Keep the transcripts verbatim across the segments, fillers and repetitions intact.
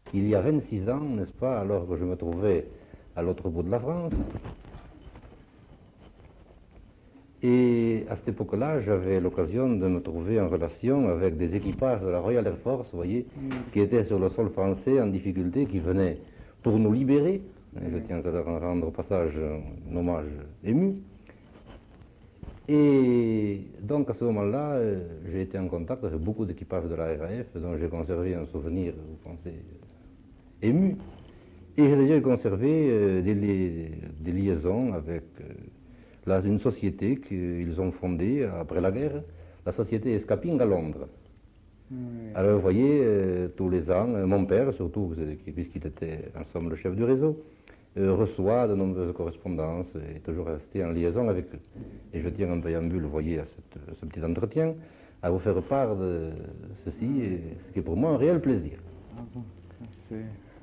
il y a vingt-six ans, n'est-ce pas, alors que je me trouvais à l'autre bout de la France. Et à cette époque-là, j'avais l'occasion de me trouver en relation avec des équipages de la Royal Air Force, vous voyez, mmh. qui étaient sur le sol français en difficulté, qui venaient pour nous libérer. Mmh. Je tiens à leur rendre au passage un hommage ému. Et donc à ce moment-là, euh, j'ai été en contact avec beaucoup d'équipages de la R A F, dont j'ai conservé un souvenir, vous pensez, ému. Et j'ai déjà conservé euh, des, li des liaisons avec euh, la, une société qu'ils ont fondée après la guerre, la société Escaping à Londres. Oui. Alors vous voyez, euh, tous les ans, euh, mon père surtout, puisqu'il était en somme le chef du réseau, euh, reçoit de nombreuses correspondances et est toujours resté en liaison avec eux. Et je tiens un préambule, vous voyez, à cette, ce petit entretien, à vous faire part de ceci, et ce qui est pour moi un réel plaisir. Ah bon, c'est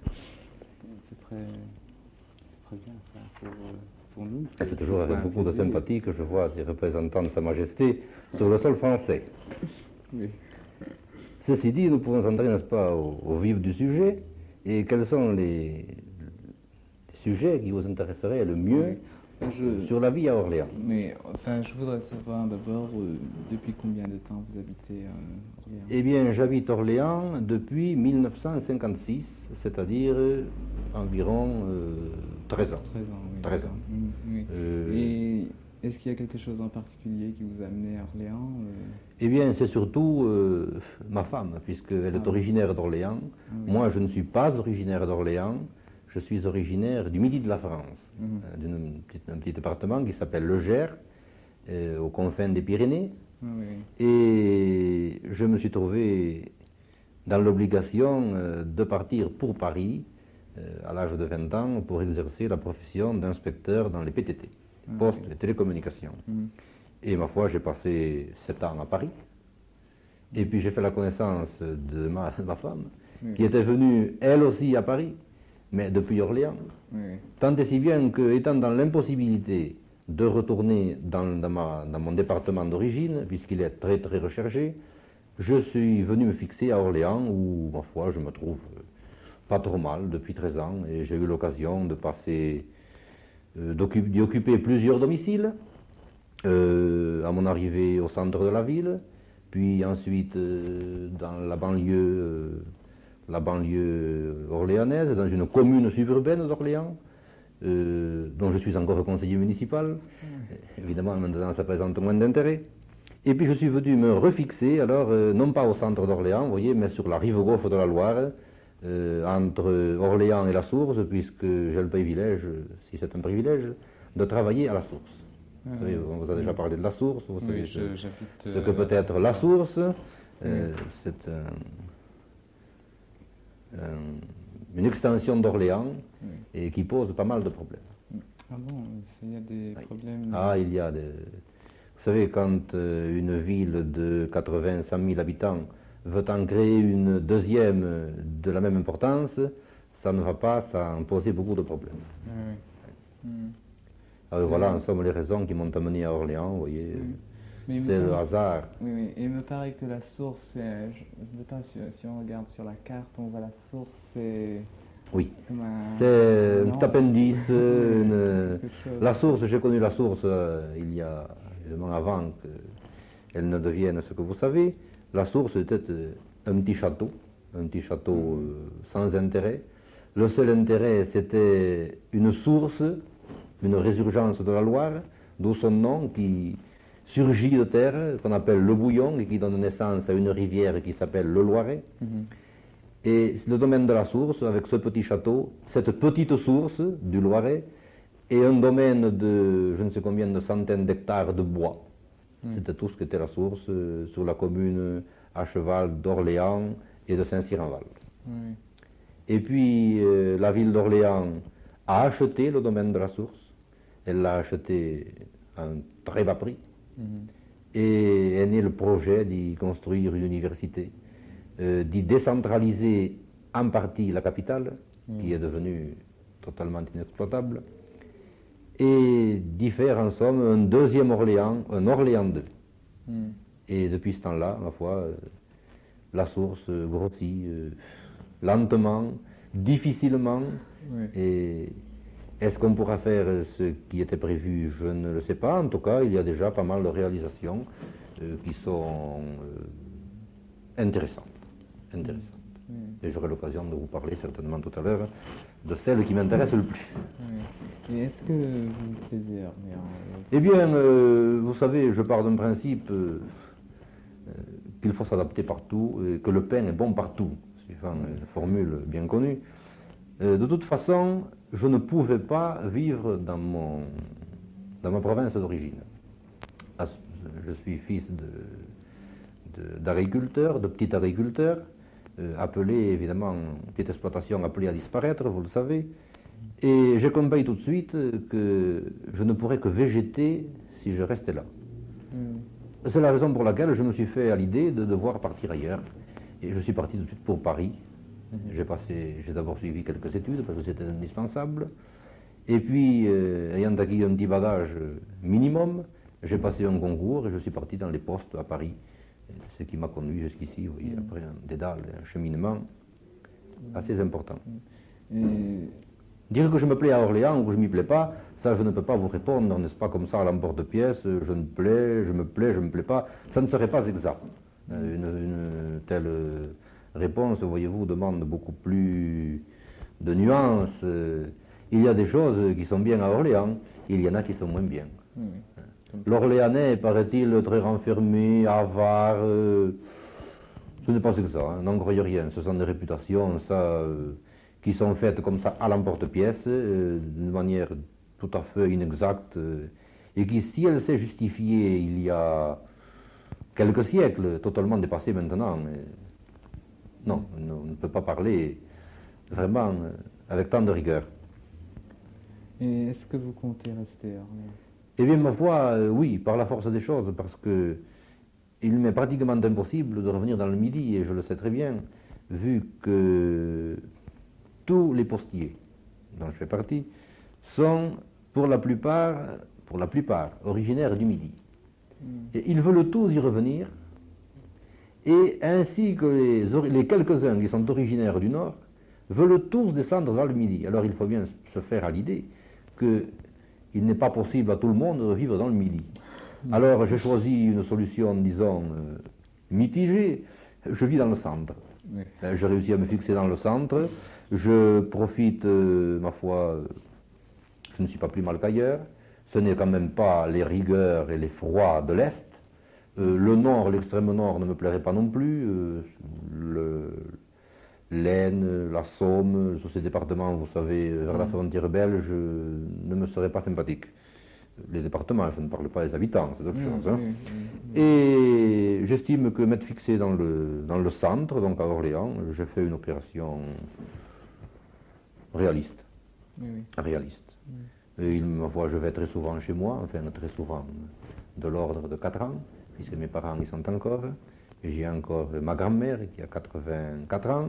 très, très bien ça pour, pour nous. C'est toujours avec beaucoup de sympathie que je vois des représentants de Sa Majesté sur le sol français. Oui. Ceci dit, nous pouvons entrer, n'est-ce pas, au, au vif du sujet. Et quels sont les, les sujets qui vous intéresseraient le mieux je, sur la vie à Orléans? Mais enfin, je voudrais savoir d'abord euh, depuis combien de temps vous habitez à Orléans? Eh bien, j'habite Orléans depuis mille neuf cent cinquante-six, c'est-à-dire euh, environ euh, treize ans. treize ans, oui. treize ans. Mmh, oui. Euh, Et est-ce qu'il y a quelque chose en particulier qui vous a amené à Orléans? euh... Eh bien, c'est surtout euh, ma femme, puisqu'elle est ah, originaire d'Orléans. Ah, oui. Moi, je ne suis pas originaire d'Orléans. Je suis originaire du midi de la France, mmh. euh, d'un petit département qui s'appelle le Gers, euh, aux confins des Pyrénées. Ah, oui. Et je me suis trouvé dans l'obligation euh, de partir pour Paris, euh, à l'âge de vingt ans, pour exercer la profession d'inspecteur dans les P T T, ah, postes oui. et télécommunications. Mmh. Et ma foi, j'ai passé sept ans à Paris. Mmh. Et puis j'ai fait la connaissance de ma, de ma femme, mmh. qui était venue, elle aussi, à Paris, mais depuis Orléans. Oui. Tant et si bien que, étant dans l'impossibilité de retourner dans, dans, ma, dans mon département d'origine, puisqu'il est très très recherché, je suis venu me fixer à Orléans, où, ma foi, je me trouve pas trop mal depuis treize ans, et j'ai eu l'occasion de passer, euh, d'y occuper plusieurs domiciles, euh, à mon arrivée au centre de la ville, puis ensuite euh, dans la banlieue, euh, la banlieue orléanaise, dans une commune suburbaine d'Orléans, euh, dont je suis encore conseiller municipal. Mmh. Évidemment, maintenant, ça présente moins d'intérêt. Et puis je suis venu me refixer, alors, euh, non pas au centre d'Orléans, vous voyez, mais sur la rive gauche de la Loire, euh, entre Orléans et la Source, puisque j'ai le privilège, si c'est un privilège, de travailler à la Source. Mmh. Vous savez, on vous a déjà parlé de la Source, vous savez oui, je, ce, ce que peut être la Source. Euh, mmh. C'est un... Euh, une extension d'Orléans oui. et qui pose pas mal de problèmes. Ah bon, il y a des oui. problèmes? Ah, il y a des... Vous savez, quand euh, une ville de quatre-vingts à cent mille habitants veut en créer une deuxième de la même importance, ça ne va pas sans poser beaucoup de problèmes. Ah, oui. oui. Mmh. Alors voilà, en somme, les raisons qui m'ont amené à Orléans, vous voyez. Mmh. C'est le hasard. Oui, oui, et il me paraît que la Source, je ne sais pas si, si on regarde sur la carte, on voit la Source, c'est... Oui, c'est un petit appendice. Une... La Source, j'ai connu la Source euh, il y a, évidemment, avant qu'elle ne devienne ce que vous savez. La Source était euh, un petit château, un petit château euh, sans intérêt. Le seul intérêt, c'était une source, une résurgence de la Loire, d'où son nom qui... surgit de terre, qu'on appelle le Bouillon, et qui donne naissance à une rivière qui s'appelle le Loiret. Mm-hmm. Et le domaine de la Source, avec ce petit château, cette petite source du Loiret, et un domaine de je ne sais combien de centaines d'hectares de bois. Mm. C'était tout ce qu'était la Source euh, sur la commune à cheval d'Orléans et de Saint-Cyr-en-Val. Mm. Et puis euh, la ville d'Orléans a acheté le domaine de la Source. Elle l'a acheté à un très bas prix. Mmh. Et est né le projet d'y construire une université, euh, d'y décentraliser en partie la capitale, mmh. qui est devenue totalement inexploitable, et d'y faire en somme un deuxième Orléans, un Orléans deux. Mmh. Et depuis ce temps-là, ma foi, euh, la Source grossit euh, lentement, difficilement. Oui. Et est-ce qu'on pourra faire ce qui était prévu? Je ne le sais pas. En tout cas, il y a déjà pas mal de réalisations euh, qui sont euh, intéressantes. intéressantes. Oui. Et j'aurai l'occasion de vous parler certainement tout à l'heure de celle qui m'intéresse le plus. Oui. Et est-ce que vous me plaisez, Arméen? Eh bien, euh, vous savez, je pars d'un principe euh, euh, qu'il faut s'adapter partout, et que le pain est bon partout, suivant une formule bien connue. Euh, de toute façon, je ne pouvais pas vivre dans, mon, dans ma province d'origine. Je suis fils de, de, d'agriculteur, de petit agriculteur, euh, appelé évidemment, petite exploitation appelée à disparaître, vous le savez. Et j'ai compris tout de suite que je ne pourrais que végéter si je restais là. Mm. C'est la raison pour laquelle je me suis fait à l'idée de devoir partir ailleurs. Et je suis parti tout de suite pour Paris. Mm. J'ai passé, j'ai d'abord suivi quelques études parce que c'était indispensable. Et puis, euh, ayant acquis un petit bagage minimum, j'ai passé un concours et je suis parti dans les postes à Paris. Ce qui m'a conduit jusqu'ici, vous voyez, mm. après un dédale, un cheminement assez important. Mm. Et... Dire que je me plais à Orléans ou que je ne m'y plais pas, ça je ne peux pas vous répondre, n'est-ce pas, comme ça à l'emporte-pièce, je me plais, je me plais, je ne me plais pas, ça ne serait pas exact. Une, une telle réponse, voyez-vous, demande beaucoup plus de nuances. Il y a des choses qui sont bien à Orléans, il y en a qui sont moins bien. Oui. L'Orléanais, paraît-il, très renfermé, avare, euh, ce n'est pas exact, hein, n'en croyez rien, ce sont des réputations, ça... Euh, qui sont faites comme ça à l'emporte-pièce, euh, d'une manière tout à fait inexacte, euh, et qui, si elle s'est justifiée il y a quelques siècles, totalement dépassée maintenant, euh, non, on ne peut pas parler vraiment euh, avec tant de rigueur. Et est-ce que vous comptez rester à Orléans? Eh bien, ma foi, euh, oui, par la force des choses, parce que il m'est pratiquement impossible de revenir dans le Midi, et je le sais très bien, vu que tous les postiers dont je fais partie sont pour la plupart, pour la plupart originaires du Midi. Mm. Et ils veulent tous y revenir, et ainsi que les, les quelques-uns qui sont originaires du Nord veulent tous descendre vers le Midi. Alors il faut bien se faire à l'idée qu'il n'est pas possible à tout le monde de vivre dans le Midi. Mm. Alors j'ai choisi une solution, disons, euh, mitigée. Je vis dans le centre. Oui. Euh, j'ai réussi à me fixer dans le centre. Je profite, euh, ma foi, je ne suis pas plus mal qu'ailleurs. Ce n'est quand même pas les rigueurs et les froids de l'Est. Euh, le Nord, l'extrême Nord ne me plairait pas non plus. Euh, le, l'Aisne, la Somme, tous ces départements, vous savez, vers la frontière belge, ne me seraient pas sympathiques. Les départements, je ne parle pas des habitants, c'est autre chose. Hein. Et j'estime que m'être fixé dans le, dans le centre, donc à Orléans, j'ai fait une opération réaliste. Oui, oui. Réaliste. Oui. Et il me voit, je vais très souvent chez moi, enfin très souvent, de l'ordre de quatre ans, puisque mes parents y sont encore. Et j'ai encore ma grand-mère qui a quatre-vingt-quatre ans.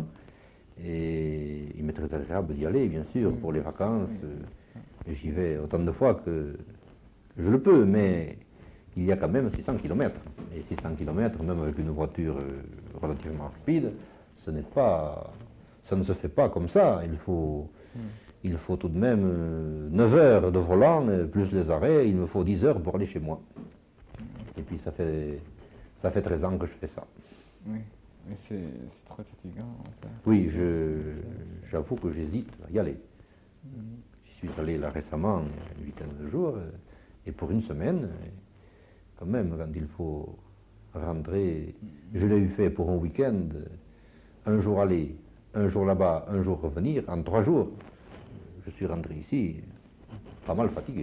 Et il m'est très agréable d'y aller, bien sûr, oui, pour les vacances. Oui. J'y vais autant de fois que je le peux, mais il y a quand même six cents kilomètres. Et six cents kilomètres, même avec une voiture relativement rapide, ce n'est pas... ça ne se fait pas comme ça. Il faut, mm. il faut tout de même euh, neuf heures de volant, plus les arrêts, il me faut dix heures pour aller chez moi. Et puis ça fait, ça fait treize ans que je fais ça. Oui, mais c'est très fatigant. En fait. Oui, je, j'avoue que j'hésite à y aller. Mm. Je suis allé là récemment, une huitaine de jours, et pour une semaine, quand même, quand il faut rentrer, je l'ai eu fait pour un week-end, un jour aller, un jour là-bas, un jour revenir, en trois jours. Je suis rentré ici, pas mal fatigué.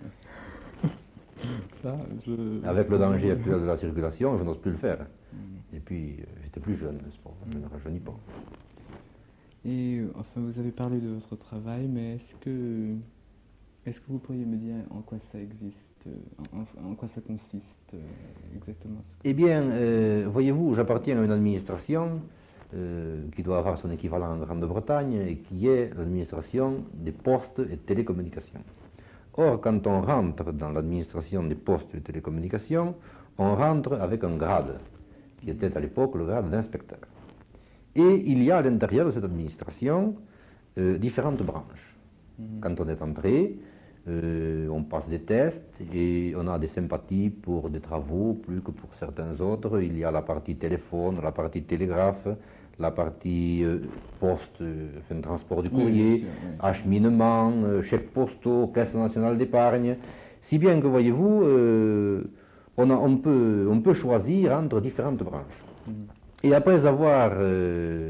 Ça, je... Avec le danger actuel de la circulation, je n'ose plus le faire. Et puis, j'étais plus jeune, n'est-ce pas? Je ne rajeunis pas. Et enfin, vous avez parlé de votre travail, mais est-ce que, est-ce que vous pourriez me dire en quoi ça existe, en, en quoi ça consiste exactement? Eh bien, euh, voyez-vous, j'appartiens à une administration euh, qui doit avoir son équivalent en Grande-Bretagne et qui est l'administration des postes et télécommunications. Or, quand on rentre dans l'administration des postes et télécommunications, on rentre avec un grade, qui était à l'époque le grade d'inspecteur. Et il y a à l'intérieur de cette administration euh, différentes branches. Mmh. Quand on est entré, euh, on passe des tests et on a des sympathies pour des travaux plus que pour certains autres. Il y a la partie téléphone, la partie télégraphe, la partie euh, poste, euh, enfin, transport du courrier, oui, sûr, oui. acheminement, euh, chèques postaux, caisse nationale d'épargne. Si bien que, voyez-vous, euh, on, a, on, peut, on peut choisir entre différentes branches. Mmh. Et après avoir euh,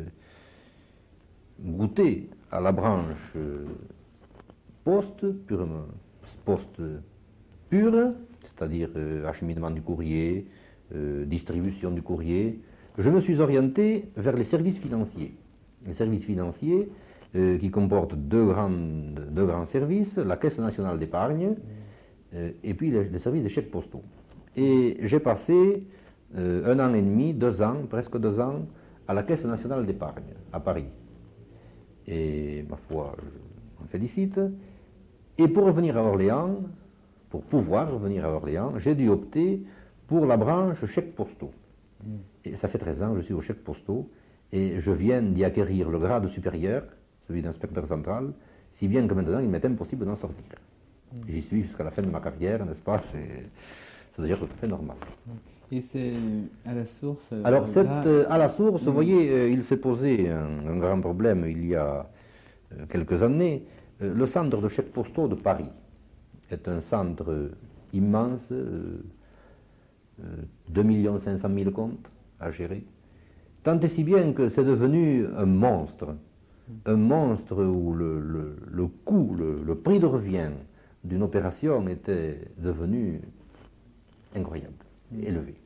goûté à la branche euh, poste, purement, poste pure, c'est-à-dire euh, acheminement du courrier, euh, distribution du courrier, je me suis orienté vers les services financiers. Les services financiers euh, qui comportent deux grands, deux grands services, la Caisse nationale d'épargne euh, et puis les, les services des chèques postaux. Et j'ai passé euh, un an et demi, deux ans, presque deux ans, à la Caisse nationale d'épargne, à Paris. Et ma foi, je m'en félicite. Et pour revenir à Orléans, pour pouvoir revenir à Orléans, j'ai dû opter pour la branche chèques postaux. Et ça fait treize ans que je suis aux chèques postaux et je viens d'y acquérir le grade supérieur, celui d'inspecteur central, si bien que maintenant il m'est impossible d'en sortir. Mmh. J'y suis jusqu'à la fin de ma carrière, n'est-ce pas? C'est d'ailleurs tout à fait normal. Et c'est à la source euh, Alors, cette, là... euh, à la source, mmh. vous voyez, euh, il s'est posé un, un grand problème il y a euh, quelques années. Euh, le centre de chèques postaux de Paris est un centre euh, immense. Euh, deux millions cinq cent mille comptes à gérer, tant et si bien que c'est devenu un monstre, un monstre où le, le, le coût, le, le prix de revient d'une opération était devenu incroyable, élevé.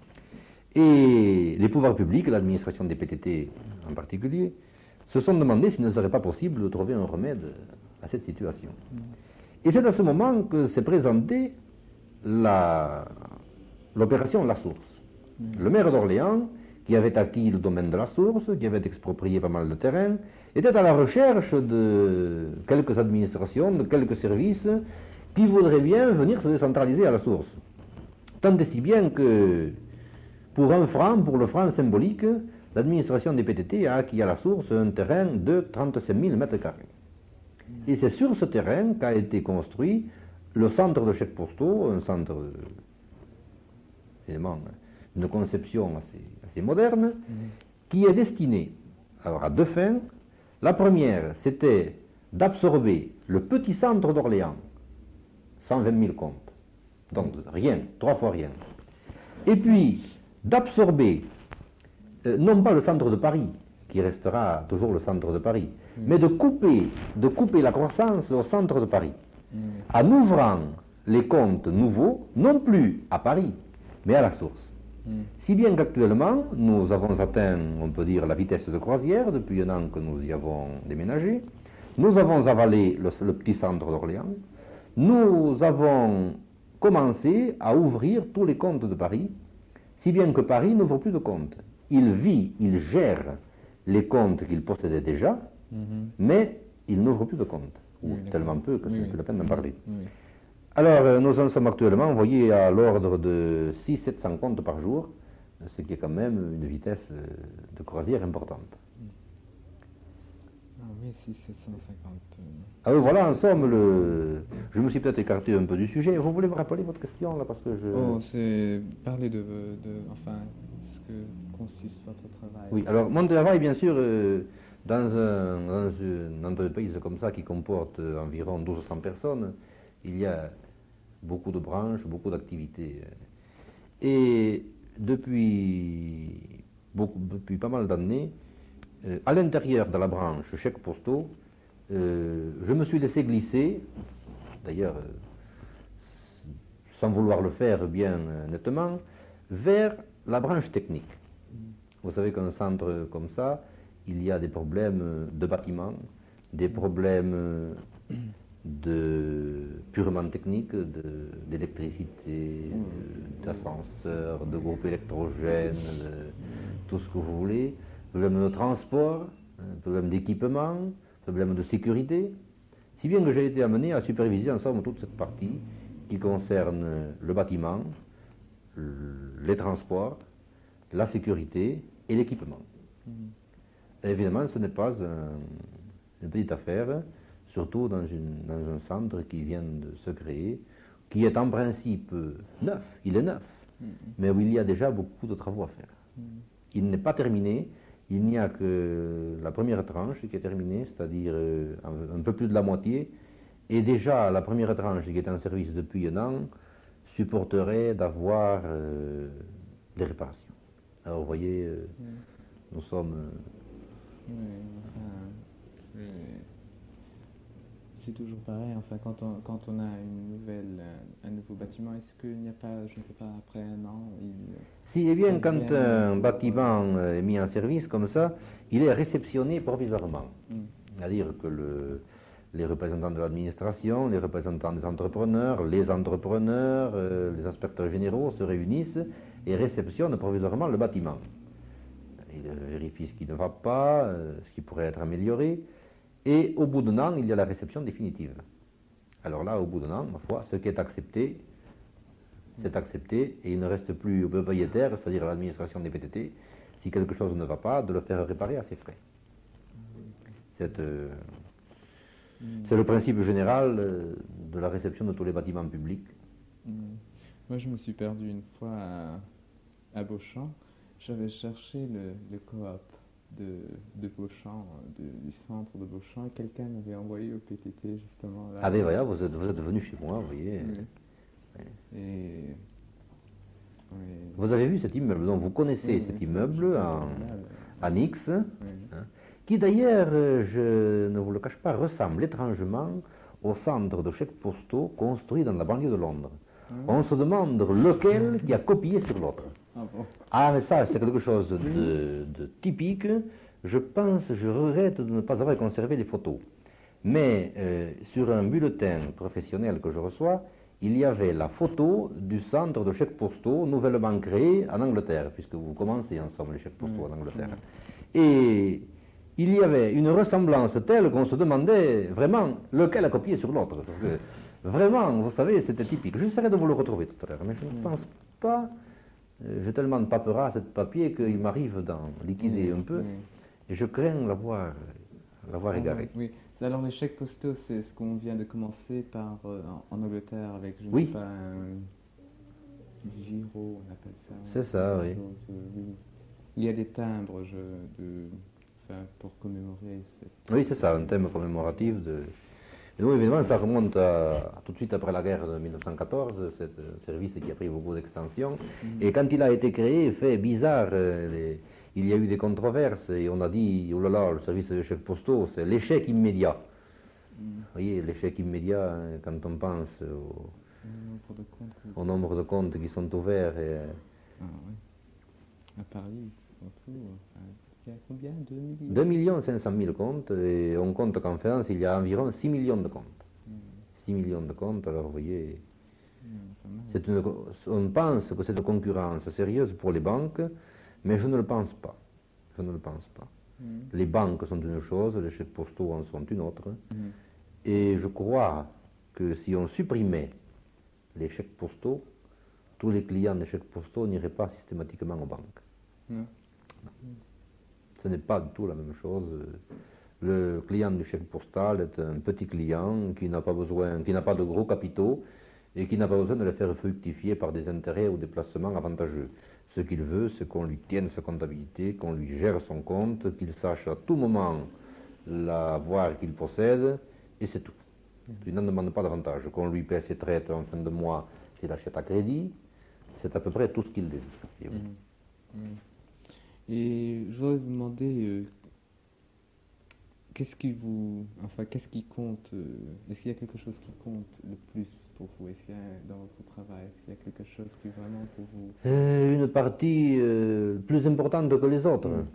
Et les pouvoirs publics, l'administration des P T T en particulier, se sont demandé s'il ne serait pas possible de trouver un remède à cette situation. Et c'est à ce moment que s'est présentée la... l'opération La Source. Mmh. Le maire d'Orléans, qui avait acquis le domaine de La Source, qui avait exproprié pas mal de terrain, était à la recherche de quelques administrations, de quelques services qui voudraient bien venir se décentraliser à La Source. Tant et si bien que, pour un franc, pour le franc symbolique, l'administration des P T T a acquis à La Source un terrain de trente-cinq mille mètres carrés. Mmh. Et c'est sur ce terrain qu'a été construit le centre de chèques postaux, un centre... évidemment, une conception assez, assez moderne, mmh. qui est destinée alors, à deux fins. La première, c'était d'absorber le petit centre d'Orléans, cent vingt mille comptes, donc rien, trois fois rien. Et puis, d'absorber, euh, non pas le centre de Paris, qui restera toujours le centre de Paris, mmh. mais de couper, de couper la croissance au centre de Paris, mmh. en ouvrant les comptes nouveaux, non plus à Paris, mais à La Source. Mm. Si bien qu'actuellement, nous avons atteint, on peut dire, la vitesse de croisière depuis un an que nous y avons déménagé. Nous avons avalé le, le petit centre d'Orléans. Nous avons commencé à ouvrir tous les comptes de Paris, si bien que Paris n'ouvre plus de comptes. Il vit, il gère les comptes qu'il possédait déjà, mm-hmm. mais il n'ouvre plus de comptes, ou oui, tellement peu que oui. c'est plus la peine d'en parler. Oui. Alors, euh, nous en sommes actuellement, vous voyez, à l'ordre de six à sept cents comptes par jour, ce qui est quand même une vitesse euh, de croisière importante. Ah oui, six à sept cent cinquante. Ah oui, voilà, en somme, le... je me suis peut-être écarté un peu du sujet. Vous voulez me rappeler votre question, là, parce que je... Oh, c'est parler de, de, enfin, ce que consiste votre travail. Oui, alors, mon travail, bien sûr, euh, dans, un, dans une entreprise comme ça, qui comporte euh, environ douze cents personnes, il y a beaucoup de branches, beaucoup d'activités. Et depuis, beaucoup, depuis pas mal d'années, euh, à l'intérieur de la branche chèques postaux, euh, je me suis laissé glisser, d'ailleurs, euh, sans vouloir le faire bien euh, nettement, vers la branche technique. Vous savez qu'un centre comme ça, il y a des problèmes de bâtiment, des problèmes de purement technique, d'électricité, d'ascenseur, de, de groupes électrogènes, de tout ce que vous voulez, problème de transport, problème d'équipement, problème de sécurité, si bien que j'ai été amené à superviser ensemble toute cette partie qui concerne le bâtiment, les transports, la sécurité et l'équipement. Mmh. Évidemment, ce n'est pas un, une petite affaire, surtout dans, une, dans un centre qui vient de se créer, qui est en principe neuf, il est neuf, mm-hmm. mais où il y a déjà beaucoup de travaux à faire. Mm-hmm. Il n'est pas terminé, il n'y a que la première tranche qui est terminée, c'est-à-dire un, un peu plus de la moitié, et déjà la première tranche qui est en service depuis un an supporterait d'avoir euh, des réparations. Alors vous voyez, euh, mm. nous sommes... Euh, oui, enfin, oui. C'est toujours pareil, enfin, quand on, quand on a une nouvelle, un nouveau bâtiment, est-ce qu'il n'y a pas, je ne sais pas, après un an il, Si, eh bien, quand un euh, bâtiment euh, est mis en service comme ça, il est réceptionné provisoirement. Mm. C'est-à-dire que le, les représentants de l'administration, les représentants des entrepreneurs, les entrepreneurs, euh, les inspecteurs généraux se réunissent et réceptionnent provisoirement le bâtiment. Ils vérifient ce qui ne va pas, euh, ce qui pourrait être amélioré. Et au bout d'un an, il y a la réception définitive. Alors là, au bout d'un an, ma foi, ce qui est accepté, c'est accepté, et il ne reste plus au propriétaire, c'est-à-dire à l'administration des P T T, si quelque chose ne va pas, de le faire réparer à ses frais. C'est euh, mm. le principe général euh, de la réception de tous les bâtiments publics. Mm. Moi, je me suis perdu une fois à, à Beauchamp. J'avais cherché le, le coop de, de Beauchamp, de, du centre de Beauchamp, et quelqu'un m'avait envoyé au P T T justement. Là. Ah ben voilà, vous êtes, vous êtes venu chez moi, vous voyez. Oui. Oui. Et, oui. Vous avez vu cet immeuble, donc vous connaissez oui, cet oui, immeuble en, en X, oui. hein, qui d'ailleurs, je ne vous le cache pas, ressemble étrangement au centre de chèques postaux construit dans la banlieue de Londres. Oui. On se demande lequel qui a copié sur l'autre. Ah, bon. Ah, mais ça, c'est quelque chose de, de typique. Je pense, je regrette de ne pas avoir conservé les photos. Mais euh, sur un bulletin professionnel que je reçois, il y avait la photo du centre de chèques postaux nouvellement créé en Angleterre, puisque vous commencez ensemble les chèques postaux mmh. en Angleterre. Mmh. Et il y avait une ressemblance telle qu'on se demandait vraiment lequel a copié sur l'autre. Parce que vraiment, vous savez, c'était typique. J'essaierai de vous le retrouver tout à l'heure, mais je ne mmh. pense pas... J'ai tellement de paperasse et de papier qu'il m'arrive d'en liquider mmh, un peu, mmh. et je crains l'avoir l'avoir ah, égaré. Oui. Alors les chèques postaux, c'est ce qu'on vient de commencer par euh, en Angleterre avec, je ne oui. sais pas, un giro, on appelle ça. C'est ça, oui. Chose, euh, oui. Il y a des timbres je, de, enfin, pour commémorer. Oui, c'est ça, un thème commémoratif de... Et donc, évidemment, ça remonte à, tout de suite après la guerre de mille neuf cent quatorze, c'est un service qui a pris beaucoup d'extension. Mmh. Et quand il a été créé, fait bizarre, les, il y a eu des controverses et on a dit, oh là là, le service de chèques postaux, c'est l'échec immédiat. Mmh. Vous voyez, l'échec immédiat, quand on pense au, mmh, nombre de comptes, au nombre de comptes qui sont ouverts. Et, ah, oui. À Paris, surtout. Enfin, il y a combien? deux millions cinq cent mille comptes, et on compte qu'en France, il y a environ six millions de comptes. Mmh. six millions de comptes, alors vous voyez, mmh, c'est une, on pense que c'est une concurrence sérieuse pour les banques, mais je ne le pense pas. Je ne le pense pas. Mmh. Les banques sont une chose, les chèques postaux en sont une autre, mmh. et je crois que si on supprimait les chèques postaux, tous les clients des chèques postaux n'iraient pas systématiquement aux banques. Mmh. Ce n'est pas du tout la même chose. Le client du chèque postal est un petit client qui n'a pas besoin, qui n'a pas de gros capitaux et qui n'a pas besoin de les faire fructifier par des intérêts ou des placements avantageux. Ce qu'il veut, c'est qu'on lui tienne sa comptabilité, qu'on lui gère son compte, qu'il sache à tout moment l'avoir qu'il possède, et c'est tout. Il n'en demande pas davantage. Qu'on lui paie ses traites en fin de mois s'il achète à crédit, c'est à peu près tout ce qu'il désire. Et oui. Mmh. Mmh. Et je voudrais vous demander, euh, qu'est-ce qui vous, enfin, qu'est-ce qui compte, euh, est-ce qu'il y a quelque chose qui compte le plus pour vous? Est-ce qu'il y a dans votre travail, est-ce qu'il y a quelque chose qui vraiment pour vous? euh, Une partie euh, plus importante que les autres. Mmh.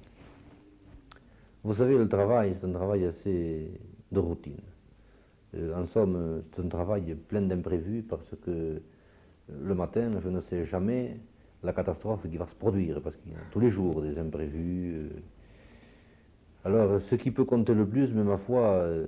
Vous savez, le travail, c'est un travail assez de routine. Euh, en somme, c'est un travail plein d'imprévus parce que le matin, je ne sais jamais la catastrophe qui va se produire, parce qu'il y a tous les jours des imprévus. Euh. Alors, ce qui peut compter le plus, mais ma foi, euh,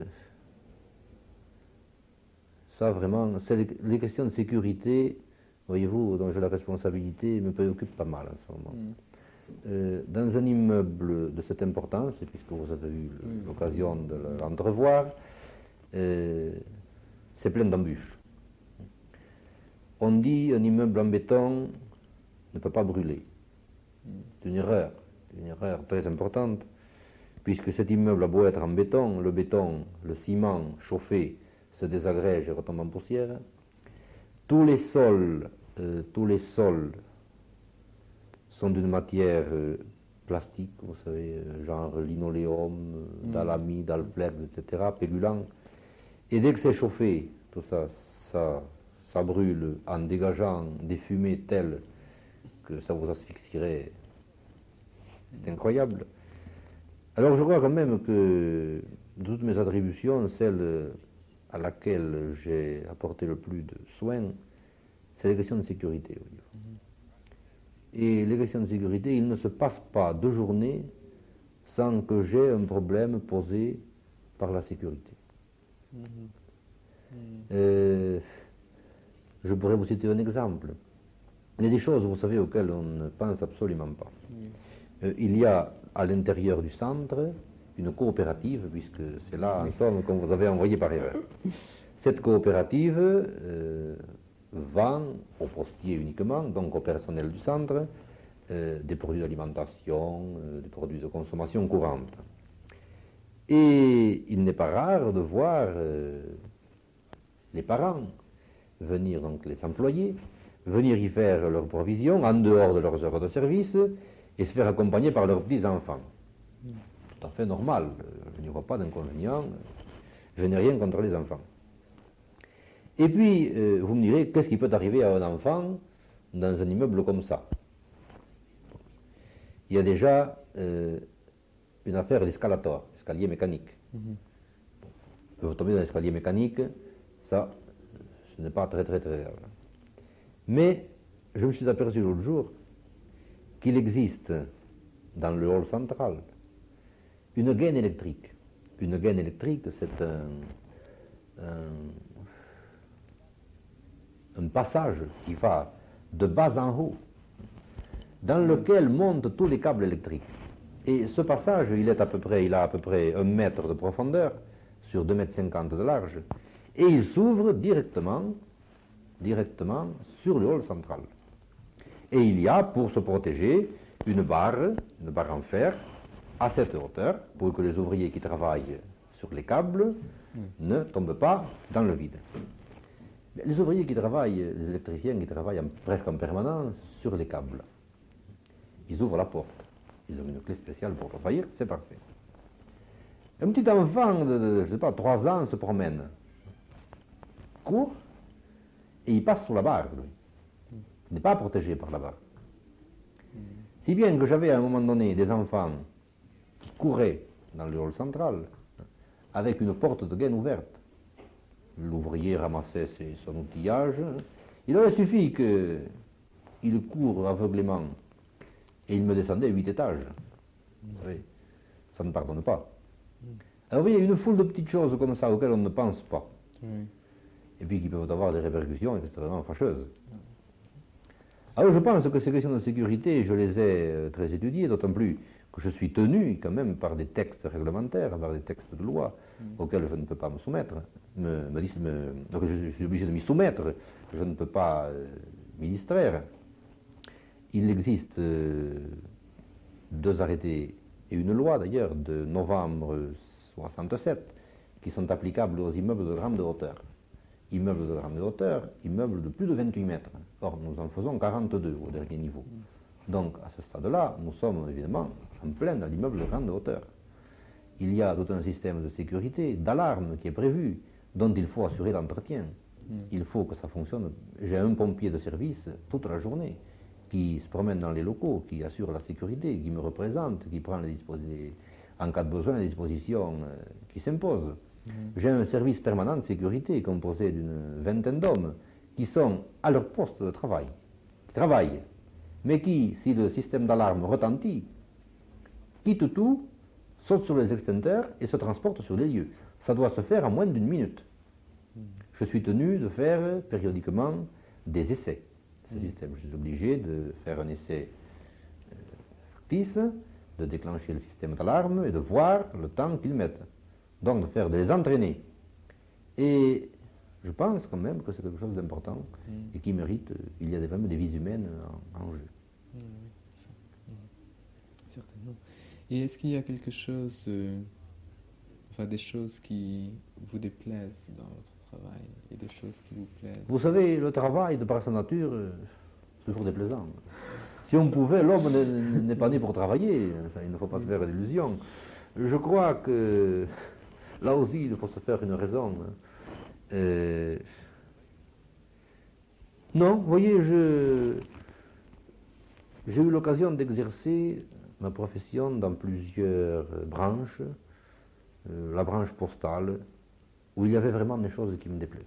ça vraiment, c'est les, les questions de sécurité, voyez-vous, dont j'ai la responsabilité, me préoccupent pas mal en ce moment. Mmh. euh, dans un immeuble de cette importance, puisque vous avez eu Oui. l'occasion de l'entrevoir, euh, c'est plein d'embûches. On dit un immeuble en béton ne peut pas brûler. C'est une erreur, une erreur très importante, puisque cet immeuble a beau être en béton, le béton, le ciment chauffé se désagrège et retombe en poussière. Tous les sols, euh, tous les sols sont d'une matière euh, plastique, vous savez, euh, genre linoléum, euh, Mm. dalamide, alplex, et cetera, pellulant. Et dès que c'est chauffé, tout ça, ça, ça brûle en dégageant des fumées telles que ça vous asphyxierait. C'est incroyable. Alors je crois quand même que de toutes mes attributions, celle à laquelle j'ai apporté le plus de soin, c'est les questions de sécurité. Et les questions de sécurité, il ne se passe pas de journée sans que j'ai un problème posé par la sécurité. Euh, je pourrais vous citer un exemple. Il y a des choses, vous savez, auxquelles on ne pense absolument pas. Euh, il y a à l'intérieur du centre une coopérative, puisque c'est là, en somme, qu'on vous avait envoyé par erreur. Cette coopérative euh, vend aux postiers uniquement, donc au personnel du centre, euh, des produits d'alimentation, euh, des produits de consommation courante. Et il n'est pas rare de voir euh, les parents venir, donc les employés, venir y faire leurs provisions en dehors de leurs heures de service et se faire accompagner par leurs petits-enfants. Tout à fait normal, je n'y vois pas d'inconvénient, je n'ai rien contre les enfants. Et puis, euh, vous me direz, qu'est-ce qui peut arriver à un enfant dans un immeuble comme ça? Il y a déjà euh, une affaire d'escalator, escalier mécanique. Mm-hmm. Vous tombez dans l'escalier mécanique, ça, ce n'est pas très très très grave. Mais je me suis aperçu l'autre jour qu'il existe dans le hall central une gaine électrique. Une gaine électrique, c'est un, un, un passage qui va de bas en haut, dans lequel montent tous les câbles électriques. Et ce passage, il, est à peu près, il a à peu près un mètre de profondeur sur deux mètres cinquante de large, et il s'ouvre directement, directement sur le hall central. Et il y a, pour se protéger, une barre, une barre en fer, à cette hauteur, pour que les ouvriers qui travaillent sur les câbles ne tombent pas dans le vide. Les ouvriers qui travaillent, les électriciens qui travaillent en, presque en permanence sur les câbles, ils ouvrent la porte. Ils ont une clé spéciale pour l'ouvrir, c'est parfait. Un petit enfant de, de je sais pas, trois ans se promène, court, et il passe sous la barre, lui. Il n'est pas protégé par la barre. Si bien que j'avais à un moment donné des enfants qui couraient dans le hall central avec une porte de gaine ouverte. L'ouvrier ramassait ses, son outillage. Il aurait suffi qu'il court aveuglément et il me descendait huit étages. Vous savez, ça ne pardonne pas. Alors vous voyez, une foule de petites choses comme ça auxquelles on ne pense pas. Oui. Et puis qui peuvent avoir des répercussions extrêmement fâcheuses. Alors je pense que ces questions de sécurité, je les ai euh, très étudiées, d'autant plus que je suis tenu quand même par des textes réglementaires, par des textes de loi mmh. auxquels je ne peux pas me soumettre, me, me, me, donc je, je suis obligé de m'y soumettre, je ne peux pas euh, m'y distraire. Il existe euh, deux arrêtés et une loi d'ailleurs de novembre soixante-sept qui sont applicables aux immeubles de grande hauteur. Immeubles de grande hauteur, immeubles de plus de vingt-huit mètres. Or, nous en faisons quarante-deux au dernier niveau. Donc, à ce stade-là, nous sommes évidemment en plein dans l'immeuble de grande hauteur. Il y a tout un système de sécurité, d'alarme qui est prévu, dont il faut assurer l'entretien. Mm. Il faut que ça fonctionne. J'ai un pompier de service toute la journée qui se promène dans les locaux, qui assure la sécurité, qui me représente, qui prend les dispositions, en cas de besoin, les dispositions euh, qui s'imposent. Mmh. J'ai un service permanent de sécurité composé d'une vingtaine d'hommes qui sont à leur poste de travail, qui travaillent, mais qui, si le système d'alarme retentit, quittent tout, sautent sur les extincteurs et se transportent sur les lieux. Ça doit se faire en moins d'une minute. Mmh. Je suis tenu de faire périodiquement des essais. Ce mmh. système, je suis obligé de faire un essai euh, justice, de déclencher le système d'alarme et de voir le temps qu'ils mettent. Donc de faire de les entraîner. Et je pense quand même que c'est quelque chose d'important mmh. et qui mérite, il y a vraiment des vies humaines en, en jeu. Mmh, oui, mmh. Certainement. Et est-ce qu'il y a quelque chose, euh, enfin des choses qui vous déplaisent dans votre travail et des choses qui vous plaisent? Vous savez, le travail, de par sa nature, c'est toujours déplaisant. Si on pouvait, l'homme n'est pas né pour travailler, ça, il ne faut pas se faire d'illusions. Je crois que là aussi, il faut se faire une raison. Euh, non, vous voyez, je, j'ai eu l'occasion d'exercer ma profession dans plusieurs branches. Euh, la branche postale, où il y avait vraiment des choses qui me déplaisaient.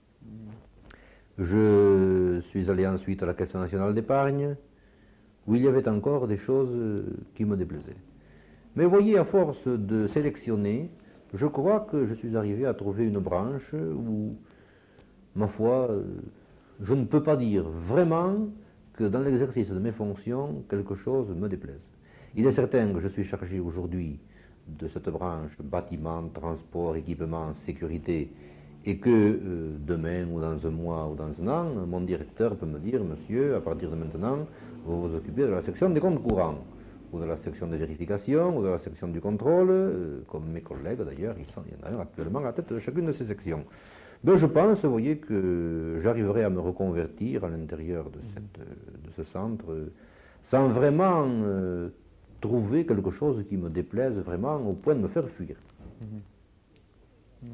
Je suis allé ensuite à la Caisse nationale d'épargne, où il y avait encore des choses qui me déplaisaient. Mais voyez, à force de sélectionner, je crois que je suis arrivé à trouver une branche où, ma foi, je ne peux pas dire vraiment que dans l'exercice de mes fonctions, quelque chose me déplaise. Il est certain que je suis chargé aujourd'hui de cette branche bâtiment, transport, équipement, sécurité, et que euh, demain ou dans un mois ou dans un an, mon directeur peut me dire, monsieur, à partir de maintenant, vous vous occupez de la section des comptes courants, ou de la section de vérification, ou de la section du contrôle, euh, comme mes collègues d'ailleurs, il y en a un actuellement à la tête de chacune de ces sections. Ben, je pense, vous voyez, que j'arriverai à me reconvertir à l'intérieur de, cette, de ce centre, euh, sans vraiment euh, trouver quelque chose qui me déplaise vraiment au point de me faire fuir. Mmh. Mmh.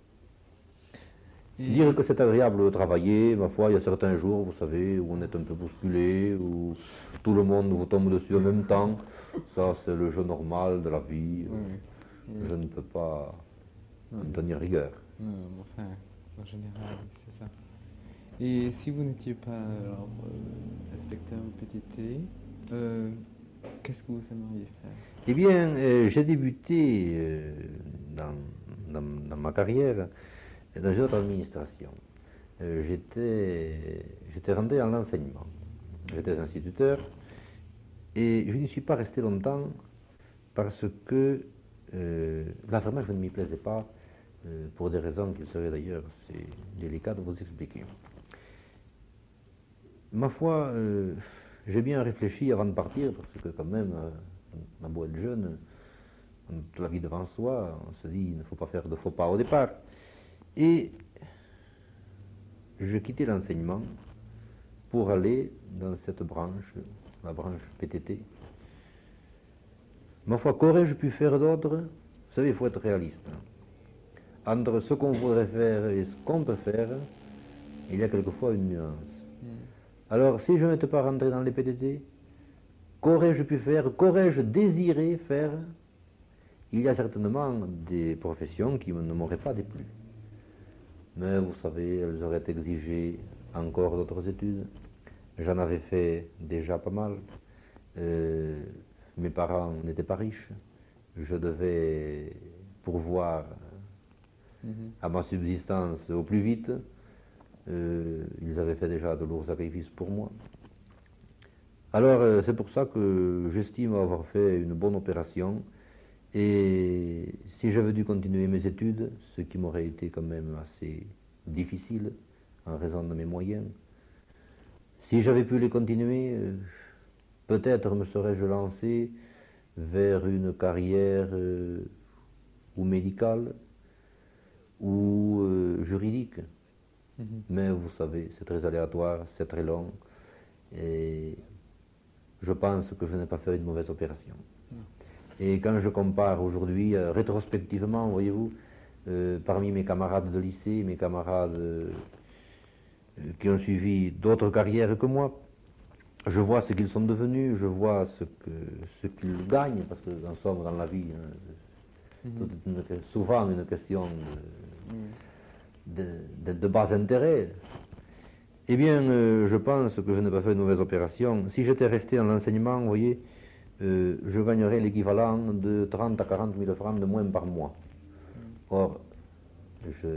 Et dire que c'est agréable de travailler, ma foi, il y a certains jours, vous savez, où on est un peu bousculé, où tout le monde vous tombe dessus en même temps. Ça, c'est le jeu normal de la vie. Oui, oui. Je ne peux pas en tenir rigueur. Non, enfin, en général, c'est ça. Et si vous n'étiez pas alors, euh, inspecteur au P T T, euh, qu'est-ce que vous aimeriez faire? Eh bien, euh, j'ai débuté euh, dans, dans, dans ma carrière dans une autre administration. Euh, j'étais, j'étais rentré dans l'enseignement. J'étais instituteur et je n'y suis pas resté longtemps parce que euh, là vraiment je ne m'y plaisais pas euh, pour des raisons qu'il serait d'ailleurs assez délicat de vous expliquer. Ma foi, euh, j'ai bien réfléchi avant de partir parce que quand même, euh, on a beau être jeune, on a toute la vie devant soi, on se dit il ne faut pas faire de faux pas au départ. Et je quittais l'enseignement pour aller dans cette branche, la branche P T T. Ma foi, qu'aurais-je pu faire d'autre? Vous savez, il faut être réaliste. Entre ce qu'on voudrait faire et ce qu'on peut faire, il y a quelquefois une nuance. Mm. Alors, si je n'étais pas rentré dans les P T T, qu'aurais-je pu faire? Qu'aurais-je désiré faire? Il y a certainement des professions qui ne m'auraient pas déplu. Mais vous savez, elles auraient exigé encore d'autres études. J'en avais fait déjà pas mal. Euh, mes parents n'étaient pas riches. Je devais pourvoir mm-hmm. à ma subsistance au plus vite. Euh, ils avaient fait déjà de lourds sacrifices pour moi. Alors, euh, c'est pour ça que j'estime avoir fait une bonne opération. Et si j'avais dû continuer mes études, ce qui m'aurait été quand même assez difficile en raison de mes moyens, si j'avais pu les continuer, euh, peut-être me serais-je lancé vers une carrière euh, ou médicale ou euh, juridique. Mm-hmm. Mais vous savez, c'est très aléatoire, c'est très long et je pense que je n'ai pas fait une mauvaise opération. Mm. Et quand je compare aujourd'hui, euh, rétrospectivement, voyez-vous, euh, parmi mes camarades de lycée, mes camarades euh, qui ont suivi d'autres carrières que moi, je vois ce qu'ils sont devenus, je vois ce que ce qu'ils gagnent, parce que en somme dans la vie, hein, mm-hmm. c'est une, souvent une question de, mm. de, de, de bas intérêt. Eh bien, euh, je pense que je n'ai pas fait une mauvaise opération. Si j'étais resté dans l'enseignement, vous voyez, Euh, je gagnerais l'équivalent de trente à quarante mille francs de moins par mois. Or, je,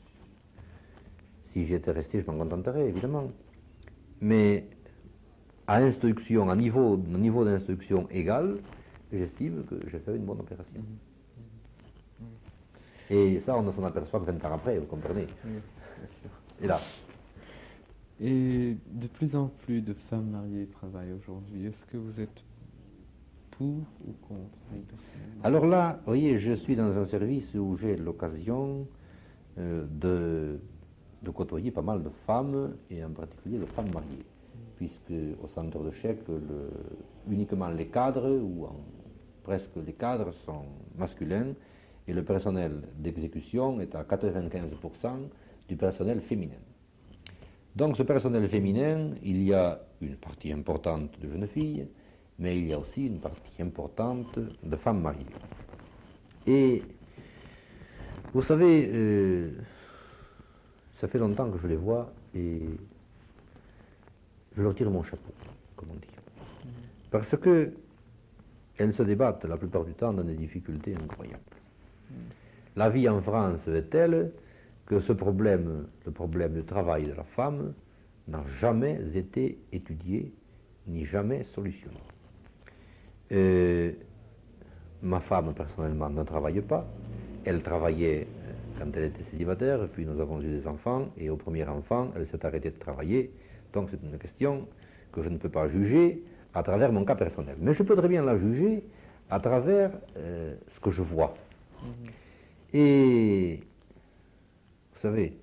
si j'y étais resté, je m'en contenterais, évidemment. Mais à instruction, à niveau, niveau d'instruction égal, j'estime que j'ai fait une bonne opération. Mmh. Mmh. Et ça, on ne s'en aperçoit que vingt ans après, vous comprenez. Oui, bien sûr. Hélas. Et de plus en plus de femmes mariées travaillent aujourd'hui. Est-ce que vous êtes pour ou contre? Alors là, vous voyez, je suis dans un service où j'ai l'occasion euh, de, de côtoyer pas mal de femmes, et en particulier de femmes mariées, puisque au centre de chèque, le, uniquement les cadres, ou en, presque les cadres, sont masculins, et le personnel d'exécution est à quatre-vingt-quinze pour cent du personnel féminin. Donc ce personnel féminin, il y a une partie importante de jeunes filles, mais il y a aussi une partie importante de femmes mariées. Et vous savez, euh, ça fait longtemps que je les vois et je leur tire mon chapeau, comme on dit. Parce que elles se débattent la plupart du temps dans des difficultés incroyables. La vie en France est telle que ce problème, le problème du travail de la femme, n'a jamais été étudié ni jamais solutionné. Euh, ma femme, personnellement, ne travaille pas. Elle travaillait quand elle était célibataire, puis nous avons eu des enfants, et au premier enfant, elle s'est arrêtée de travailler. Donc c'est une question que je ne peux pas juger à travers mon cas personnel. Mais je peux très bien la juger à travers euh, ce que je vois. Mm-hmm. Et vous savez,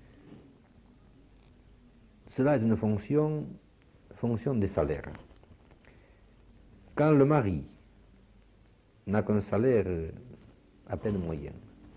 cela est une fonction, fonction des salaires. Quand le mari n'a qu'un salaire à peine moyen,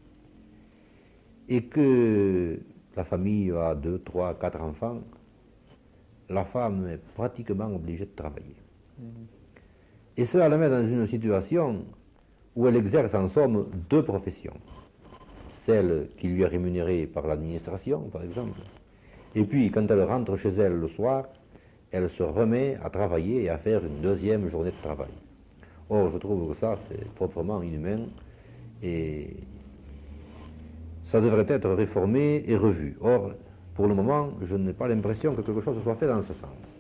et que la famille a deux, trois, quatre enfants, la femme est pratiquement obligée de travailler. Mmh. Et cela la met dans une situation où elle exerce en somme deux professions. Celle qui lui est rémunérée par l'administration, par exemple. Et puis, quand elle rentre chez elle le soir, elle se remet à travailler et à faire une deuxième journée de travail. Or, je trouve que ça, c'est proprement inhumain et ça devrait être réformé et revu. Or, pour le moment, je n'ai pas l'impression que quelque chose soit fait dans ce sens.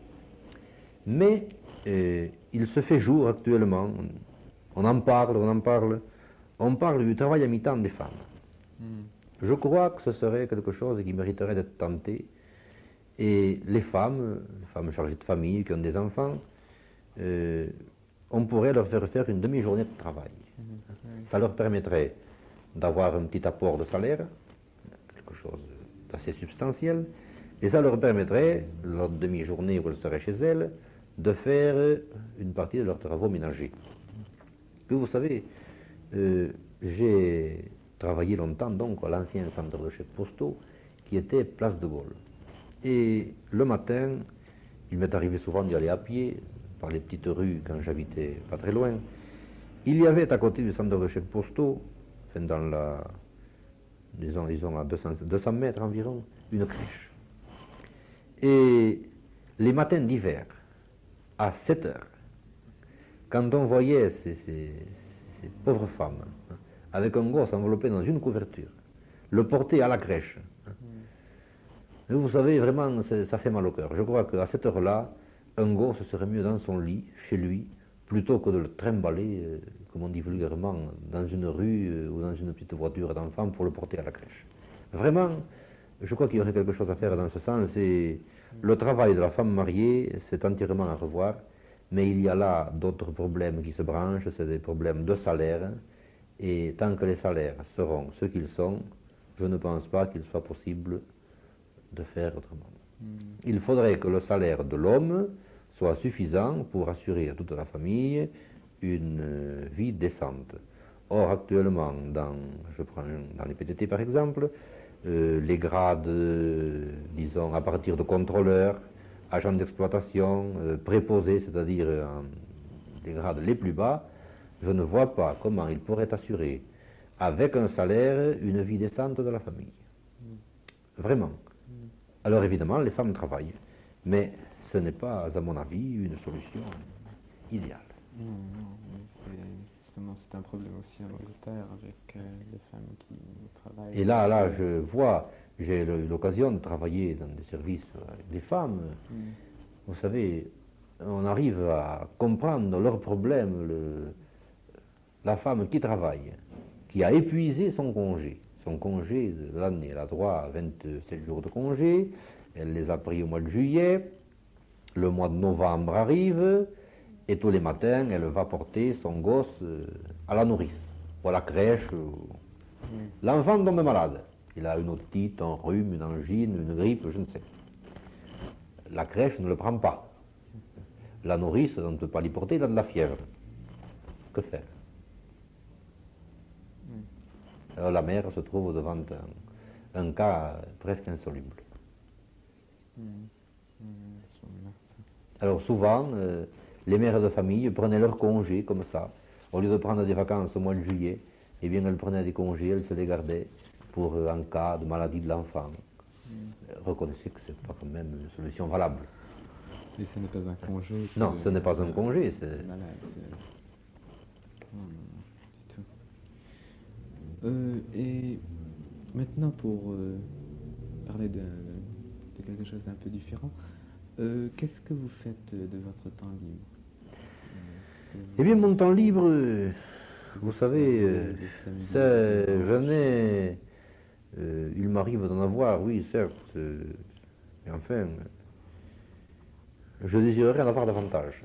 Mais euh, il se fait jour actuellement, on en parle, on en parle, on parle du travail à mi-temps des femmes. Mm. Je crois que ce serait quelque chose qui mériterait d'être tenté. Et les femmes, les femmes chargées de famille, qui ont des enfants, euh, on pourrait leur faire faire une demi-journée de travail. Mm. Ça leur permettrait d'avoir un petit apport de salaire, quelque chose d'assez substantiel, et ça leur permettrait, leur demi-journée où elles seraient chez elles, de faire une partie de leurs travaux ménagers. Puis vous savez, euh, j'ai travaillé longtemps donc à l'ancien centre de chefs postaux qui était Place de Gaulle. Et le matin, il m'est arrivé souvent d'y aller à pied, par les petites rues quand j'habitais pas très loin. Il y avait à côté du centre de chefs postaux, enfin dans la, disons, disons à deux cents, deux cents mètres environ, une crèche. Et les matins d'hiver, à sept heures, quand on voyait ces, ces, ces pauvres femmes, hein, avec un gosse enveloppé dans une couverture, le porter à la crèche, hein, mmh. vous savez, vraiment, ça fait mal au cœur. Je crois qu'à cette heure-là, un gosse serait mieux dans son lit, chez lui, plutôt que de le trimballer, euh, comme on dit vulgairement, dans une rue euh, ou dans une petite voiture d'enfant pour le porter à la crèche. Vraiment, je crois qu'il y aurait quelque chose à faire dans ce sens, et le travail de la femme mariée, c'est entièrement à revoir, mais il y a là d'autres problèmes qui se branchent, c'est des problèmes de salaire, et tant que les salaires seront ce qu'ils sont, je ne pense pas qu'il soit possible de faire autrement. Mmh. Il faudrait que le salaire de l'homme soit suffisant pour assurer à toute la famille une vie décente. Or, actuellement, dans, je prends dans les P T T par exemple, euh, les grades, euh, disons, à partir de contrôleurs, agents d'exploitation, euh, préposés, c'est-à-dire euh, des grades les plus bas, je ne vois pas comment ils pourraient assurer, avec un salaire, une vie décente de la famille. Vraiment. Alors évidemment, les femmes travaillent, mais ce n'est pas, à mon avis, une solution idéale. Non, non, c'est, justement, c'est un problème aussi en Angleterre avec euh, les femmes qui travaillent. Et là, là, je vois, j'ai eu l'occasion de travailler dans des services avec des femmes. Mm. Vous savez, on arrive à comprendre leurs problèmes. Le, la femme qui travaille, qui a épuisé son congé, son congé de l'année, elle a droit à vingt-sept jours de congé, elle les a pris au mois de juillet, le mois de novembre arrive, et tous les matins, elle va porter son gosse à la nourrice, ou à la crèche. L'enfant tombe malade. Il a une otite, un rhume, une angine, une grippe, je ne sais. La crèche ne le prend pas. La nourrice, on ne peut pas l'y porter, il a de la fièvre. Que faire? Alors la mère se trouve devant un, un cas presque insoluble. Alors souvent, euh, les mères de famille prenaient leur congé comme ça. Au lieu de prendre des vacances au mois de juillet, eh bien elles prenaient des congés, elles se les gardaient pour euh, en cas de maladie de l'enfant. Mm. Reconnaissez que ce n'est pas quand même une solution valable. Et ce n'est pas un congé? Non, ce n'est pas un congé. C'est... Malade, c'est... Non, non, du tout. Euh, et maintenant, pour euh, parler de, de quelque chose d'un peu différent, euh, qu'est-ce que vous faites de votre temps libre? Vous... Eh bien, mon temps libre, vous savez, euh, c'est, je n'ai... Euh, il m'arrive d'en avoir, oui, certes, euh, mais enfin, je désirerais en avoir davantage.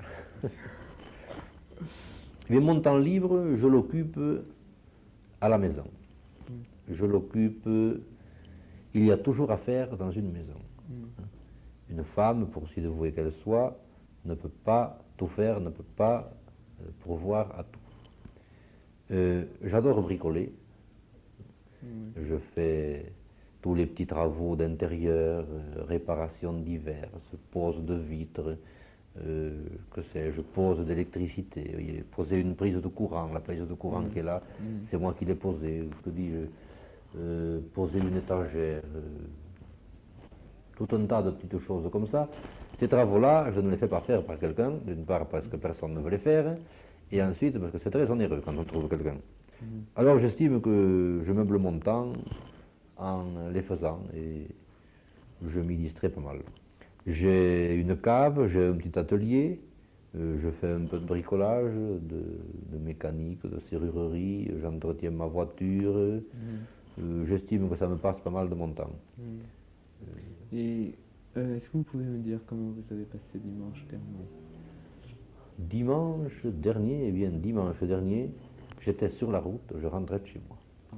Mais mon temps libre, je l'occupe à la maison. Je l'occupe, il y a toujours à faire dans une maison. Une femme, pour si dévouée qu'elle soit, ne peut pas tout faire, ne peut pas pourvoir à tout. Euh, j'adore bricoler. Je fais tous les petits travaux d'intérieur, euh, réparation diverses, pose de vitres, euh, que sais-je, pose d'électricité, poser une prise de courant, la prise de courant mmh. qui est là, mmh. c'est moi qui l'ai posée, je te dis, euh, poser une étagère, euh, tout un tas de petites choses comme ça. Ces travaux-là, je ne les fais pas faire par quelqu'un, d'une part parce que personne ne veut les faire, et ensuite parce que c'est très onéreux quand on trouve quelqu'un. Alors j'estime que je meuble mon temps en les faisant et je m'y distrais pas mal. J'ai une cave, j'ai un petit atelier, euh, je fais un peu de bricolage, de, de mécanique, de serrurerie, j'entretiens ma voiture, mmh. euh, j'estime que ça me passe pas mal de mon temps. Mmh. Euh, et euh, est-ce que vous pouvez me dire comment vous avez passé dimanche dernier? Dimanche dernier, eh bien dimanche dernier, j'étais sur la route, je rentrais de chez moi.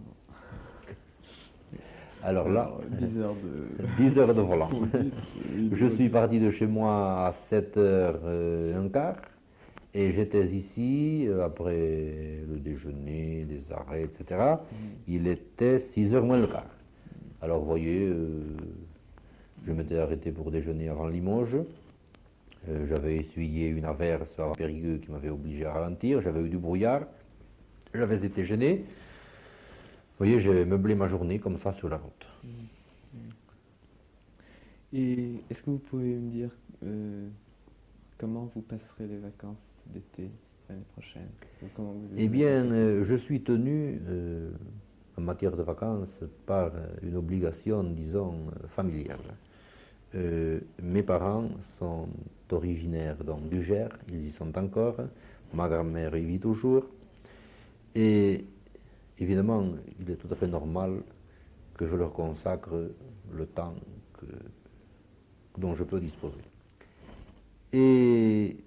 Alors là, dix heures de, dix heures de volant. Je suis parti de chez moi à sept heures quinze et j'étais ici après le déjeuner, les arrêts, et cetera. Mm. Il était six heures moins le quart. Alors vous voyez, euh, je m'étais arrêté pour déjeuner avant Limoges. Euh, j'avais essuyé une averse à Périgueux qui m'avait obligé à ralentir. J'avais eu du brouillard. J'avais été gêné. Vous voyez, j'ai meublé ma journée comme ça sur la route. Et est-ce que vous pouvez me dire euh, comment vous passerez les vacances d'été l'année prochaine? Comment vous Eh bien, euh, je suis tenu euh, en matière de vacances par une obligation, disons, familiale. Euh, mes parents sont originaires donc, du Gers, ils y sont encore. Ma grand-mère y vit toujours. Et évidemment, il est tout à fait normal que je leur consacre le temps que, dont je peux disposer. Et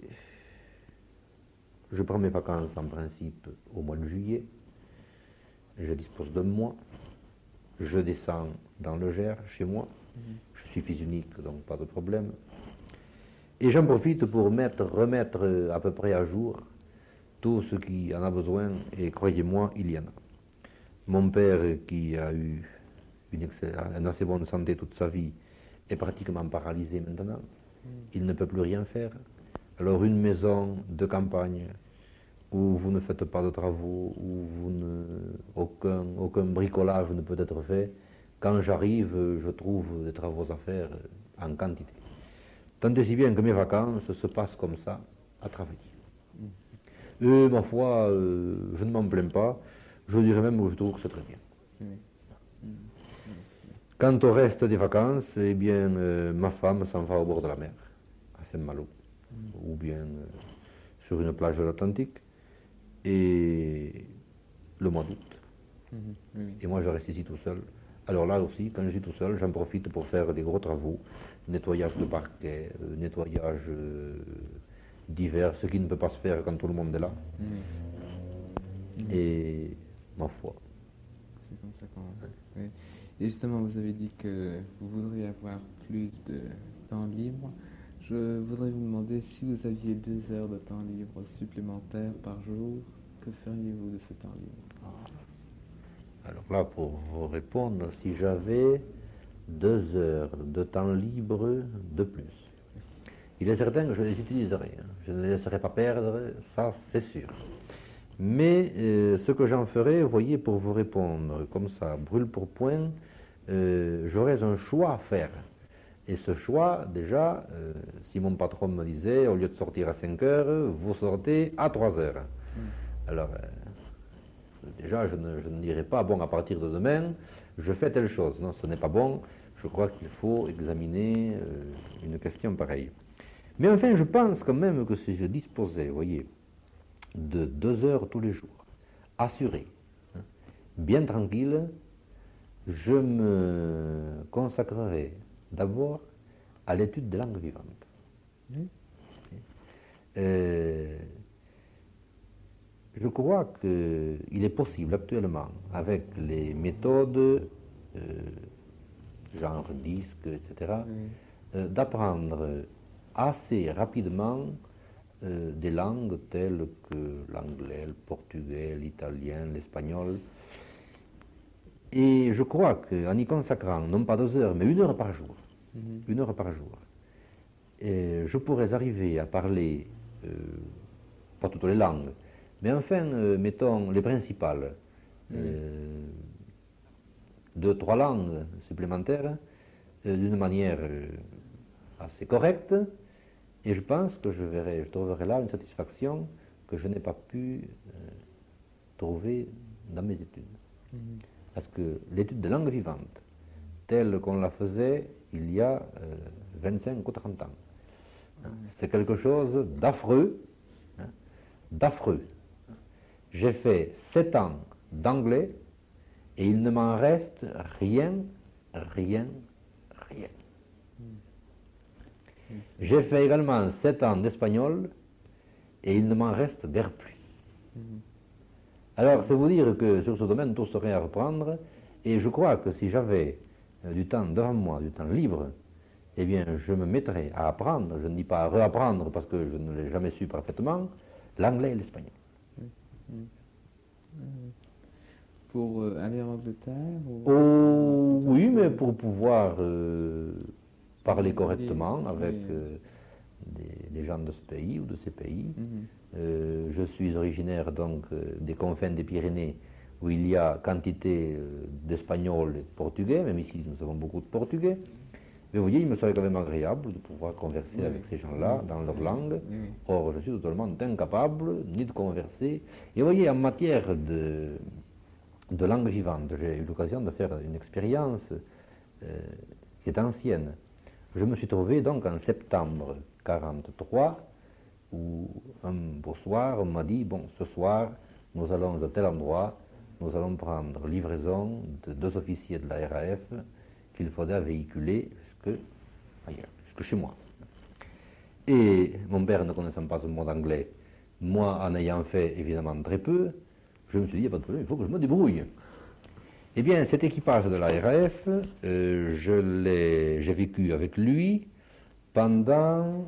je prends mes vacances en principe au mois de juillet. Je dispose d'un mois. Je descends dans le Gers, chez moi. Mmh. Je suis fils unique, donc pas de problème. Et j'en profite pour mettre, remettre à peu près à jour tout ce qui en a besoin, et croyez-moi, il y en a. Mon père, qui a eu une, une assez bonne santé toute sa vie, est pratiquement paralysé maintenant. Mm. Il ne peut plus rien faire. Alors une maison de campagne où vous ne faites pas de travaux, où vous ne, aucun, aucun bricolage ne peut être fait, quand j'arrive, je trouve des travaux à faire en quantité. Tant et si bien que mes vacances se passent comme ça, à travailler. Mm. Et ma foi, euh, je ne m'en plains pas. Je dirais même que je trouve que c'est très bien. Mmh. Mmh. Quant au reste des vacances, eh bien, euh, ma femme s'en va au bord de la mer, à Saint-Malo. ou bien euh, sur une plage de l'Atlantique, et le mois d'août. Mhm. Oui, oui. Et moi, je reste ici tout seul. Alors là aussi, quand je suis tout seul, j'en profite pour faire des gros travaux, nettoyage de parquet, euh, nettoyage euh, divers, ce qui ne peut pas se faire quand tout le monde est là. Oui. Mhm. Et ma foi. C'est comme ça qu'on... Oui. Et justement, vous avez dit que vous voudriez avoir plus de temps libre. Je voudrais vous demander si vous aviez deux heures de temps libre supplémentaires par jour, que feriez-vous de ce temps libre? Alors là, pour vous répondre, si j'avais deux heures de temps libre de plus, il est certain que je les utiliserai. Hein. Je ne les laisserai pas perdre, ça c'est sûr. Mais euh, ce que j'en ferai, vous voyez, pour vous répondre comme ça, brûle pour point, euh, j'aurais un choix à faire. Et ce choix, déjà, euh, si mon patron me disait, au lieu de sortir à cinq heures, vous sortez à trois heures. Mm. Alors, euh, déjà, je ne, je ne dirais pas, bon, à partir de demain, je fais telle chose. Non, ce n'est pas bon. Je crois qu'il faut examiner euh, une question pareille. Mais enfin, je pense quand même que si je disposais, vous voyez, de deux heures tous les jours, assuré, hein, bien tranquille, je me consacrerai d'abord à l'étude des langues vivantes. Oui. Euh, je crois qu'il est possible actuellement, avec les méthodes, euh, genre disque, et cetera, Oui. euh, d'apprendre assez rapidement euh, des langues telles que l'anglais, le portugais, l'italien, l'espagnol. Et je crois qu'en y consacrant, non pas deux heures, mais une heure par jour, Mhm. une heure par jour, et je pourrais arriver à parler, euh, pas toutes les langues, mais enfin, euh, mettons les principales, euh, deux, trois langues supplémentaires, euh, d'une manière euh, assez correcte, et je pense que je verrai, je trouverai là une satisfaction que je n'ai pas pu euh, trouver dans mes études. Mhm. Parce que l'étude des langues vivantes, telle qu'on la faisait il y a euh, vingt-cinq ou trente ans, hein, c'est quelque chose d'affreux, hein, d'affreux. J'ai fait sept ans d'anglais et il ne m'en reste rien, rien, rien. J'ai fait également sept ans d'espagnol et il ne m'en reste guère plus. Mhm. Alors, c'est vous dire que sur ce domaine, tout serait à reprendre, et je crois que si j'avais euh, du temps devant moi, du temps libre, eh bien, je me mettrais à apprendre, je ne dis pas à réapprendre parce que je ne l'ai jamais su parfaitement, l'anglais et l'espagnol. Mhm. Pour euh, aller en Angleterre ou... Oh, oui, mais pour pouvoir euh, parler Oui, correctement avec oui. euh, des, des gens de ce pays ou de ces pays. Mhm. Euh, je suis originaire donc euh, des confins des Pyrénées où il y a quantité euh, d'Espagnols et de Portugais, même ici nous avons beaucoup de Portugais. Mais vous voyez, il me serait quand même agréable de pouvoir converser Oui. avec ces gens-là Oui, dans leur c'est- langue. oui, oui. Or, je suis totalement incapable ni de converser. Et vous voyez, en matière de, de langue vivante, j'ai eu l'occasion de faire une expérience euh, qui est ancienne. Je me suis trouvé donc en septembre quarante-trois où un beau soir, on m'a dit, bon, ce soir, nous allons à tel endroit, nous allons prendre livraison de deux officiers de la R A F qu'il faudra véhiculer jusque, ailleurs, jusque chez moi. Et mon père ne connaissant pas ce mot d'anglais, moi en ayant fait évidemment très peu, je me suis dit, il n'y a pas de problème, il faut que je me débrouille. Eh bien, cet équipage de la R A F, euh, je l'ai, j'ai vécu avec lui pendant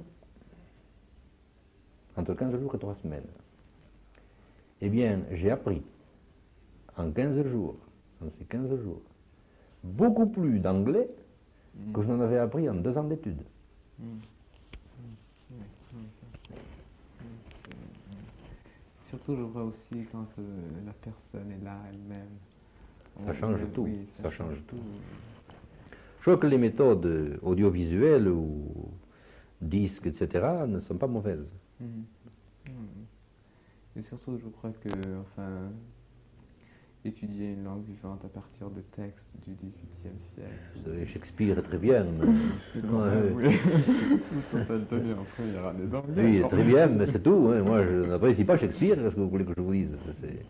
entre quinze jours et trois semaines. Eh bien, j'ai appris en quinze jours, en ces quinze jours, beaucoup plus d'anglais Mhm. que je n'en avais appris en deux ans d'études. Mhm. Mhm. Oui, oui, ça. Oui, c'est- oui. Surtout, je vois aussi quand euh, la personne est là elle-même. Ça On- change oui, tout, oui, ça change tout. oui. Je crois que les méthodes audiovisuelles ou disques, et cetera, ne sont pas mauvaises. Mhm. Mhm. Et surtout, je crois que, enfin, étudier une langue vivante à partir de textes du dix-huitième siècle. Vous savez, Shakespeare est très bien. Mais... Quand Ouais, même, ouais. oui. Quand elle tenait en première année d'anglais. Oui, alors. très bien, mais c'est tout. Hein. Moi, je n'apprécie pas Shakespeare, qu'est-ce que vous voulez que je vous dise? C'est-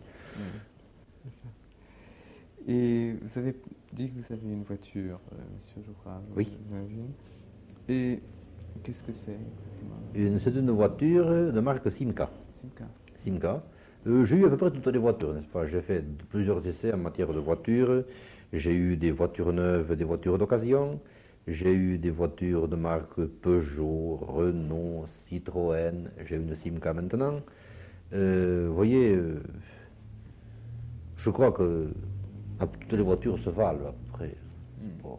Et vous avez dit que vous avez une voiture, euh, monsieur, je crois. Oui. j'imagine. Et qu'est-ce que c'est exactement? une- C'est une voiture de marque Simca. Simca. Simca. Euh, j'ai eu à peu près toutes les voitures, n'est-ce pas? J'ai fait de- plusieurs essais en matière de voitures. J'ai eu des voitures neuves, des voitures d'occasion. J'ai eu des voitures de marque Peugeot, Renault, Citroën. J'ai une Simca maintenant. Euh, vous voyez, euh, je crois que à- toutes les voitures se valent à peu près. Bon.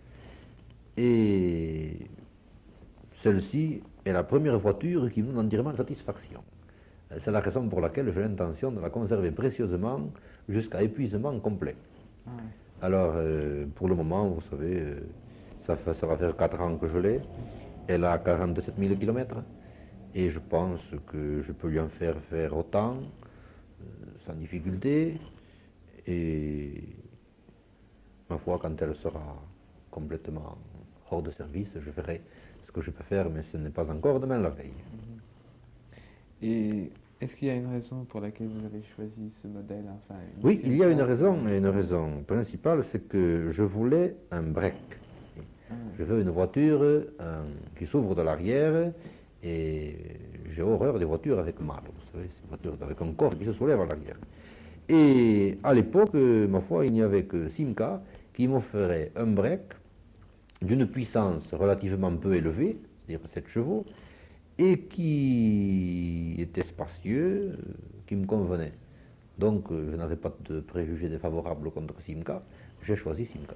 Et celle-ci est la première voiture qui me donne entièrement satisfaction. C'est la raison pour laquelle j'ai l'intention de la conserver précieusement jusqu'à épuisement complet. Ah ouais. Alors, euh, pour le moment, vous savez, euh, ça, fait- ça va faire quatre ans que je l'ai. Elle a quarante-sept mille kilomètres. Et je pense que je peux lui en faire faire autant, euh, sans difficulté. Et ma foi, quand elle sera complètement hors de service, je ferai ce que je peux faire, mais ce n'est pas encore demain la veille. Et est-ce qu'il y a une raison pour laquelle vous avez choisi ce modèle? Enfin, une Oui, il y a une Simca? raison, et une raison principale, c'est que je voulais un break. Ah, Je veux une voiture euh, qui s'ouvre de l'arrière, et j'ai horreur des voitures avec mal, vous savez, ces voitures avec un corps qui se soulève à l'arrière. Et à l'époque, euh, ma foi, il n'y avait que Simca qui m'offrait un break d'une puissance relativement peu élevée, c'est-à-dire sept chevaux, et qui était spacieux, euh, qui me convenait. Donc euh, je n'avais pas de préjugés défavorables contre Simca, j'ai choisi Simca.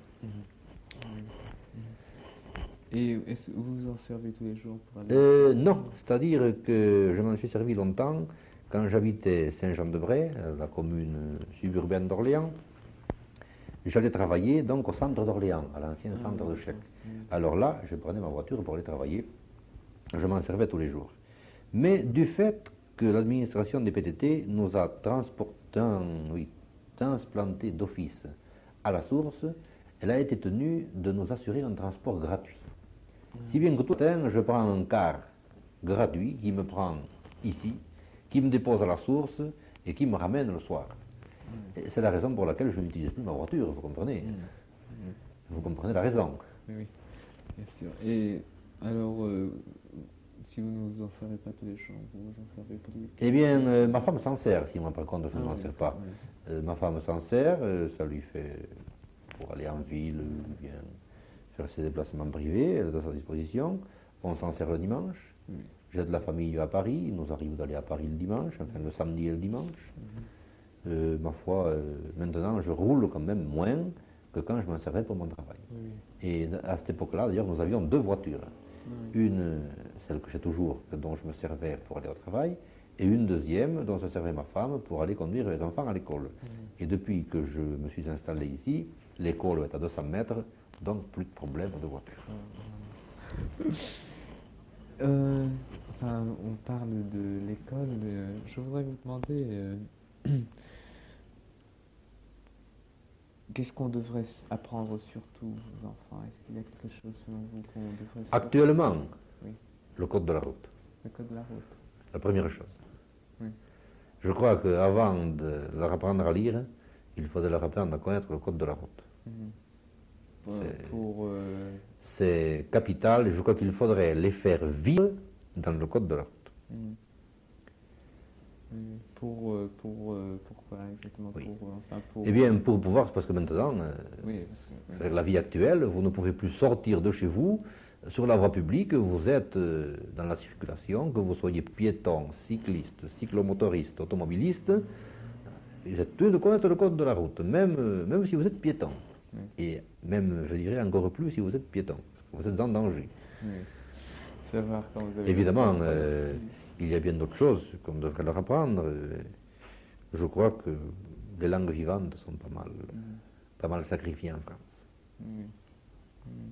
Et est-ce que vous vous en servez tous les jours pour aller? Euh, non, c'est-à-dire que je m'en suis servi longtemps quand j'habitais Saint-Jean-de-Bray, la commune suburbaine d'Orléans. J'allais travailler donc au centre d'Orléans, à l'ancien Ah, centre de d'accord. chèque. Mm. Alors là, je prenais ma voiture pour aller travailler. Je m'en servais tous les jours. Mais du fait que l'administration des P T T nous a transporté, oui, transplanté d'office à la source, elle a été tenue de nous assurer un transport gratuit. Si bien que tout le matin, je prends un car gratuit qui me prend ici, qui me dépose à la source et qui me ramène le soir. Et c'est la raison pour laquelle je n'utilise plus ma voiture, vous comprenez? Vous comprenez la raison. Oui, oui, bien sûr. Et alors, euh, si vous ne vous en servez pas tous les jours, vous vous en servez plus? Eh bien, euh, ma femme s'en sert, si moi par contre je ne Ah, m'en oui, sers pas. oui. Euh, ma femme s'en sert, euh, ça lui fait pour aller en ville, ou bien faire ses déplacements privés, elle est à sa disposition. On s'en sert le dimanche. Oui. J'ai de la famille à Paris, il nous arrive d'aller à Paris le dimanche, enfin le samedi et le dimanche. Euh, ma foi, euh, maintenant je roule quand même moins que quand je m'en servais pour mon travail. Oui, Et à cette époque-là, d'ailleurs, nous avions deux voitures. oui. Une, euh, celle que j'ai toujours, dont je me servais pour aller au travail, et une deuxième dont se servait ma femme pour aller conduire les enfants à l'école. Et depuis que je me suis installé ici, l'école est à deux cents mètres, donc plus de problème de voiture. Euh, enfin, on parle de l'école, mais euh, je voudrais vous demander euh, qu'est-ce qu'on devrait s- apprendre surtout aux enfants? Est-ce qu'il y a quelque chose selon vous qu'on devrait surtout- Actuellement, Oui. le code de la route, Le code de la route. la première chose. Oui. Je crois qu'avant de leur apprendre à lire, il faudrait leur apprendre à connaître le code de la route. Mhm. Pour, C'est- pour, euh, C'est capital et je crois qu'il faudrait les faire vivre dans le code de la route. mhm. Oui, pour, euh, pour, euh, pourquoi exactement? Oui. Pour, euh, enfin, pour, Eh bien, pour pouvoir, parce que maintenant, euh, oui, parce que, oui. avec la vie actuelle, vous ne pouvez plus sortir de chez vous sur la voie publique, vous êtes euh, dans la circulation, que vous soyez piéton, cycliste, cyclomotoriste, automobiliste, vous êtes tenu de connaître le code de la route, même, euh, même si vous êtes piéton. Oui. Et même, je dirais, encore plus si vous êtes piéton, parce que vous êtes en danger. Oui. Savoir quand vous avez Évidemment, le temps de euh, traverser. il y a bien d'autres choses qu'on devrait leur apprendre. euh, Je crois que les langues vivantes sont pas mal, Mhm. pas mal sacrifiées en France. Oui. Mhm.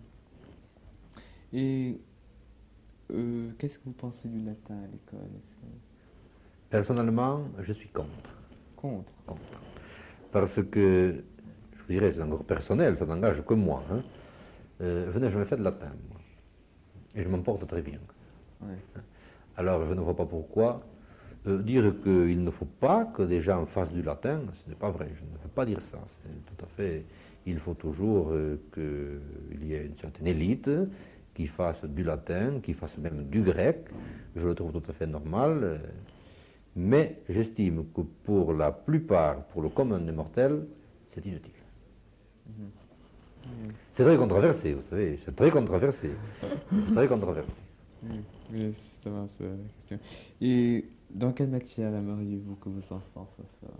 Et euh, qu'est-ce que vous pensez du latin à l'école? Est-ce que- Personnellement, je suis contre. Contre? contre. parce que, je vous dirais, c'est encore personnel, ça n'engage que moi. Hein. Euh, je n'ai jamais fait de latin, moi. Et je m'en porte très bien. Ouais. Alors, je ne vois pas pourquoi euh, dire qu'il ne faut pas que des gens fassent du latin, ce n'est pas vrai, je ne veux pas dire ça. C'est tout à fait. Il faut toujours euh, qu'il y ait une certaine élite qui fasse du latin, qui fasse même du grec. Je le trouve tout à fait normal. Euh, mais j'estime que pour la plupart, pour le commun des mortels, c'est inutile. Mhm. Oui. C'est très controversé, vous savez, c'est très controversé. C'est très controversé. Oui, oui, justement, c'est la question. Et dans quelle matière aimeriez-vous que vos enfants soient forts?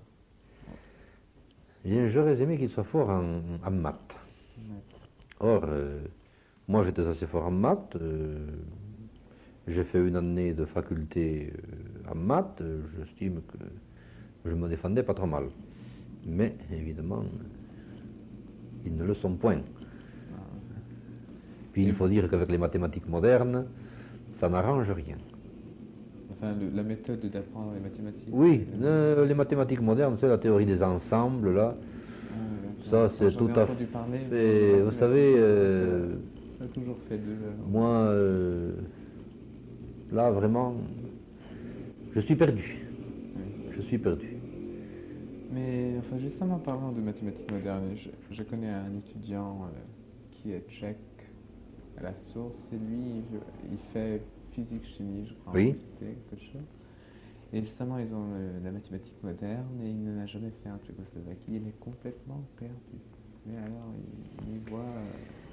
Bien, j'aurais aimé qu'il soit fort en, en maths. Ouais. Or, euh, moi j'étais assez fort en maths. euh, j'ai fait une année de faculté euh, en maths. euh, J'estime que je me défendais pas trop mal. Mais évidemment, ils ne le sont point. Ah, Puis Et- il faut dire qu'avec les mathématiques modernes, ça n'arrange rien. Enfin, le- la méthode d'apprendre les mathématiques. Oui, euh, euh, les mathématiques modernes, c'est la théorie des ensembles, là. ah, Ça, d'accord. c'est J'en tout avais à entendu parler, mais fait. en Vous mathématiques, savez, ça- euh, ça a toujours fait deux heures. moi, euh, là, vraiment, je suis perdu. Oui. Je suis perdu. Mais enfin, justement, parlant de mathématiques modernes, je, je connais un étudiant euh, qui est tchèque à la source, et lui, je- il fait physique, chimie, je crois, en Oui. faculté, quelque chose. Et justement, ils ont euh, la mathématique moderne, et il n'en a jamais fait en Tchécoslovaquie, il est complètement perdu. Mais alors, il, il voit, euh,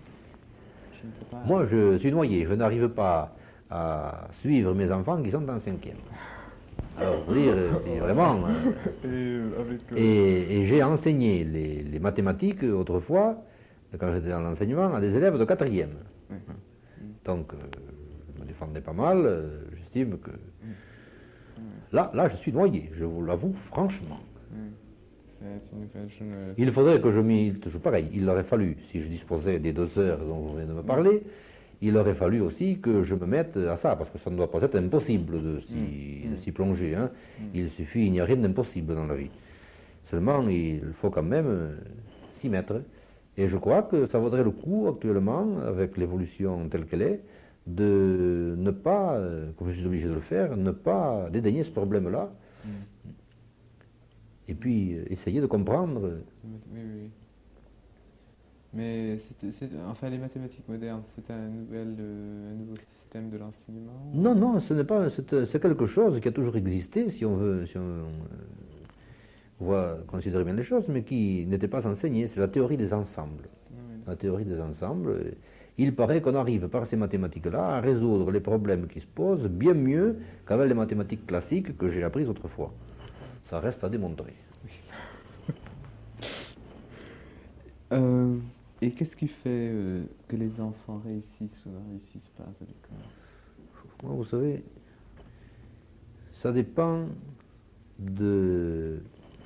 je ne sais pas... Moi, je suis noyé. Je n'arrive pas à suivre mes enfants qui sont en cinquième. Alors, vous dire, c'est vraiment. euh, Et euh, avec... euh, Et, et j'ai enseigné les, les mathématiques autrefois, quand j'étais dans l'enseignement, à des élèves de quatrième. ouais. Donc, euh, je me défendais pas mal. euh, J'estime que. Là, là, je suis noyé, je vous l'avoue franchement. Ouais. C'est une... enfin, je ne- Il faudrait que je m'y. Toujours pareil, il aurait fallu, si je disposais des deux heures dont vous venez de me parler, il aurait fallu aussi que je me mette à ça, parce que ça ne doit pas être impossible de s'y, Mm. de s'y plonger. Hein. Mm. Il suffit, il n'y a rien d'impossible dans la vie. Seulement, il faut quand même euh, s'y mettre. Et je crois que ça vaudrait le coup actuellement, avec l'évolution telle qu'elle est, de ne pas, euh, comme je suis obligé de le faire, ne pas dédaigner ce problème-là, Mm. et puis euh, essayer de comprendre. euh, Oui, oui, oui. Mais c'est, c'est- enfin, les mathématiques modernes, c'est un, nouvel, euh, un nouveau système de l'enseignement? Non, non, ce n'est pas, c'est, c'est quelque chose qui a toujours existé, si on veut, si on euh, voit, considérer bien les choses, mais qui n'était pas enseigné. C'est la théorie des ensembles. Ah oui. La théorie des ensembles. euh, Il paraît qu'on arrive par ces mathématiques-là à résoudre les problèmes qui se posent bien mieux qu'avec les mathématiques classiques que j'ai apprises autrefois. Ça reste à démontrer. Euh, et qu'est-ce qui fait euh, que les enfants réussissent ou ne réussissent pas à l'école? Moi, vous savez, ça dépend de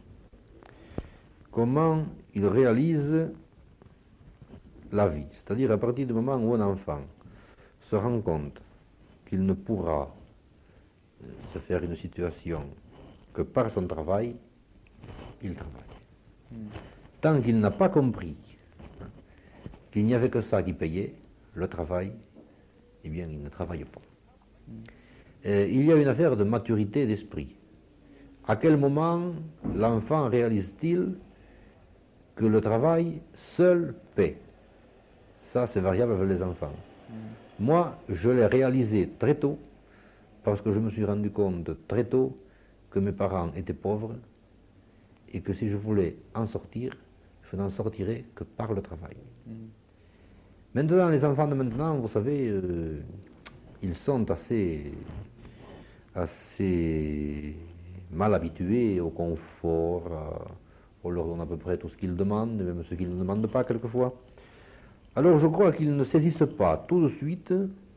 comment ils réalisent la vie. C'est-à-dire à partir du moment où un enfant se rend compte qu'il ne pourra euh, se faire une situation que par son travail, il travaille. Mm. Tant qu'il n'a pas compris hein, qu'il n'y avait que ça qui payait, le travail, eh bien, il ne travaille pas. Euh, il y a une affaire de maturité d'esprit. À quel moment l'enfant réalise-t-il que le travail seul paie? Ça, c'est variable avec les enfants. Mm. Moi, je l'ai réalisé très tôt, parce que je me suis rendu compte très tôt que mes parents étaient pauvres et que si je voulais en sortir, je n'en sortirais que par le travail. Mm. Maintenant, les enfants de maintenant, vous savez, euh, ils sont assez, assez mal habitués au confort. à- on leur donne à peu près tout ce qu'ils demandent, même ce qu'ils ne demandent pas quelquefois. Alors je crois qu'ils ne saisissent pas tout de suite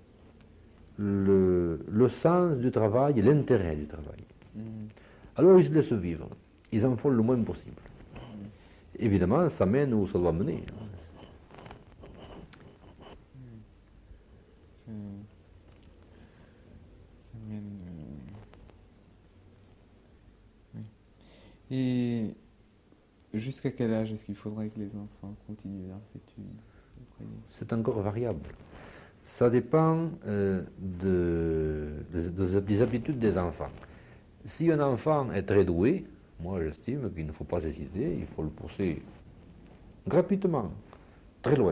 le, le sens du travail et l'intérêt du travail. Mm. Alors ils se laissent vivre. Ils en font le moins possible. Évidemment, ça mène où ça doit mener. Ça- ça mène, euh, oui. Et jusqu'à quel âge est-ce qu'il faudrait que les enfants continuent leurs études, vous croyez? C'est encore variable. Ça dépend euh, de, de- des habitudes des enfants. Si un enfant est très doué, moi j'estime qu'il ne faut pas hésiter, il faut le pousser gratuitement, très loin.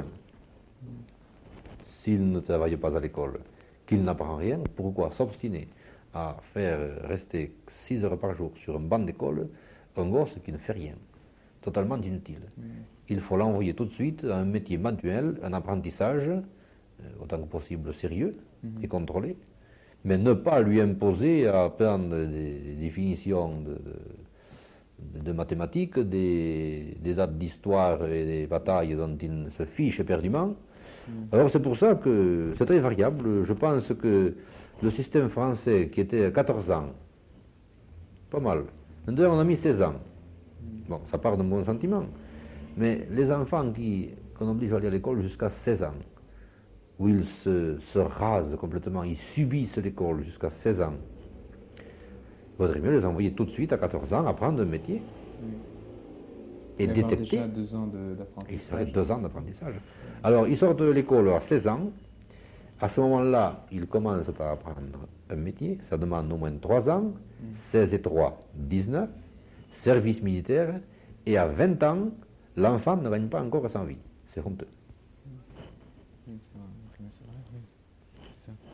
S'il ne travaille pas à l'école, qu'il n'apprend rien, pourquoi s'obstiner à faire rester six heures par jour sur un banc d'école un gosse qui ne fait rien, totalement inutile. Il faut l'envoyer tout de suite à un métier manuel, un apprentissage, euh, autant que possible sérieux et contrôlé, mais ne pas lui imposer à apprendre des, des définitions de, de- de mathématiques, des, des dates d'histoire et des batailles dont il se fiche éperdument. Alors c'est pour ça que c'est très variable. Je pense que le système français qui était à quatorze ans, pas mal. Maintenant on a mis seize ans. Bon, ça part d'un bon sentiment. Mais les enfants qui, qu'on oblige à aller à l'école jusqu'à seize ans, où ils se, se rasent complètement, ils subissent l'école jusqu'à seize ans, il vaudrait mieux les envoyer tout de suite à quatorze ans apprendre un métier. Et Il va y avoir détecter. déjà deux ans de- Il d'apprentissage. serait deux ans d'apprentissage. Alors, ils sortent de l'école à seize ans. À ce moment-là, ils commencent à apprendre un métier. Ça demande au moins trois ans. seize et trois, dix-neuf. Service militaire. Et à vingt ans, l'enfant ne gagne pas encore sa vie. C'est honteux. Oui, c'est vrai, mais c'est vrai, oui. C'est ça.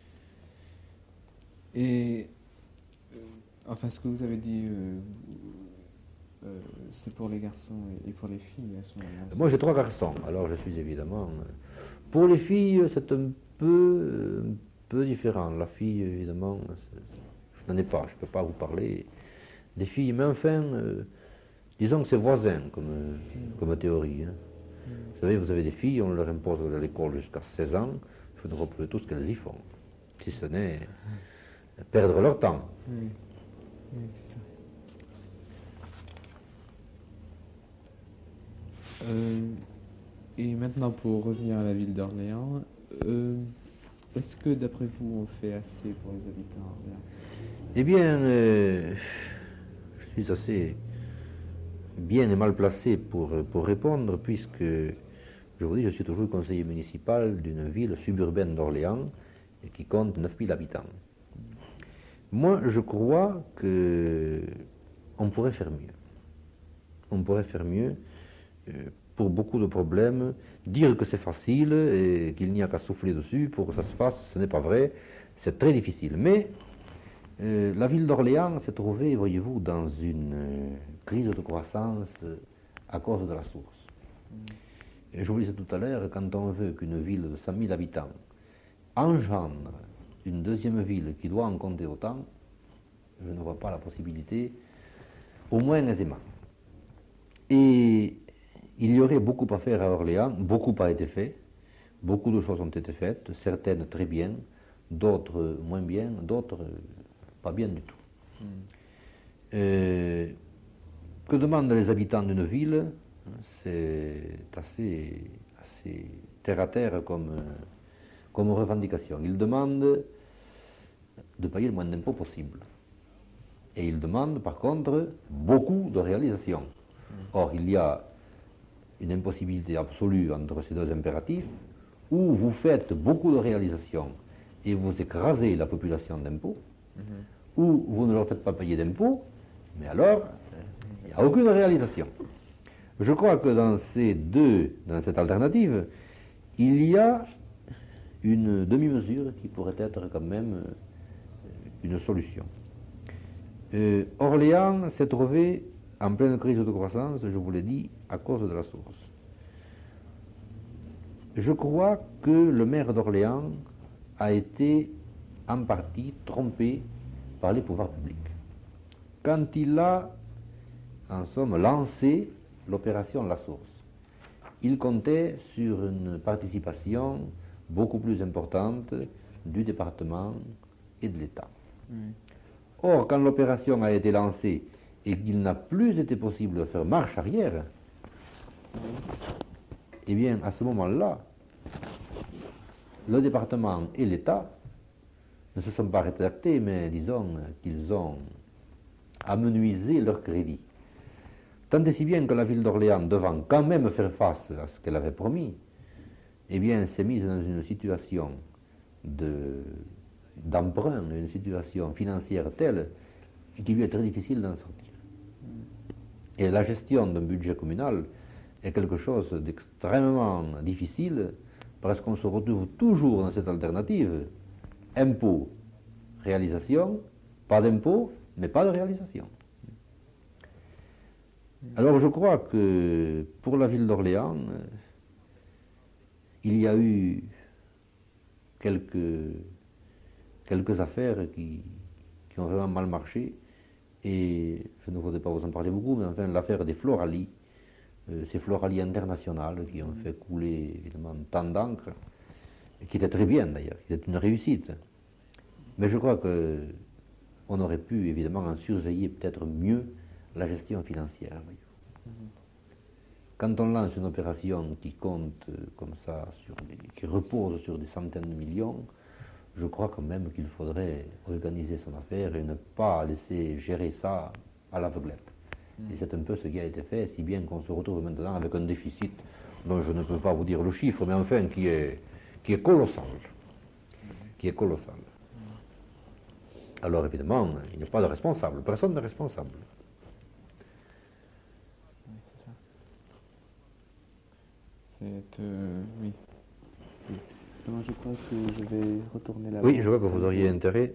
Et, euh, enfin, ce que vous avez dit, euh, euh, c'est pour les garçons et, et pour les filles à ce moment-là. Moi, j'ai trois garçons. Alors, je suis évidemment... euh, Pour les filles, c'est un peu, un peu différent. La fille, évidemment, c'est- je n'en ai pas. Je ne peux pas vous parler des filles. Mais enfin, euh, disons que c'est voisin comme, euh, comme théorie. hein. Vous savez, vous avez des filles, on leur impose d'aller à l'école jusqu'à seize ans. Je ne vois plus tout ce qu'elles y font. Si ce n'est perdre leur temps. Oui, oui, c'est ça. Euh, et maintenant, pour revenir à la ville d'Orléans, euh, est-ce que, d'après vous, on fait assez pour les habitants d'Orléans? Eh bien, euh, je suis assez bien et mal placé pour, pour répondre, puisque, je vous dis, je suis toujours conseiller municipal d'une ville suburbaine d'Orléans et qui compte neuf mille habitants. Moi, je crois que on pourrait faire mieux. On pourrait faire mieux euh, pour beaucoup de problèmes. Dire que c'est facile et qu'il n'y a qu'à souffler dessus pour que ça se fasse, ce n'est pas vrai. C'est très difficile. Mais euh, la ville d'Orléans s'est trouvée, voyez-vous, dans une euh, crise de croissance euh, à cause de la source. Et je vous disais tout à l'heure, quand on veut qu'une ville de cent mille habitants engendre une deuxième ville qui doit en compter autant, je ne vois pas la possibilité, au moins aisément. Et il y aurait beaucoup à faire à Orléans, beaucoup a été fait, beaucoup de choses ont été faites, certaines très bien, d'autres moins bien, d'autres pas bien du tout. Mm. Euh, que demandent les habitants d'une ville? C'est assez, assez terre à terre comme, comme revendication. Ils demandent de payer le moins d'impôts possible. Et ils demandent par contre beaucoup de réalisations. Or, il y a une impossibilité absolue entre ces deux impératifs, où vous faites beaucoup de réalisations et vous écrasez la population d'impôts, mm-hmm. ou vous ne leur faites pas payer d'impôts, mais alors, il n'y a aucune réalisation. Je crois que dans ces deux, dans cette alternative, il y a une demi-mesure qui pourrait être quand même une solution. Euh, Orléans s'est trouvé en pleine crise de croissance, je vous l'ai dit, à cause de la source. Je crois que le maire d'Orléans a été en partie trompé par les pouvoirs publics. Quand il a, en somme, lancé l'opération La Source, il comptait sur une participation beaucoup plus importante du département et de l'État. Mmh. Or, quand l'opération a été lancée et qu'il n'a plus été possible de faire marche arrière, eh bien, à ce moment-là, le département et l'État ne se sont pas rétractés, mais disons qu'ils ont amenuisé leur crédit. Tant et si bien que la ville d'Orléans, devant quand même faire face à ce qu'elle avait promis, eh bien, s'est mise dans une situation de, d'emprunt, une situation financière telle qu'il lui est très difficile d'en sortir. Et la gestion d'un budget communal est quelque chose d'extrêmement difficile parce qu'on se retrouve toujours dans cette alternative impôt, réalisation, pas d'impôt, mais pas de réalisation. Alors je crois que pour la ville d'Orléans, il y a eu quelques, quelques affaires qui, qui ont vraiment mal marché, et je ne voudrais pas vous en parler beaucoup, mais enfin l'affaire des Floralie, euh, ces Floralie internationales qui ont fait couler évidemment tant d'encre, qui était très bien d'ailleurs, qui était une réussite. Mais je crois qu'on aurait pu évidemment en surveiller peut-être mieux la gestion financière. Quand on lance une opération qui compte comme ça, sur des, qui repose sur des centaines de millions, je crois quand même qu'il faudrait organiser son affaire et ne pas laisser gérer ça à l'aveuglette. Mm. Et c'est un peu ce qui a été fait, si bien qu'on se retrouve maintenant avec un déficit dont je ne peux pas vous dire le chiffre, mais enfin qui est, qui est colossal. Mm. Qui est colossal. Mm. Alors évidemment, il n'y a pas de responsable, personne n'est responsable. C'est... Euh, oui. oui. Alors, je crois que je vais retourner là-bas. Oui, je vois que vous auriez intérêt.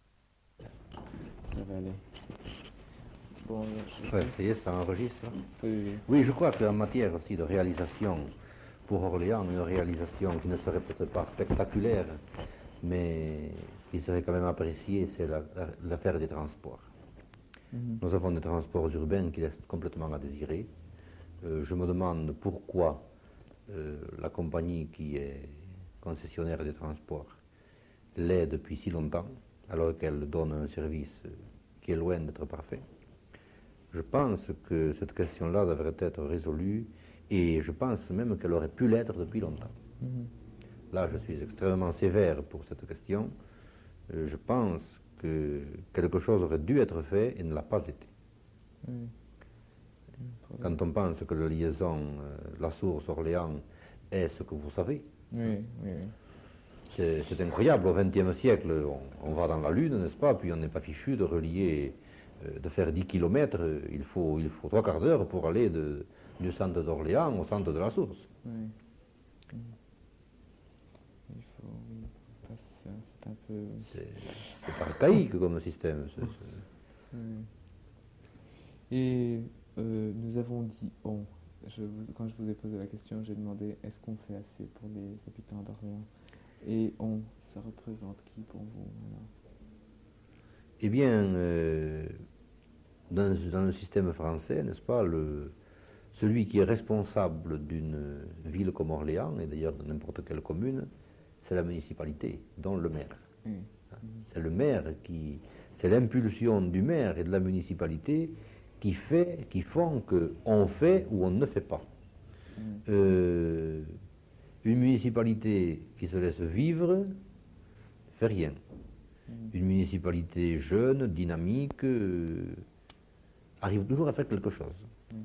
Ça va aller. Bon, je... ouais, ça y est, ça enregistre. Oui, oui. Oui, je crois qu'en matière aussi de réalisation, pour Orléans, une réalisation qui ne serait peut-être pas spectaculaire, mais qui serait quand même appréciée, c'est la, la, l'affaire des transports. Mm-hmm. Nous avons des transports urbains qui laissent complètement à désirer. Euh, je me demande pourquoi Euh, la compagnie qui est concessionnaire des transports l'est depuis si longtemps, alors qu'elle donne un service qui est loin d'être parfait. Je pense que cette question-là devrait être résolue et je pense même qu'elle aurait pu l'être depuis longtemps. Mm-hmm. Là, je suis extrêmement sévère pour cette question. Euh, je pense que quelque chose aurait dû être fait et ne l'a pas été. Mm. Quand on pense que la liaison, euh, la source Orléans, est ce que vous savez. Oui, oui, oui. C'est, c'est incroyable, au vingtième siècle, on, on va dans la Lune, n'est-ce pas, puis on n'est pas fichu de relier, euh, de faire dix kilomètres, il faut, il faut trois quarts d'heure pour aller de, du centre d'Orléans au centre de la source. Oui. Il faut, oui, c'est, c'est un peu... C'est, c'est archaïque comme système. C'est, c'est... Oui. Et... Euh, nous avons dit on. Je vous, quand je vous ai posé la question, j'ai demandé est-ce qu'on fait assez pour les habitants d'Orléans? Et on, ça représente qui pour vous alors? Eh bien, euh, dans, dans le système français, n'est-ce pas, le, celui qui est responsable d'une ville comme Orléans, et d'ailleurs de n'importe quelle commune, c'est la municipalité, dont le maire. Oui. C'est le maire qui... C'est l'impulsion du maire et de la municipalité qui fait, qui font qu'on fait ou on ne fait pas. Mmh. Euh, une municipalité qui se laisse vivre ne fait rien. Mmh. Une municipalité jeune, dynamique, euh, arrive toujours à faire quelque chose. Mmh.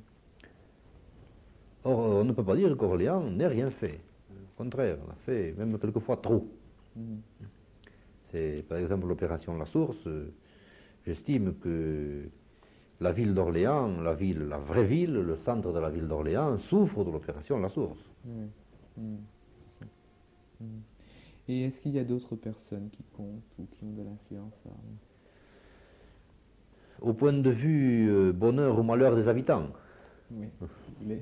Or, on ne peut pas dire qu'Orléans n'ait rien fait. Au contraire, on a fait même quelquefois trop. C'est par exemple l'opération La Source. Euh, j'estime que la ville d'Orléans, la ville, la vraie ville, le centre de la ville d'Orléans, souffre de l'opération La Source. Mmh. Mmh. Mmh. Et est-ce qu'il y a d'autres personnes qui comptent ou qui ont de l'influence à... Au point de vue euh, bonheur ou malheur des habitants. Oui, mais...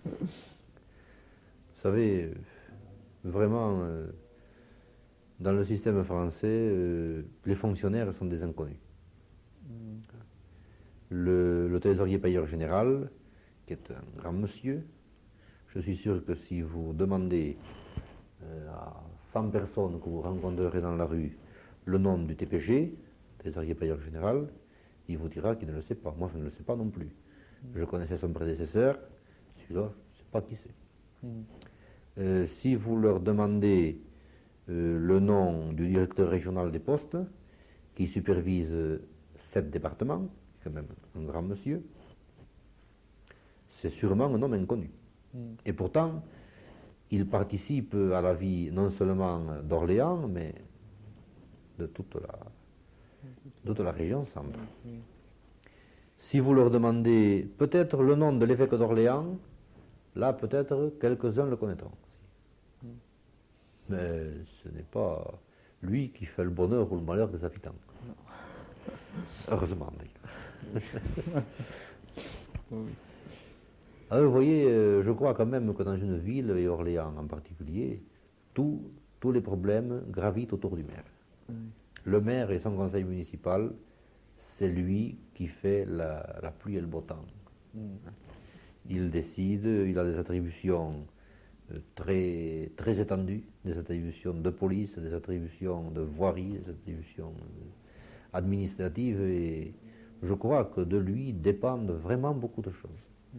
Vous savez, vraiment, euh, dans le système français, euh, les fonctionnaires sont des inconnus. Mmh. Le, le trésorier payeur général, qui est un grand monsieur, je suis sûr que si vous demandez euh, à cent personnes que vous rencontrerez dans la rue le nom du T P G, trésorier payeur général, il vous dira qu'il ne le sait pas. Moi, je ne le sais pas non plus. Je connaissais son prédécesseur, celui-là, je ne sais pas qui c'est. Mm. Euh, si vous leur demandez euh, le nom du directeur régional des postes, qui supervise sept départements, quand même un grand monsieur, c'est sûrement un homme inconnu. Mm. Et pourtant, il participe à la vie non seulement d'Orléans, mais de toute la, de toute la région centre. Oui, oui. Si vous leur demandez peut-être le nom de l'évêque d'Orléans, là peut-être quelques-uns le connaîtront. Mm. Mais ce n'est pas lui qui fait le bonheur ou le malheur des habitants. Non. Heureusement d'ailleurs. Oui. Alors vous voyez, euh, je crois quand même que dans une ville, et Orléans en particulier, tout- tous les problèmes gravitent autour du maire. Oui. Le maire et son conseil municipal, c'est lui qui fait la, la pluie et le beau temps. Mm. Il décide, il a des attributions euh, très, très étendues, des attributions de police, des attributions de voirie, des attributions euh, administratives, et je crois que de lui dépendent vraiment beaucoup de choses. Mm.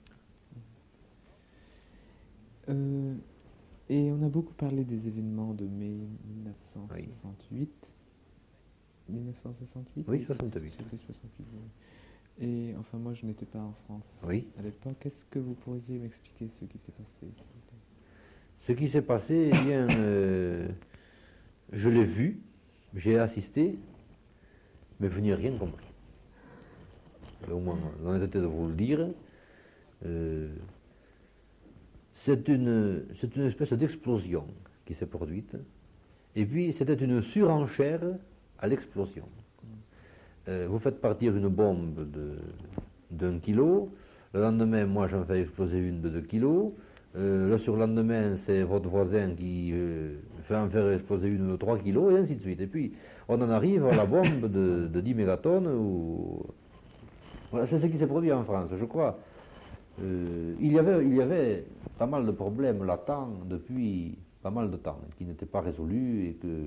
Euh, et on a beaucoup parlé des événements de mai mille neuf cent soixante-huit. mille neuf cent soixante-huit Oui, soixante-huit. C'était soixante-huit, oui. Et enfin, moi, je n'étais pas en France Oui. à l'époque. Est-ce que vous pourriez m'expliquer ce qui s'est passé, s'il vous plaît? Ce qui s'est passé, eh bien, euh, je l'ai vu, j'ai assisté, mais je n'ai rien compris. Au moins, l'honnêteté de vous le dire, euh, c'est une, c'est une espèce d'explosion qui s'est produite, et puis c'était une surenchère à l'explosion. Euh, vous faites partir une bombe de, d'un kilo, le lendemain, moi j'en fais exploser une de deux kilos, euh, le surlendemain, c'est votre voisin qui euh, fait en faire exploser une de trois kilos, et ainsi de suite. Et puis, on en arrive à la bombe de, de dix mégatonnes, où... Voilà, c'est ce qui s'est produit en France, je crois. Euh, il, y avait, il y avait pas mal de problèmes latents depuis pas mal de temps, qui n'étaient pas résolus, et que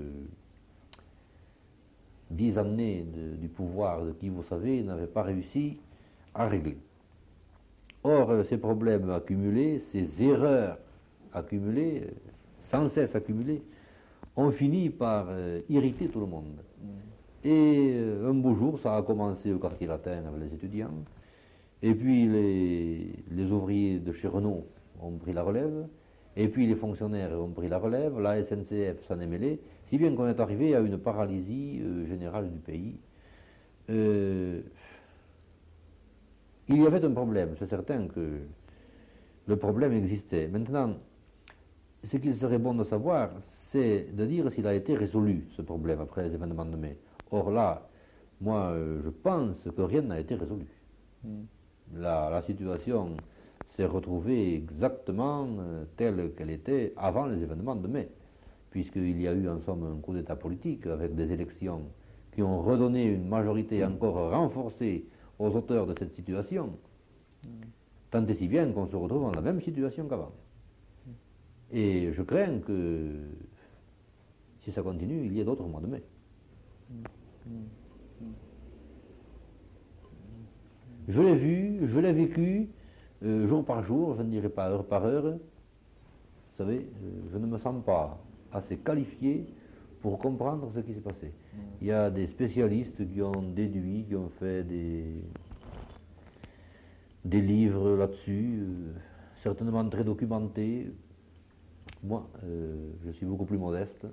dix années de, du pouvoir de qui vous savez n'avaient pas réussi à régler. Or, euh, ces problèmes accumulés, ces erreurs accumulées, euh, sans cesse accumulées, ont fini par euh, irriter tout le monde. Mm. Et euh, un beau jour, ça a commencé au quartier latin avec les étudiants, et puis les, les ouvriers de chez Renault ont pris la relève, et puis les fonctionnaires ont pris la relève, la S N C F s'en est mêlée, si bien qu'on est arrivé à une paralysie euh, générale du pays. Euh, il y avait un problème, c'est certain que le problème existait. Maintenant, ce qu'il serait bon de savoir, c'est de dire s'il a été résolu, ce problème, après les événements de mai. Or là, moi, euh, je pense que rien n'a été résolu. Mm. La, la situation s'est retrouvée exactement euh, telle qu'elle était avant les événements de mai, puisqu'il y a eu en somme un coup d'état politique avec des élections qui ont redonné une majorité encore renforcée aux auteurs de cette situation, Mm. tant et si bien qu'on se retrouve dans la même situation qu'avant. Et je crains que si ça continue, il y ait d'autres mois de mai. Je l'ai vu, je l'ai vécu, euh, jour par jour, je ne dirais pas heure par heure. Vous savez, euh, je ne me sens pas assez qualifié pour comprendre ce qui s'est passé. Mm. Il y a des spécialistes qui ont déduit, qui ont fait des, des livres là-dessus, euh, certainement très documentés. Moi, euh, je suis beaucoup plus modeste.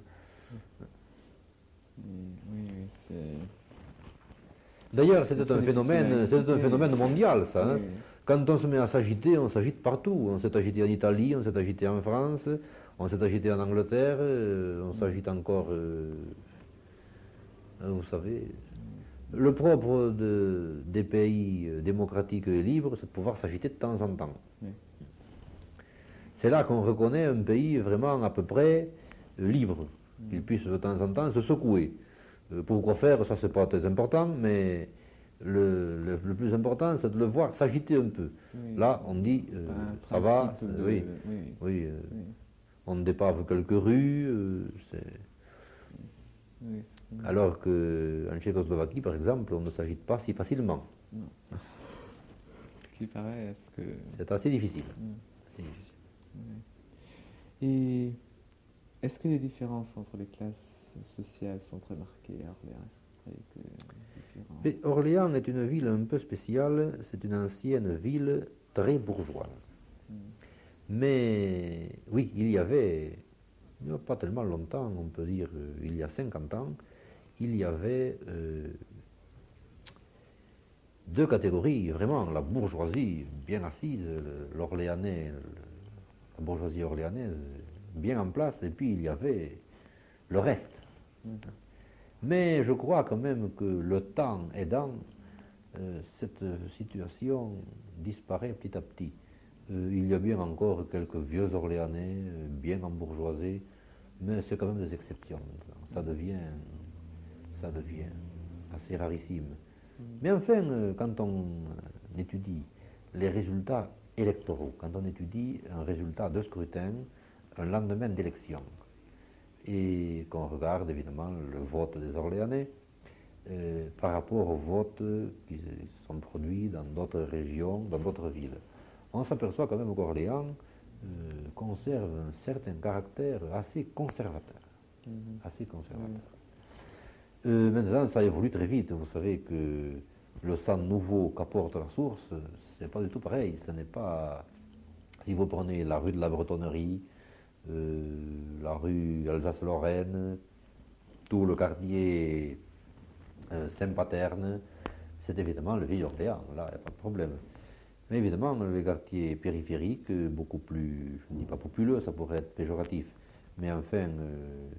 Et oui, oui, c'est... D'ailleurs, c'était C'est un difficile à phénomène, c'était un expliquer. phénomène mondial, ça. Hein. Oui, oui. Quand on se met à s'agiter, on s'agite partout. On s'est agité en Italie, on s'est agité en France, on s'est agité en Angleterre, euh, on s'agite encore, euh, hein, vous savez. Le propre de- des pays euh, démocratiques et libres, c'est de pouvoir s'agiter de temps en temps. Oui. C'est là qu'on reconnaît un pays vraiment à peu près euh, libre, Mm. qu'il puisse de temps en temps se secouer. Euh, pourquoi faire, ça c'est pas très important, mais le, le- le plus important c'est de le voir s'agiter un peu. Oui, Là c'est on dit, euh, un ça va, principe euh, de- oui, oui, oui, euh, oui, on dépave quelques rues, euh, c'est- oui, c'est- alors qu'en Tchécoslovaquie par exemple, on ne s'agite pas si facilement. non. Ce qui paraît, est-ce que... C'est assez difficile. Mm. assez difficile. Oui. Et est-ce que les différences entre les classes sociales sont très marquées à Orléans? Est-ce que vous trouvez que les différences- Mais Orléans est une ville un peu spéciale, c'est une ancienne ville très bourgeoise. Mm. Mais oui, il y avait, il n'y a pas tellement longtemps, on peut dire euh, il y a cinquante ans, il y avait euh, deux catégories, vraiment, la bourgeoisie bien assise, le- l'orléanais, le- la bourgeoisie orléanaise bien en place, et puis il y avait le reste. Mm. Mais je crois quand même que le temps aidant, euh, cette situation disparaît petit à petit. Euh, il y a bien encore quelques vieux Orléanais, euh, bien embourgeoisés, mais c'est quand même des exceptions maintenant. Ça devient, ça devient assez rarissime. Mm. Mais enfin, euh, quand on euh, étudie les résultats électoraux, quand on étudie un résultat de scrutin, un lendemain d'élection, et qu'on regarde évidemment le vote des Orléanais euh, par rapport aux votes qui se sont produits dans d'autres régions, dans d'autres villes, on s'aperçoit quand même qu'Orléans euh, conserve un certain caractère assez conservateur. Mhm. Assez conservateur. Mhm. Euh, maintenant, ça évolue très vite. Vous savez que le sang nouveau qu'apporte la source, c'est pas du tout pareil. Ce n'est pas. Si vous prenez la rue de la Bretonnerie, euh, la rue Alsace-Lorraine, tout le quartier euh, Saint-Paterne, c'est évidemment le Vieil Orléans. Là, il n'y a pas de problème. Mais évidemment, les quartiers périphériques, beaucoup plus, je ne dis pas populeux, ça pourrait être péjoratif, mais enfin, euh,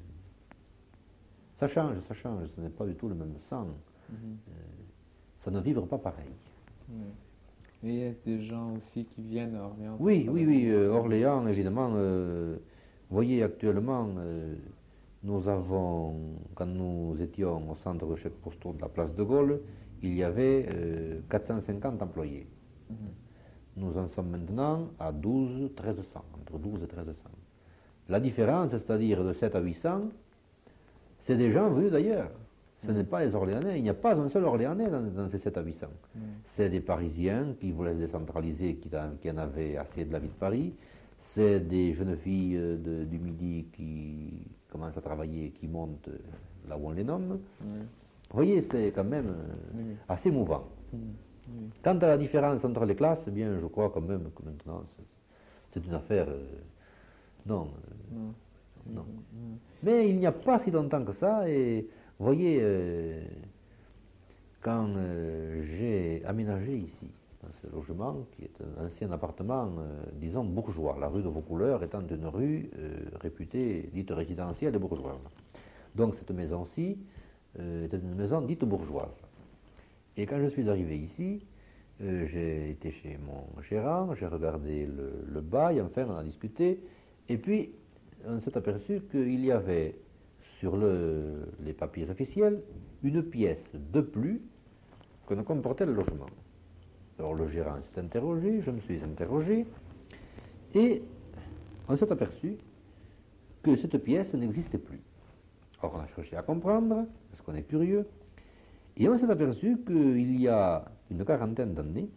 ça change, ça change, ce n'est pas du tout le même sang. Mhm. Euh, ça ne vibre pas pareil. Ouais. Et il y a des gens aussi qui viennent à Orléans. Oui, pour oui, travailler. oui, euh, Orléans, évidemment, euh, vous voyez actuellement, euh, nous avons, quand nous étions au centre de chèques postaux de la place de Gaulle, il y avait euh, quatre cent cinquante employés. Mhm. Nous en sommes maintenant à douze, treize cents, entre douze et treize cents. La différence, c'est-à-dire de sept à huit cents, c'est des gens venus d'ailleurs. Ce Mm. n'est pas les Orléanais. Il n'y a pas un seul Orléanais dans, dans ces sept à huit cents. Mm. C'est des Parisiens qui voulaient se décentraliser, qui, en- qui en avaient assez de la vie de Paris. C'est des jeunes filles euh, de- du Midi qui commencent à travailler, qui montent euh, là où on les nomme. Ouais. Vous voyez, c'est quand même euh, Oui. assez mouvant. Mm. Oui. Quant à la différence entre les classes, eh bien, je crois quand même que maintenant, c'est- c'est une affaire. euh, non. euh, Non. Non. Mm. Mais il n'y a pas si longtemps que ça, et vous voyez, euh, quand euh, j'ai aménagé ici, dans ce logement, qui est un ancien appartement, euh, disons, bourgeois, la rue de Vaucouleurs étant une rue euh, réputée, dite résidentielle et bourgeoise. Donc cette maison-ci euh, était une maison dite bourgeoise. Et quand je suis arrivé ici, euh, j'ai été chez mon gérant, j'ai regardé le, le bail, enfin on a discuté, et puis on s'est aperçu qu'il y avait sur le- les papiers officiels une pièce de plus que ne comportait le logement. Alors le gérant s'est interrogé, je me suis interrogé, et on s'est aperçu que cette pièce n'existait plus. Alors on a cherché à comprendre, parce qu'on est curieux, et on s'est aperçu qu'il y a une quarantaine d'années,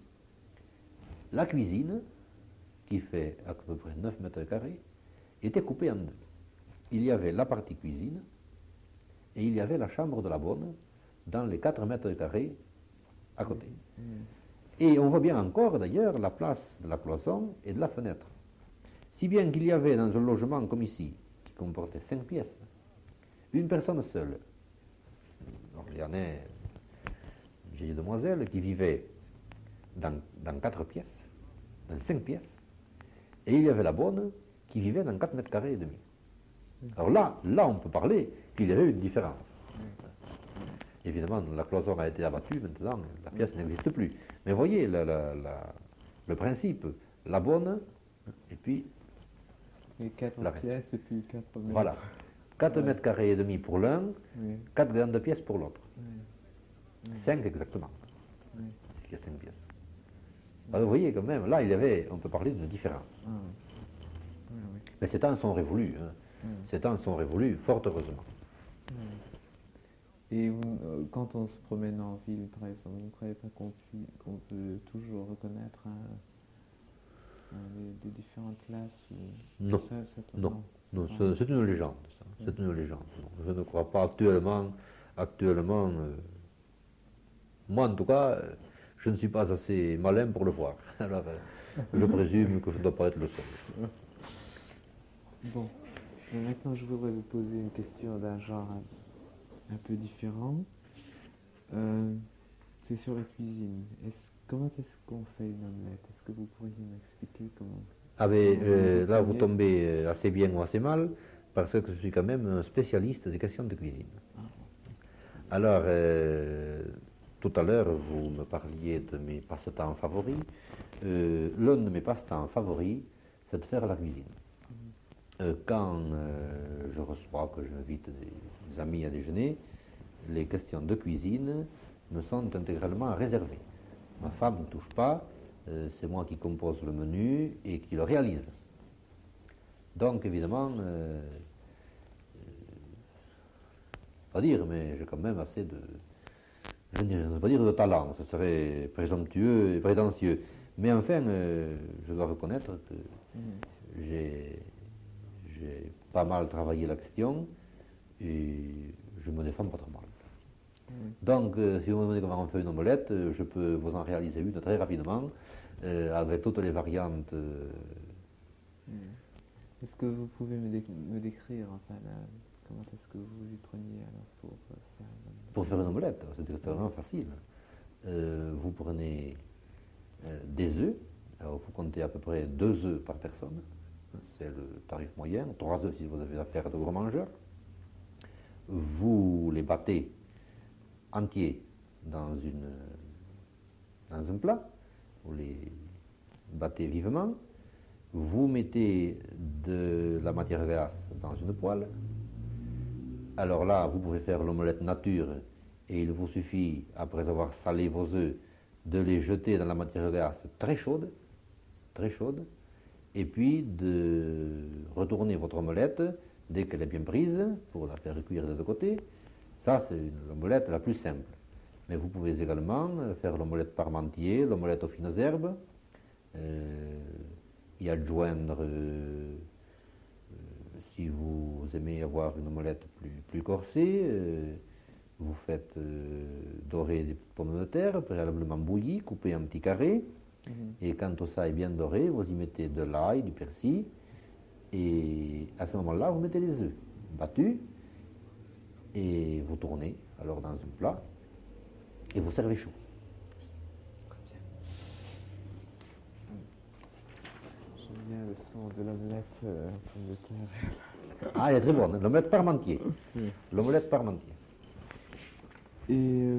la cuisine, qui fait à peu près neuf mètres carrés, était coupée en deux. Il y avait la partie cuisine et il y avait la chambre de la bonne dans les quatre mètres carrés à côté. Mm. Et on voit bien encore d'ailleurs la place de la cloison et de la fenêtre. Si bien qu'il y avait dans un logement comme ici, qui comportait cinq pièces, une personne seule, une Orléanais, une vieille demoiselle qui vivait dans, dans quatre pièces, dans cinq pièces, et il y avait la bonne qui vivait dans quatre mètres carrés et demi. Alors là, là on peut parler qu'il y avait une différence. Évidemment, la cloison a été abattue, maintenant la pièce n'existe plus. Mais voyez la- la- la- le principe, la bonne, et puis Et quatre La reste. pièces et puis quatre mètres. voilà, quatre Ouais. mètres carrés et demi pour l'un, Oui. quatre grandes pièces pour l'autre. Oui. cinq exactement. Oui. Il y a cinq pièces. Alors vous voyez quand même, là il y avait, on peut parler d'une différence. Ah, oui. Oui, oui. Mais ces temps sont révolus, hein. Oui. Ces temps sont révolus, fort heureusement. Et vous, euh, quand on se promène en ville, par exemple, vous ne croyez pas qu'on pu- qu'on peut toujours reconnaître un, un des, des différentes classes ou- Non, ça, ça, non, non, Ah. c'est c'est une légende, ça. C'est une légende. Non, je ne crois pas actuellement, actuellement, euh, moi en tout cas, euh, je ne suis pas assez malin pour le voir. Alors, euh, je présume que je ne dois pas être le seul. Bon, euh, maintenant je voudrais vous poser une question d'un genre un, un peu différent. Euh, c'est sur la cuisine. Est-ce, comment est-ce qu'on fait une omelette? Est-ce que vous pourriez m'expliquer comment? Ah ben, comment euh, là, vous faites? tombez euh, assez bien ou assez mal, parce que je suis quand même un spécialiste des questions de cuisine. Alors, euh, tout à l'heure, vous me parliez de mes passe-temps favoris. Euh, l'un de mes passe-temps favoris, c'est de faire la cuisine. Euh, quand euh, je reçois, que j'invite des, des amis à déjeuner, les questions de cuisine me sont intégralement réservées. Ma femme ne touche pas, euh, c'est moi qui compose le menu et qui le réalise. Donc, évidemment, euh, pas dire, mais j'ai quand même assez de, je ne veux pas dire de talent, ce serait présomptueux et prétentieux. Mais enfin, euh, je dois reconnaître que mmh. j'ai, j'ai pas mal travaillé la question et je me défends pas trop mal. Mmh. Donc, euh, si vous me demandez comment on fait une omelette, euh, je peux vous en réaliser une très rapidement, euh, avec toutes les variantes. Euh... Mmh. Est-ce que vous pouvez me, dé- me décrire, enfin, la... comment est-ce que vous y preniez alors pour faire une omelette? Pour faire une omelette, c'est extrêmement facile. Euh, vous prenez euh, des œufs, alors vous comptez à peu près deux œufs par personne, c'est le tarif moyen, trois œufs si vous avez affaire de gros mangeurs. Vous les battez entiers dans, une, dans un plat, vous les battez vivement, vous mettez de la matière grasse dans une poêle. Alors là, vous pouvez faire l'omelette nature et il vous suffit, après avoir salé vos œufs, de les jeter dans la matière grasse très chaude, très chaude, et puis de retourner votre omelette dès qu'elle est bien prise pour la faire cuire des deux côtés. Ça, c'est l'omelette la plus simple. Mais vous pouvez également faire l'omelette parmentier, l'omelette aux fines herbes, euh, y adjoindre... Euh, Si vous aimez avoir une omelette plus, plus corsée, euh, vous faites euh, dorer des pommes de terre préalablement bouillies, coupées en petits carrés. Mmh. Et quand tout ça est bien doré, vous y mettez de l'ail, du persil. Et à ce moment-là, vous mettez les œufs battus et vous tournez alors dans un plat et vous servez chaud. J'aime bien le son de l'omelette euh, en pommes de terre. Ah, elle est très bonne, l'omelette parmentier. Oui. L'omelette parmentier. Et euh,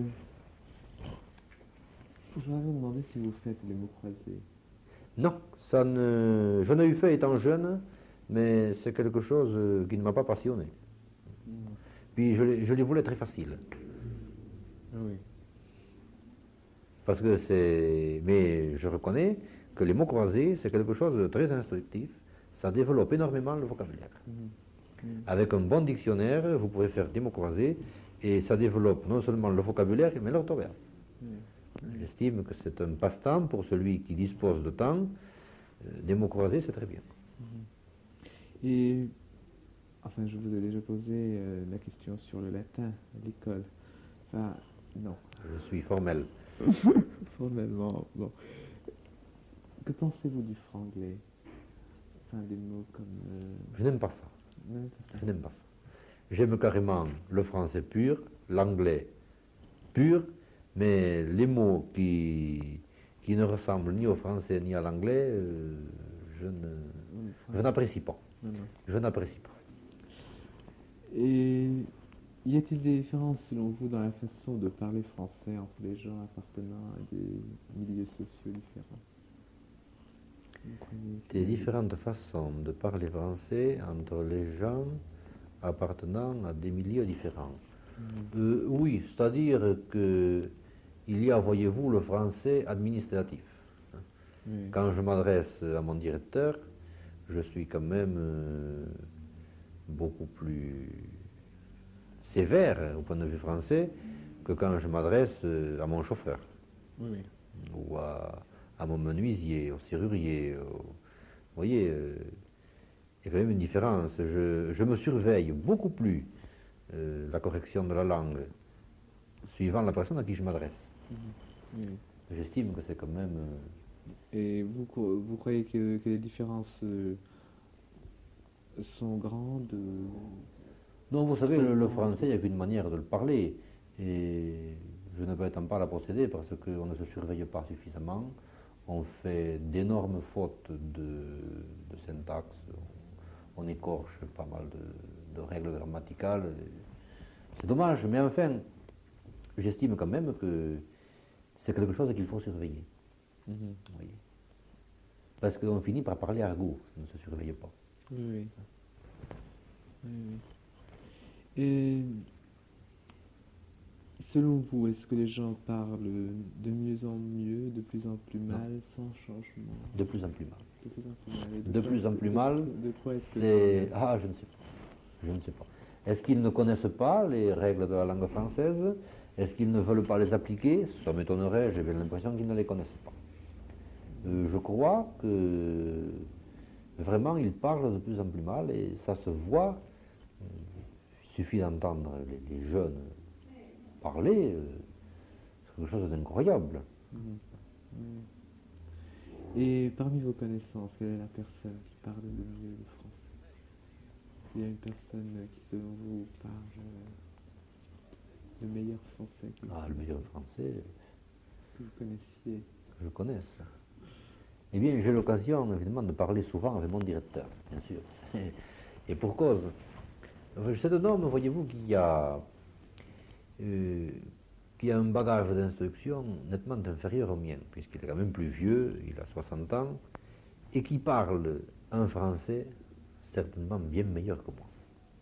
je m'avais demandé si vous faites les mots croisés. Non, ça ne... je n'ai eu fait étant jeune, mais c'est quelque chose qui ne m'a pas passionné. Mmh. Puis je les, je les voulais très faciles. Oui. Parce que c'est... Mais je reconnais que les mots croisés, c'est quelque chose de très instructif. Ça développe énormément le vocabulaire. Mmh. Mmh. Avec un bon dictionnaire, vous pouvez faire des mots croisés et ça développe non seulement le vocabulaire, mais l'orthographe. Mmh. J'estime que c'est un passe-temps pour celui qui dispose de temps. Euh, des mots croisés, c'est très bien. Mmh. Et, enfin, je vous ai déjà posé euh, la question sur le latin à l'école. Ça, non. Je suis formel. Formellement, bon. Que pensez-vous du franglais? Enfin, des mots comme... Euh... Je n'aime pas ça. Non, pas ça. Je n'aime pas ça. J'aime carrément le français pur, l'anglais pur, mais les mots qui, qui ne ressemblent ni au français ni à l'anglais, euh, je, ne, je n'apprécie pas. Non, non. Je n'apprécie pas. Et y a-t-il des différences, selon vous, dans la façon de parler français entre les gens appartenant à des milieux sociaux différents? Des différentes façons de parler français entre les gens appartenant à des milieux différents. Mmh. Euh, oui, c'est-à-dire que il y a, voyez-vous, le français administratif. Mmh. Quand je m'adresse à mon directeur, je suis quand même euh, beaucoup plus sévère au point de vue français que quand je m'adresse à mon chauffeur. Oui, oui. Ou à, à mon menuisier, au serrurier. Au, vous voyez, euh, il y a quand même une différence. Je, je me surveille beaucoup plus euh, la correction de la langue suivant la personne à qui je m'adresse. Mmh. Oui. j'estime que c'est quand même... euh, Et vous, cro- vous croyez que, que les différences euh, sont grandes euh, Non, vous savez, Très le, le grand. français, il n'y a qu'une manière de le parler. Et je ne prétends pas la posséder parce qu'on ne se surveille pas suffisamment. On fait d'énormes fautes de, de syntaxe. On, on écorche pas mal de, de règles grammaticales. C'est dommage, mais enfin, j'estime quand même que c'est quelque chose qu'il faut surveiller. Mhm. Vous voyez. Parce qu'on finit par parler argot, si on ne se surveille pas. Oui, oui. Oui, oui. Et selon vous, est-ce que les gens parlent de mieux en mieux, de plus en plus mal, sans changement? De plus en plus mal. De plus en plus mal. Et De quoi plus est-ce en que- plus de- mal, De quoi est-ce que c'est... Ah, je ne sais pas. Je ne sais pas. Est-ce qu'ils ne connaissent pas les règles de la langue française? Est-ce qu'ils ne veulent pas les appliquer? Ça m'étonnerait, j'ai bien l'impression qu'ils ne les connaissent pas. Euh, je crois que vraiment ils parlent de plus en plus mal et ça se voit. Euh, Il suffit d'entendre les, les jeunes parler, euh, c'est quelque chose d'incroyable. Mhm. Oui. Et parmi vos connaissances, quelle est la personne qui parle le mieux le français? Il y a une personne qui, selon vous, parle euh, le meilleur français que, Ah, le meilleur français, que vous connaissiez. que je connaisse. Eh bien, j'ai l'occasion, évidemment, de parler souvent avec mon directeur, bien sûr. Et pour cause. C'est un homme, voyez-vous, qui a, euh, qui a un bagage d'instruction nettement inférieur au mien, puisqu'il est quand même plus vieux, il a soixante ans, et qui parle un français certainement bien meilleur que moi.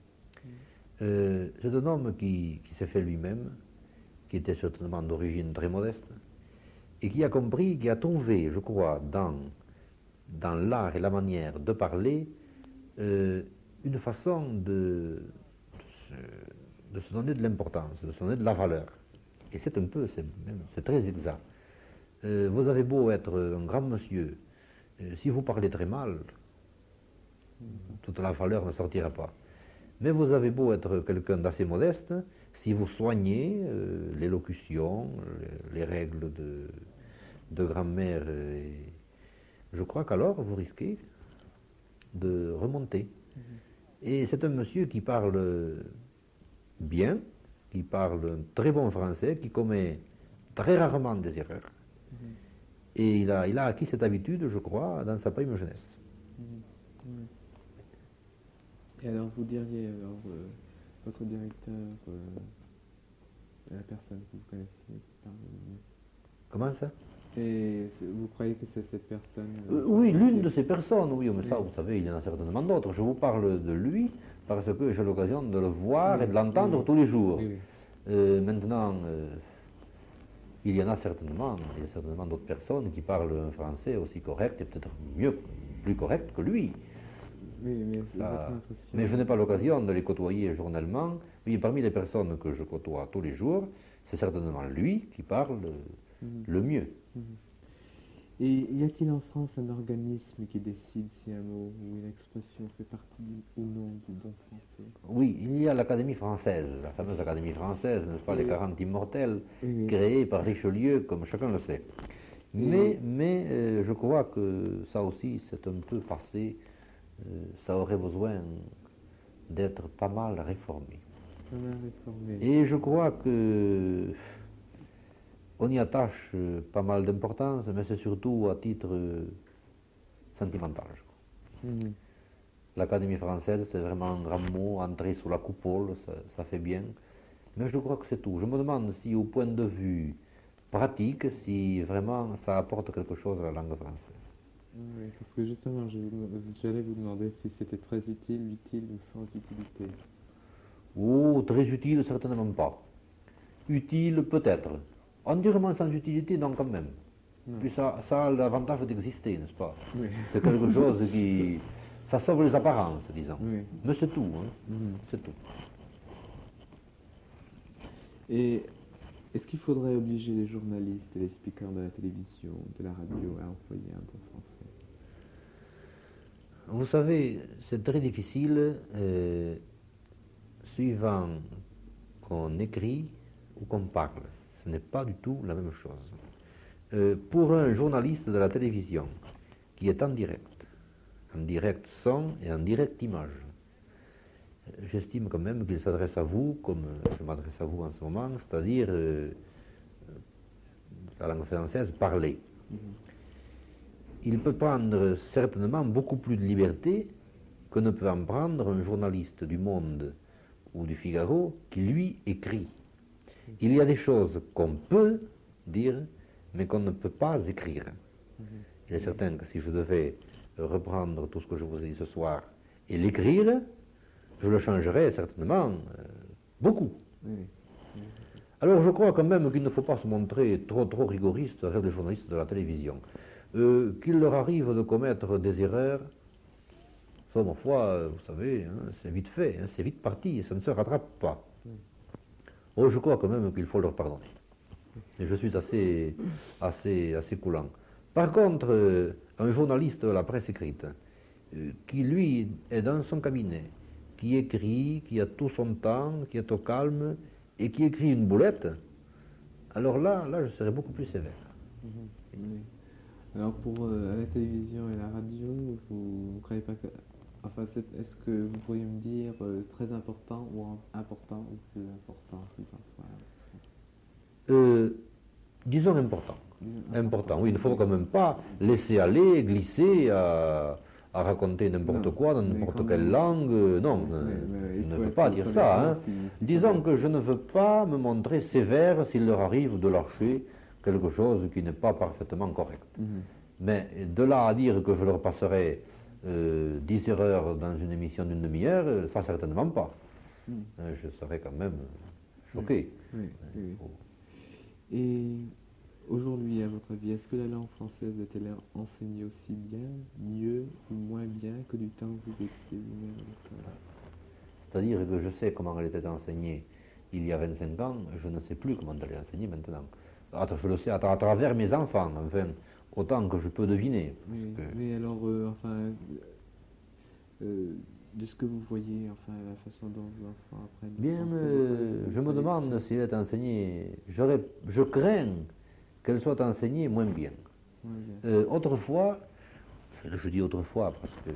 Euh, c'est un homme qui, qui s'est fait lui-même, qui était certainement d'origine très modeste, et qui a compris, qui a trouvé, je crois, dans, dans l'art et la manière de parler, euh, une façon de, de, se, de se donner de l'importance, de se donner de la valeur. Et c'est un peu, c'est, même, c'est très exact. Euh, vous avez beau être un grand monsieur, euh, si vous parlez très mal, toute la valeur ne sortira pas. Mais vous avez beau être quelqu'un d'assez modeste, si vous soignez euh, l'élocution, les, les règles de, de grammaire, et je crois qu'alors vous risquez de remonter. Mm-hmm. Et c'est un monsieur qui parle bien, qui parle un très bon français, qui commet très rarement des erreurs. Mm-hmm. Et il a, il a acquis cette habitude, je crois, dans sa prime jeunesse. Mm-hmm. Mm-hmm. Et alors vous diriez, alors, euh, votre directeur, euh, la personne que vous connaissez qui parle le mieux. Comment ça? Et vous croyez que c'est cette personne euh, Oui, l'une de ces personnes, oui, mais ça, oui. Vous savez, il y en a certainement d'autres. Je vous parle de lui parce que j'ai l'occasion de le voir oui, et de l'entendre oui, tous les jours. Oui, euh, maintenant, euh, il y en a certainement, il y a certainement d'autres personnes qui parlent un français aussi correct et peut-être mieux, plus correct que lui. Oui, mais, ça, mais je n'ai pas l'occasion de les côtoyer journellement. Oui, parmi les personnes que je côtoie tous les jours, c'est certainement lui qui parle mmh. le mieux. Mmh. Et y a-t-il en France un organisme qui décide si un mot ou une expression fait partie ou non du bon français? Oui, il y a l'Académie française, la fameuse Académie française, n'est-ce pas, oui. Les quarante immortels, oui, oui. créés par Richelieu, comme chacun le sait. Mais, mais euh, je crois que ça aussi, c'est un peu passé. Euh, ça aurait besoin d'être pas mal réformé. Pas mal réformé. Et je crois que on y attache euh, pas mal d'importance, mais c'est surtout à titre euh, sentimental, je crois. Mm-hmm. L'Académie française, c'est vraiment un grand mot, entrer sous la coupole, ça, ça fait bien. Mais je crois que c'est tout. Je me demande si, au point de vue pratique, si vraiment ça apporte quelque chose à la langue française. Oui, parce que justement, j'allais vous demander si c'était très utile, utile ou sans utilité. Oh, très utile, certainement pas. Utile, peut-être. Entièrement sans utilité, non, quand même. Non. Puis ça, ça a l'avantage d'exister, n'est-ce pas? Oui. C'est quelque chose qui... Ça sauve les apparences, disons. Oui. Mais c'est tout, hein. Mm-hmm. C'est tout. Et est-ce qu'il faudrait obliger les journalistes et les speakers de la télévision, de la radio, à employer un bon français? Vous savez, c'est très difficile, euh, suivant qu'on écrit ou qu'on parle. Ce n'est pas du tout la même chose. euh, pour un journaliste de la télévision qui est en direct, en direct son et en direct image, j'estime quand même qu'il s'adresse à vous comme je m'adresse à vous en ce moment, c'est-à-dire, euh, la langue française, parler. Mm-hmm. Il peut prendre certainement beaucoup plus de liberté que ne peut en prendre un journaliste du Monde ou du Figaro qui, lui, écrit. Il y a des choses qu'on peut dire, mais qu'on ne peut pas écrire. Il est certain que si je devais reprendre tout ce que je vous ai dit ce soir et l'écrire, je le changerais certainement euh, beaucoup. Alors je crois quand même qu'il ne faut pas se montrer trop, trop rigoriste avec les journalistes de la télévision. Euh, qu'il leur arrive de commettre des erreurs, ça, ma foi, vous savez, hein, c'est vite fait, hein, c'est vite parti, et ça ne se rattrape pas. Oh, je crois quand même qu'il faut leur pardonner. Et je suis assez, assez, assez coulant. Par contre, euh, un journaliste de la presse écrite, euh, qui lui est dans son cabinet, qui écrit, qui a tout son temps, qui est au calme, et qui écrit une boulette, alors là, là, je serais beaucoup plus sévère. Mmh. Mmh. Alors pour euh, la télévision et la radio, vous ne croyez pas que... Enfin, est-ce que vous pourriez me dire euh, très important ou en, important ou plus important, plus important euh, Disons important. Important. Important, oui, il ne faut quand même pas laisser aller, glisser à, à raconter n'importe quoi dans n'importe quelle même... langue. Non, mais, mais, je ne veux pas dire ça. Hein. Si, si Disons que je ne veux pas me montrer sévère s'il leur arrive de lâcher quelque chose qui n'est pas parfaitement correct. Mm-hmm. Mais de là à dire que je leur passerai euh, dix erreurs dans une émission d'une demi-heure, ça certainement pas. Mm. Euh, je serais quand même choqué. Oui, oui, oui. Oh. Et aujourd'hui, à votre avis, est-ce que la langue française est-elle enseignée aussi bien, mieux ou moins bien que du temps que vous étiez vous-même? C'est-à-dire que je sais comment elle était enseignée il y a vingt-cinq ans, je ne sais plus comment elle est enseignée maintenant. Attends, je le sais à, tra- à travers mes enfants, enfin, autant que je peux deviner. Oui, que... mais alors, euh, enfin, euh, de ce que vous voyez, enfin, la façon dont vos enfants apprennent. Bien, euh, je me demande si elle est enseignée. J'aurais, je crains qu'elle soit enseignée moins bien. Moins bien. Euh, autrefois, je dis autrefois parce que,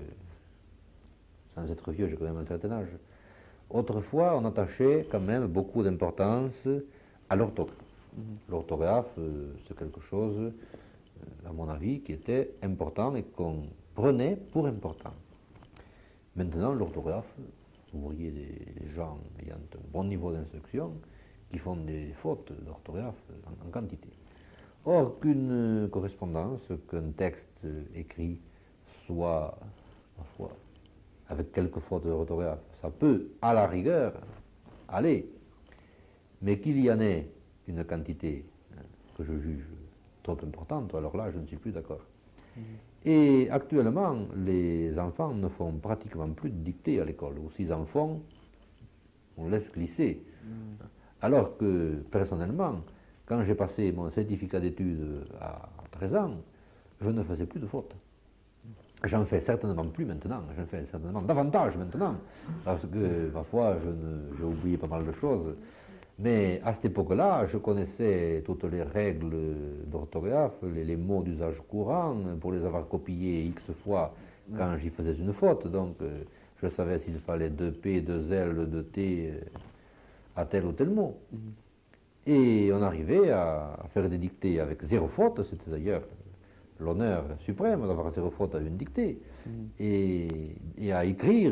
sans être vieux, j'ai quand même un certain âge. Autrefois, on attachait quand même beaucoup d'importance à l'orthographe. Mmh. L'orthographe, euh, c'est quelque chose, euh, à mon avis, qui était important et qu'on prenait pour important. Maintenant, l'orthographe, vous voyez des, des gens ayant un bon niveau d'instruction qui font des fautes d'orthographe en, en quantité. Or, qu'une correspondance, qu'un texte écrit soit, ma foi, avec quelques fautes d'orthographe, ça peut, à la rigueur, aller, mais qu'il y en ait une quantité hein, que je juge trop importante, alors là, je ne suis plus d'accord. Mmh. Et actuellement, les enfants ne font pratiquement plus de dictée à l'école, ou s'ils en font, on laisse glisser. Mmh. Alors que, personnellement, quand j'ai passé mon certificat d'études à treize ans, je ne faisais plus de fautes. J'en fais certainement plus maintenant, j'en fais certainement davantage maintenant, parce que, ma foi, je ne, j'ai oublié pas mal de choses. Mais à cette époque-là, je connaissais toutes les règles d'orthographe, les, les mots d'usage courant, pour les avoir copiés X fois quand j'y faisais une faute. Donc, euh, je savais s'il fallait deux P, deux L, deux T euh, à tel ou tel mot. Mm-hmm. Et on arrivait à, à faire des dictées avec zéro faute, c'était d'ailleurs l'honneur suprême d'avoir zéro faute à une dictée, mm-hmm. et, et à écrire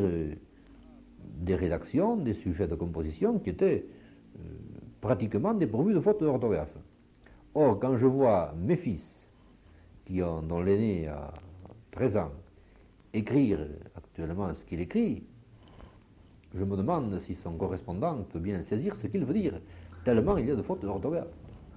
des rédactions, des sujets de composition qui étaient euh, pratiquement dépourvus de fautes d'orthographe. Or, quand je vois mes fils, qui ont, dont l'aîné a treize ans, écrire actuellement ce qu'il écrit, je me demande si son correspondant peut bien saisir ce qu'il veut dire, tellement il y a de fautes d'orthographe.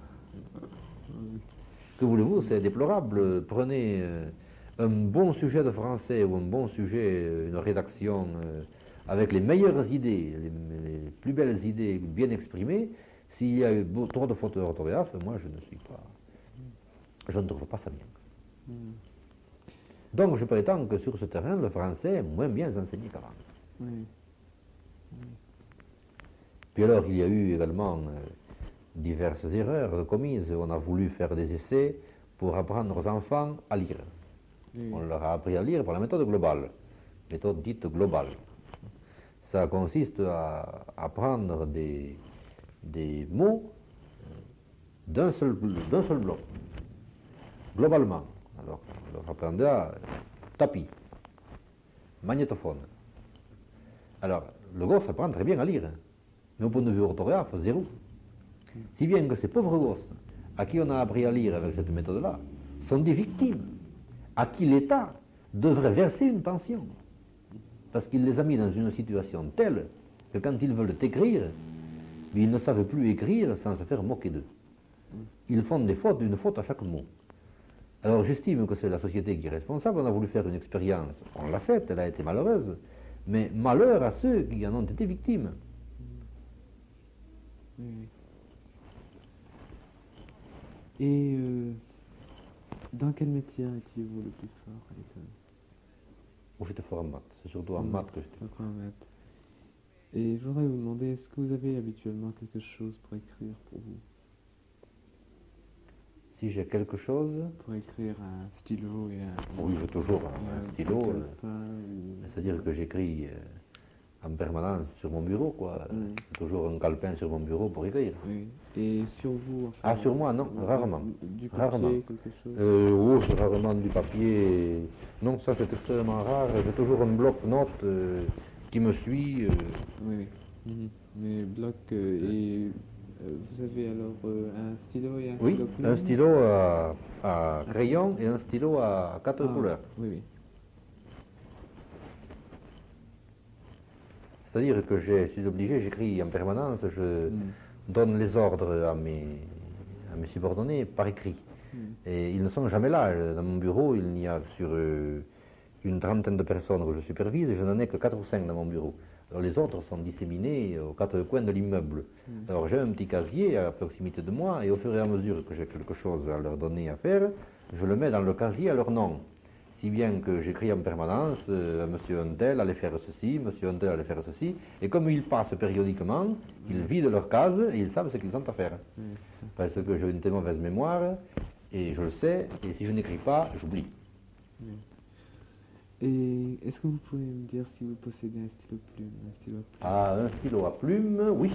Que voulez-vous, c'est déplorable. Prenez euh, un bon sujet de français ou un bon sujet, une rédaction euh, avec les meilleures idées, les, les plus belles idées bien exprimées. S'il y a eu trop de fautes d'orthographe, moi je ne suis pas, je ne trouve pas ça bien. Mm. Donc je prétends que sur ce terrain, le français est moins bien enseigné qu'avant. Mm. Mm. Puis alors il y a eu également euh, diverses erreurs commises. On a voulu faire des essais pour apprendre aux enfants à lire. Oui. On leur a appris à lire par la méthode globale, méthode dite globale. Ça consiste à apprendre des, des mots d'un seul, d'un seul bloc, globalement. Alors, on leur apprenait à tapis, magnétophone. Alors, le gosse apprend très bien à lire, mais au point de vue orthographe, zéro. Si bien que ces pauvres gosses, à qui on a appris à lire avec cette méthode-là, sont des victimes, à qui l'État devrait verser une pension. Parce qu'il les a mis dans une situation telle que quand ils veulent écrire, ils ne savent plus écrire sans se faire moquer d'eux. Ils font des fautes, une faute à chaque mot. Alors j'estime que c'est la société qui est responsable. On a voulu faire une expérience, on l'a faite, elle a été malheureuse, mais malheur à ceux qui en ont été victimes. Oui, oui. Et euh, dans quel métier étiez-vous le plus fort à l'école? Moi j'étais fort en maths, c'est surtout en Oui, maths que j'étais. surtout en maths. Et je voudrais vous demander, est-ce que vous avez habituellement quelque chose pour écrire pour vous? Si j'ai quelque chose, Pour écrire un stylo et un... oui, j'ai toujours un, et un stylo, euh, calepin, ou- c'est-à-dire que j'écris euh, en permanence sur mon bureau, quoi. Oui. J'ai toujours un calepin sur mon bureau pour écrire. Oui. Et sur vous, enfin, Ah, sur moi, non, euh, rarement. Du papier, Rarement. quelque chose? Euh, oh, c'est rarement du papier. Non, ça c'est extrêmement rare. J'ai toujours un bloc-notes euh, qui me suit. euh. Oui, oui. Mhm. Mais bloc, euh, et euh, vous avez alors euh, un stylo et un Oui, stylo plume? un stylo à, à crayon et un stylo à quatre Ah, couleurs. Oui, oui. C'est-à-dire que je suis obligé, j'écris en permanence, je Mm. donne les ordres à mes, à mes subordonnés par écrit. Mm. Et ils ne sont jamais là. Dans mon bureau, il n'y a sur euh, une trentaine de personnes que je supervise, et je n'en ai que quatre ou cinq dans mon bureau. Alors les autres sont disséminés aux quatre coins de l'immeuble. Mm. Alors j'ai un petit casier à proximité de moi, et au fur et à mesure que j'ai quelque chose à leur donner à faire, je le mets dans le casier à leur nom. Si bien que j'écris en permanence, euh, monsieur Untel allait faire ceci, monsieur Untel allait faire ceci, et comme ils passent périodiquement, ils vident leur case et ils savent ce qu'ils ont à faire. Oui, c'est ça. Parce que j'ai une très mauvaise mémoire, et je le sais, et si je n'écris pas, j'oublie. Oui. Et est-ce que vous pouvez me dire si vous possédez un stylo plume, un stylo plume? Ah, un stylo à plume, oui.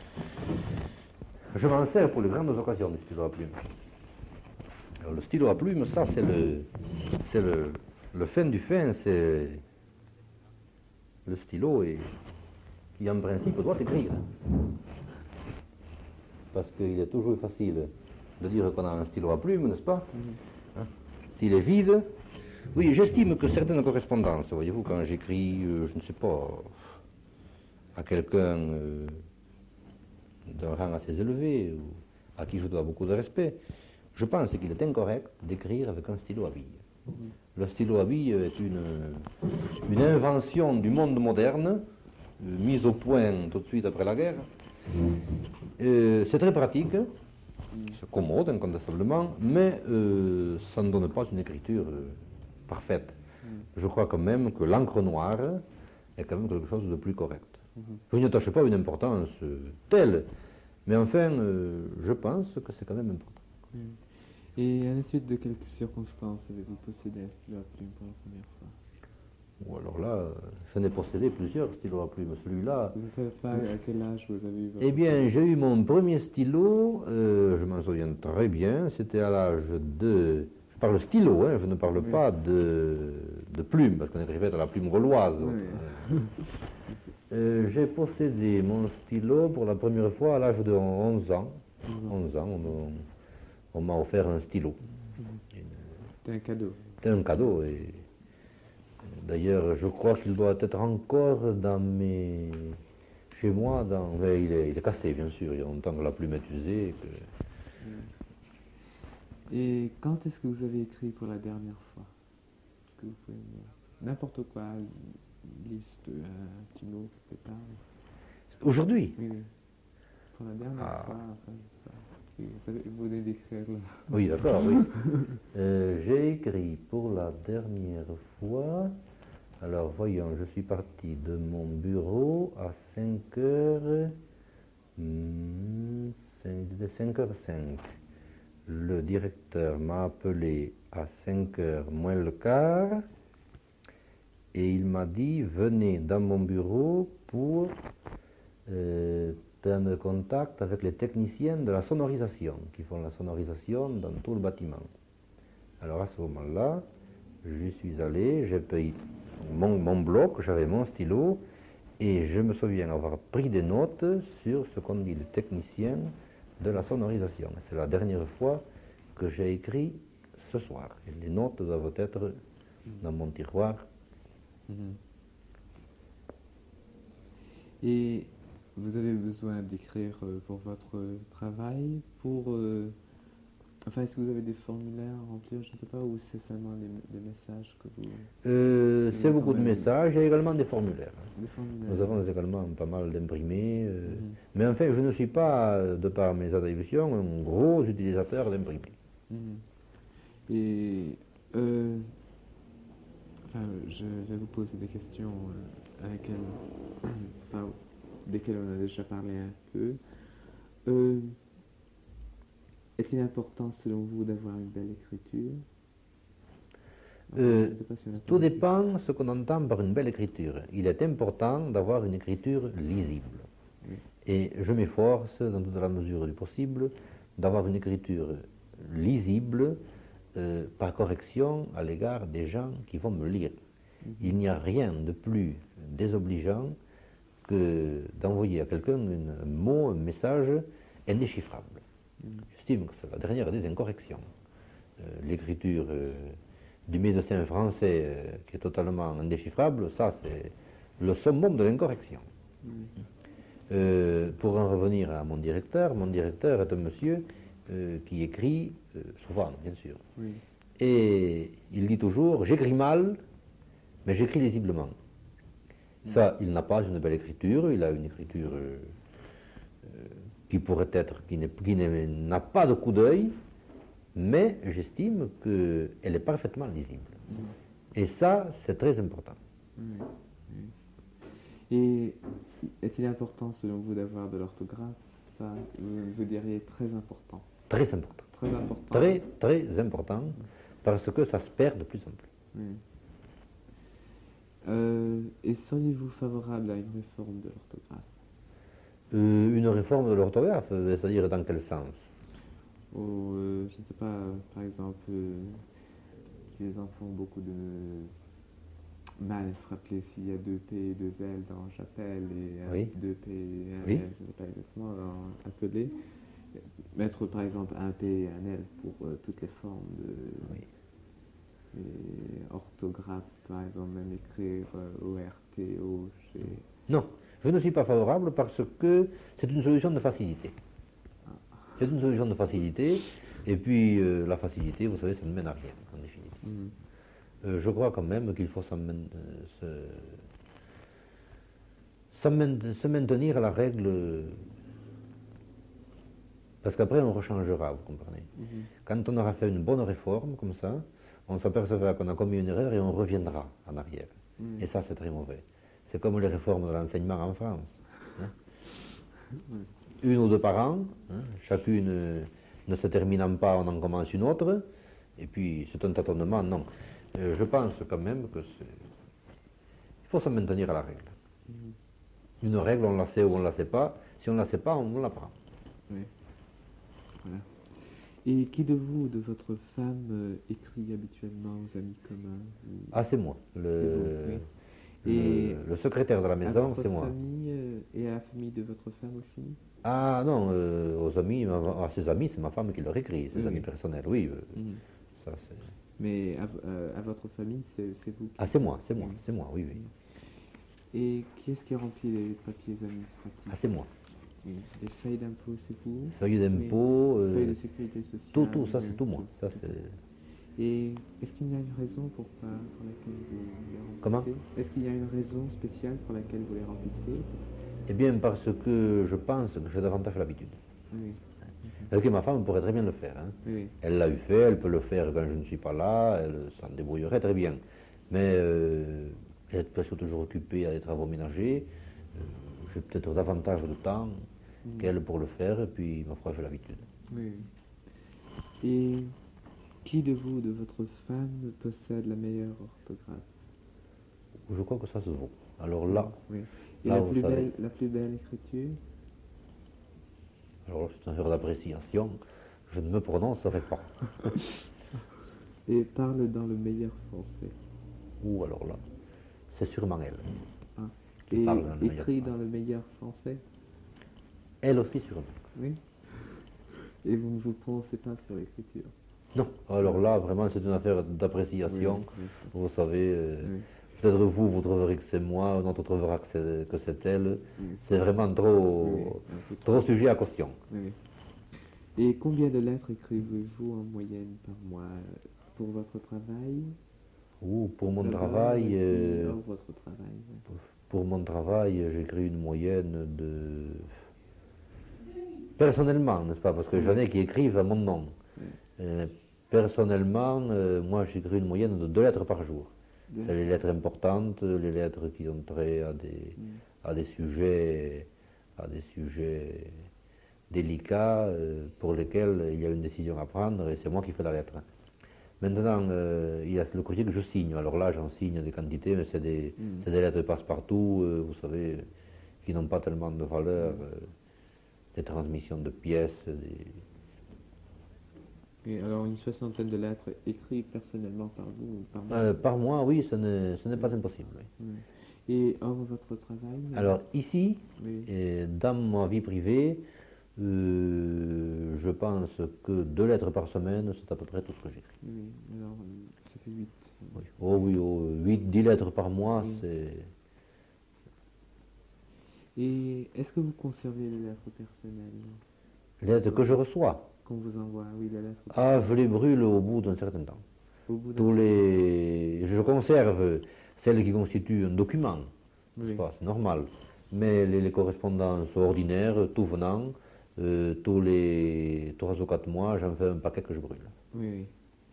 Je m'en sers pour les grandes occasions du stylo à plume. Alors, le stylo à plume, ça c'est le, c'est le, le fin du fin, c'est le stylo et, qui en principe doit écrire. Parce qu'il est toujours facile de dire qu'on a un stylo à plume, n'est-ce pas? Mhm. Hein? S'il est vide, oui, j'estime que certaines correspondances, voyez-vous, quand j'écris, euh, je ne sais pas, à quelqu'un euh, d'un rang assez élevé, ou à qui je dois beaucoup de respect, je pense qu'il est incorrect d'écrire avec un stylo à billes. Mhm. Le stylo à billes est une, une invention du monde moderne, euh, mise au point tout de suite après la guerre. Euh, c'est très pratique, c'est commode incontestablement, mais euh, ça ne donne pas une écriture euh, parfaite. Je crois quand même que l'encre noire est quand même quelque chose de plus correct. Mhm. Je n'y attache pas une importance euh, telle, mais enfin, euh, je pense que c'est quand même important. Oui. Et à la suite de quelques circonstances avez-vous possédé un stylo à plume pour la première fois? Ou alors là, euh, je n'ai possédé plusieurs stylos à plume. Celui-là, Vous savez pas à quel âge vous avez eu votre... eh bien, j'ai eu mon premier stylo, euh, je m'en souviens très bien, c'était à l'âge de... Je parle stylo, hein, je ne parle Oui. pas de, de plume, parce qu'on écrivait à la plume gauloise. Oui. Euh, j'ai possédé mon stylo pour la première fois à l'âge de onze ans. Mhm. onze ans, on, on m'a offert un stylo. C'était un cadeau. C'était un cadeau. Et d'ailleurs, je crois qu'il doit être encore dans mes... chez moi. Dans... mais il, est, il est cassé, bien sûr. Il y a longtemps que la plume est usée. Que... Et quand est-ce que vous avez écrit pour la dernière fois? Est-ce que vous pouvez me dire? N'importe quoi, une liste, un petit mot, quelque part. Aujourd'hui, Oui, oui. Pour la dernière Ah. fois, enfin, je sais pas. Oui, vous savez, vous venez d'écrire là. oui, d'accord, oui. Euh, j'ai écrit pour la dernière fois. Alors, voyons, je suis parti de mon bureau à cinq heures. Hmm, cinq heures cinq. le directeur m'a appelé à cinq heures moins le quart et il m'a dit venez dans mon bureau pour euh, prendre contact avec les techniciens de la sonorisation qui font la sonorisation dans tout le bâtiment. Alors à ce moment-là, je suis allé, j'ai pris mon, mon bloc, j'avais mon stylo et je me souviens avoir pris des notes sur ce qu'ont dit les techniciens de la sonorisation. C'est la dernière fois que j'ai écrit ce soir. Et les notes doivent être dans mon tiroir. Mhm. Et vous avez besoin d'écrire euh, pour votre travail, pour... euh, Enfin, est-ce que vous avez des formulaires à remplir, je ne sais pas, ou c'est seulement des, des messages que vous... Euh, Oui, c'est quand beaucoup de même. messages et également des formulaires. Des formulaires. Nous avons également pas mal d'imprimés. euh, Mhm. Mais enfin, je ne suis pas, euh, de par mes attributions, un gros utilisateur d'imprimés. Mhm. Et... euh, enfin, je vais vous poser des questions euh, à laquelle... enfin, desquelles on a déjà parlé un peu. Euh, Est-il important, selon vous, d'avoir une belle écriture? Euh, Je ne sais pas si on a Tout parlé. dépend ce qu'on entend par une belle écriture. Il est important d'avoir une écriture lisible. Oui. Et je m'efforce, dans toute la mesure du possible, d'avoir une écriture lisible euh, par correction à l'égard des gens qui vont me lire. Mhm. Il n'y a rien de plus désobligeant que d'envoyer à quelqu'un une- un mot, un message indéchiffrable. Mhm. J'estime que c'est la dernière des incorrections. Euh, L'écriture euh, du médecin français euh, qui est totalement indéchiffrable, ça c'est le summum de l'incorrection. Mhm. Euh, pour en revenir à mon directeur, mon directeur est un monsieur euh, qui écrit euh, souvent, bien sûr. Oui. Et il dit toujours, j'écris mal, mais j'écris lisiblement. Ça, il n'a pas une belle écriture, il a une écriture euh, euh, qui pourrait être, qui n'est- qui n'est- n'a pas de coup d'œil, mais j'estime qu'elle est parfaitement lisible. Mhm. Et ça, c'est très important. Oui, oui. Et est-il important, selon vous, d'avoir de l'orthographe? Ça, vous, vous diriez très important. Très important. Très important. Très, très important, parce que ça se perd de plus en plus. Oui. Euh, et seriez-vous favorable à une réforme de l'orthographe? Euh, une réforme de l'orthographe, euh, c'est-à-dire dans quel sens? Ou, euh, je ne sais pas, euh, par exemple, euh, si les enfants ont beaucoup de mal à se rappeler s'il y a deux P et deux L dans j'appelle et euh, Oui. deux P et un Oui. L, je ne sais pas exactement, dans appeler. Mettre par exemple un P et un L pour euh, toutes les formes de Oui. et orthographe, par exemple, même écrire euh, O R T O G. Non, je ne suis pas favorable parce que c'est une solution de facilité. C'est une solution de facilité, et puis euh, la facilité, vous savez, ça ne mène à rien, en définitive. Mhm. Euh, je crois quand même qu'il faut s'en main- euh, se, s'en main- se maintenir à la règle, parce qu'après on rechangera, vous comprenez. Mhm. Quand on aura fait une bonne réforme comme ça, on s'apercevra qu'on a commis une erreur et on reviendra en arrière. Mhm. Et ça, c'est très mauvais. C'est comme les réformes de l'enseignement en France. hein. Une ou deux par an, hein, chacune euh, ne se terminant pas, on en commence une autre, et puis c'est un tâtonnement, non. Euh, je pense quand même que c'est... Il faut se maintenir à la règle. Mhm. Une règle, on la sait ou on ne la sait pas. Si on ne la sait pas, on l'apprend. Oui. Voilà. Et qui de vous ou de votre femme euh, écrit habituellement aux amis communs ou- Ah, c'est moi. Le, C'est vous, oui. le- Et le secrétaire de la à maison, votre c'est moi. famille euh, et à la famille de votre femme aussi? Ah non, euh, aux amis, à ses amis, c'est ma femme qui leur écrit, ses Oui, amis oui. personnels, oui. euh, Mhm. ça, c'est... Mais à, v- euh, à votre famille, c'est c'est vous qui... Ah, c'est moi, c'est moi, Oui. c'est moi, oui, oui. Et qui est-ce qui remplit les papiers administratifs? Ah, c'est moi. Oui. Les feuilles d'impôt, c'est vous? Feuilles d'impôt, euh, Feuilles de sécurité sociale? tout, tout, ça oui, c'est tout moi. Ça, c'est... Et est-ce qu'il y a une raison pour, pas, pour laquelle vous les remplissez? Comment? Est-ce qu'il y a une raison spéciale pour laquelle vous les remplissez? Eh bien, parce que je pense que j'ai davantage l'habitude. Oui. Parce que ma femme pourrait très bien le faire. hein. Oui, oui. Elle l'a eu fait, elle peut le faire quand je ne suis pas là, elle s'en débrouillerait très bien. Mais euh, elle est presque toujours occupée à des travaux ménagers. Euh, j'ai peut-être davantage de temps Mhm. qu'elle pour le faire, et puis ma foi, j'ai l'habitude. Oui, oui. Et qui de vous, de votre femme, possède la meilleure orthographe? Je crois que ça se vaut. Alors là, Oui. Et là, la vous plus, savez. belle, la plus belle écriture? Alors c'est une affaire d'appréciation. Je ne me prononcerai pas. Et parle dans le meilleur français. Ou alors là, c'est sûrement elle. Ah. Qui Et parle dans le meilleur écrit français. dans le meilleur français? Elle aussi sûrement. Oui. Et vous ne vous prononcez pas sur l'écriture? Non, alors là, vraiment, c'est une affaire d'appréciation. Oui, oui, oui. Vous savez, euh, Oui. peut-être vous, vous trouverez que c'est moi, un autre trouvera que c'est, que c'est elle. Oui. C'est vraiment trop, Oui, un peu trop sujet à caution. Oui. Et combien de lettres écrivez-vous en moyenne par mois euh, pour votre travail? Ou pour mon D'abord, travail, et puis euh, hors votre travail. Ouais. pour mon travail, j'écris une moyenne de... Personnellement, n'est-ce pas? Parce que j'en ai qui écrivent à mon nom. Oui. Euh, personnellement, euh, moi j'écris une moyenne de deux lettres par jour. Deux. C'est les lettres importantes, les lettres qui ont trait à des, Mm. à des sujets, à des sujets délicats euh, pour lesquels il y a une décision à prendre et c'est moi qui fais la lettre. Maintenant, euh, il y a le courrier que je signe. Alors là, j'en signe des quantités, mais c'est des, Mm. c'est des lettres passe-partout, euh, vous savez, qui n'ont pas tellement de valeur, euh, des transmissions de pièces, des... Et alors une soixantaine de lettres écrites personnellement par vous ou par moi? Euh, par mois, oui, ce n'est, ce n'est pas impossible. Oui. Oui. Et hors votre travail? Alors ici, Oui. et dans ma vie privée, euh, je pense que deux lettres par semaine, c'est à peu près tout ce que j'écris. Oui, alors euh, ça fait huit. Oui. Oh oui, oh, huit, dix lettres par mois, Oui. c'est... Et est-ce que vous conservez les lettres personnelles Les lettres que je reçois, qu'on vous envoie? Oui, les lettres. ah, je les brûle au bout d'un certain temps. Au bout d'un Tous certain les... Je conserve celles qui constituent un document, temps. c'est Oui. pas, c'est normal. Mais les, les correspondances ordinaires, tout venant, euh, tous les trois ou quatre mois, j'en fais un paquet que je brûle. Oui, oui.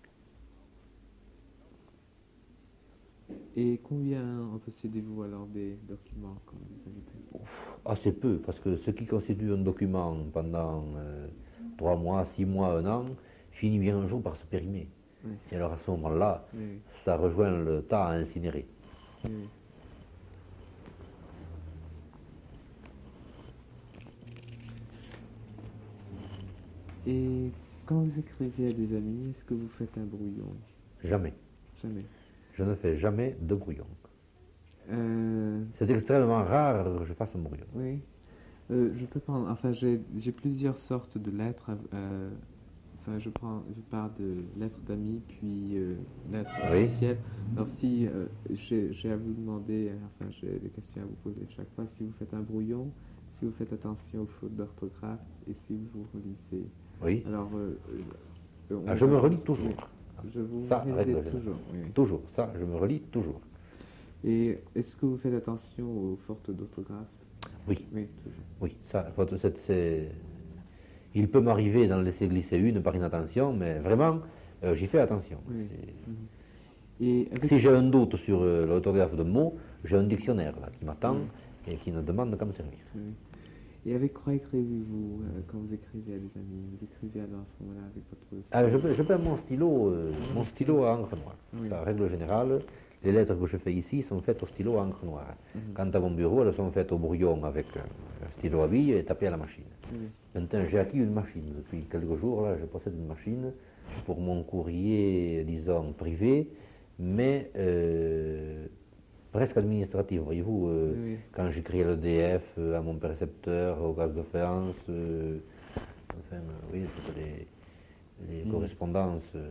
Et combien en possédez-vous alors des documents quand vous avez fait? Assez peu, parce que ce qui constitue un document pendant euh, trois mois, six mois, un an, finit bien un jour par se périmer. Oui. Et alors à ce moment-là, Oui, oui. ça rejoint le tas à incinérer. Oui, oui. Et quand vous écrivez à des amis, est-ce que vous faites un brouillon? Jamais. Jamais. Je ne fais jamais de brouillon. Euh, C'est extrêmement rare que je fasse un brouillon. oui. Euh, je peux prendre. Enfin, j'ai j'ai plusieurs sortes de lettres. euh, enfin, je prends. Je pars de lettres d'amis, puis euh, lettres Oui. officielles. Alors, si euh, j'ai j'ai à vous demander, euh, enfin, j'ai des questions à vous poser chaque fois. Si vous faites un brouillon, si vous faites attention aux fautes d'orthographe et si vous vous relisez. Oui. Alors, euh, euh, on Ah, je me va- relis toujours. oui, je vous Ça, relisez règle générale. toujours. Oui, oui. Toujours. Ça, je me relis toujours. Et est-ce que vous faites attention aux fautes d'orthographe? Oui. Oui, toujours. Oui. Ça, faut- c'est- c'est- Il peut m'arriver d'en laisser glisser une par inattention, mais vraiment, euh, j'y fais attention. Oui. C'est- Mhm. Et avec- Si j'ai un doute sur euh, l'orthographe de mots, j'ai un dictionnaire là, qui m'attend Oui. et qui ne demande qu'à me servir. Oui. Et avec quoi écrivez-vous euh, quand vous écrivez à des amis? Vous écrivez alors à ce moment-là avec votre... Ah, je, peux- je peins mon stylo, euh, mon stylo à encre noire. Oui. C'est la règle générale. Les lettres que je fais ici sont faites au stylo à encre noire. Mhm. Quant à mon bureau, elles sont faites au brouillon avec euh, un stylo à bille et tapées à la machine. Oui. Maintenant, j'ai acquis une machine. Depuis quelques jours, là, je possède une machine pour mon courrier, disons, privé, mais euh, presque administratif. Voyez-vous, euh, Oui. quand j'écris à l'E D F, euh, à mon percepteur, au gaz de France, euh, enfin, euh, oui, toutes les, les Mhm. correspondances, euh,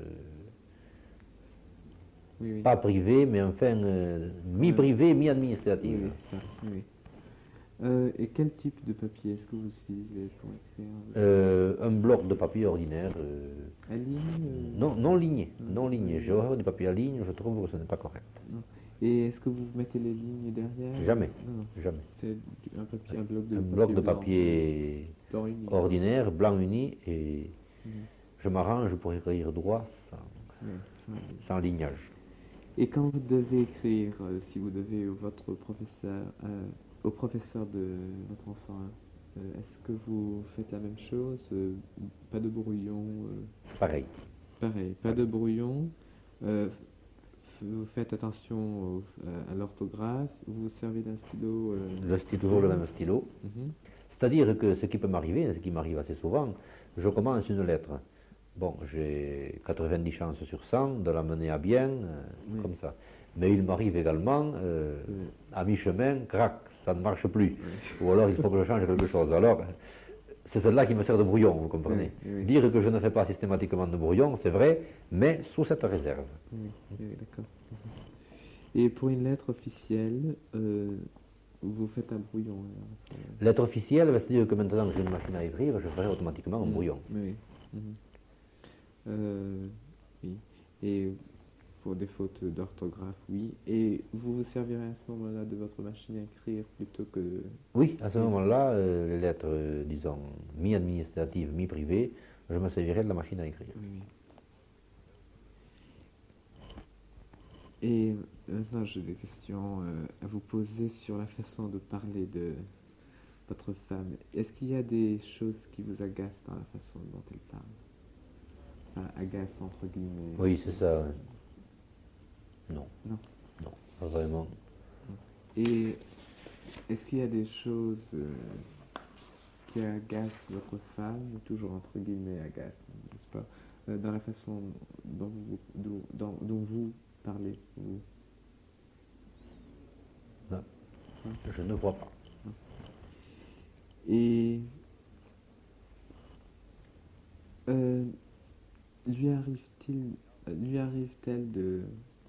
Oui, oui. pas privées, mais enfin, euh, mi-privées, mi-administratives. Oui, oui, ça, oui, oui. Euh, et quel type de papier est-ce que vous utilisez pour écrire? Euh, un bloc de papier ordinaire, euh, À ligne euh, non, non ligné, Mhm. non ligné. Oui. J'ai horreur du papier à ligne, je trouve que ce n'est pas correct. Non. Et est-ce que vous mettez les lignes derrière? Jamais. Non, non. Jamais. C'est du- un, papier, un bloc de Un papier bloc de blanc. papier Blanc uni. ordinaire, blanc uni, et Mhm. je m'arrange pour écrire droit sans, Oui, oui. sans lignage. Et quand vous devez écrire, euh, si vous devez au votre professeur, euh, au professeur de votre enfant, hein, Euh, Est-ce que vous faites la même chose? Euh, Pas de brouillon? euh, Pareil. Pareil, pas de brouillon. Euh, f- vous faites attention au- à l'orthographe. Vous vous servez d'un stylo. euh, Le stylo, toujours le même stylo. mhm, C'est-à-dire que ce qui peut m'arriver, ce qui m'arrive assez souvent, je commence une lettre. Bon, j'ai quatre-vingt-dix chances sur cent de la mener à bien, euh, Oui. comme ça. Mais il m'arrive également, euh, Oui. à mi-chemin, crac, ça ne marche plus. Oui. Ou alors il faut que je change quelque chose. Alors, c'est celle-là qui me sert de brouillon, vous comprenez. Oui, oui. Dire que je ne fais pas systématiquement de brouillon, c'est vrai, mais sous cette réserve. Oui, oui, d'accord. Mhm. Et pour une lettre officielle, euh, vous faites un brouillon. alors, euh, Lettre officielle, c'est-à-dire que maintenant que j'ai une machine à écrire, je ferai automatiquement un mm, brouillon. Oui. Mhm. Euh, oui. Et pour des fautes d'orthographe, oui. Et vous vous servirez à ce moment-là de votre machine à écrire plutôt que... Oui, à ce Oui. moment-là, euh, les lettres, euh, disons, mi-administratives, mi-privées, je me servirai de la machine à écrire. Oui, oui. Et maintenant, j'ai des questions euh, à vous poser sur la façon de parler de votre femme. Est-ce qu'il y a des choses qui vous agacent dans la façon dont elle parle? Enfin, agace entre guillemets. Oui, c'est ça. ouais. Non, Non. non, pas vraiment. Et est-ce qu'il y a des choses euh, qui agacent votre femme, toujours entre guillemets agace, n'est-ce pas, euh, dans la façon dont vous, dont, dont- dont vous parlez, vous? Non, je ne vois pas. Et euh, lui arrive-t-il, euh, lui arrive-t-elle de,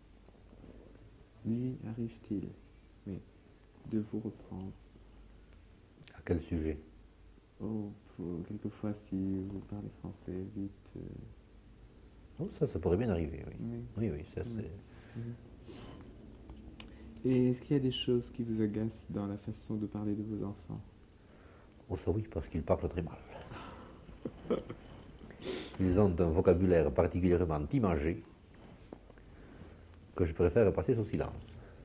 lui arrive-t-il, oui, de vous reprendre? À quel sujet? Oh, faut- quelquefois si vous parlez français vite. euh, Oh, ça, ça pourrait bien arriver, oui. oui. Oui, oui, ça Oui. c'est... Mhm. Et est-ce qu'il y a des choses qui vous agacent dans la façon de parler de vos enfants? Oh, ça oui, parce qu'ils parlent très mal. Ils ont un vocabulaire particulièrement imagé que je préfère passer sous silence.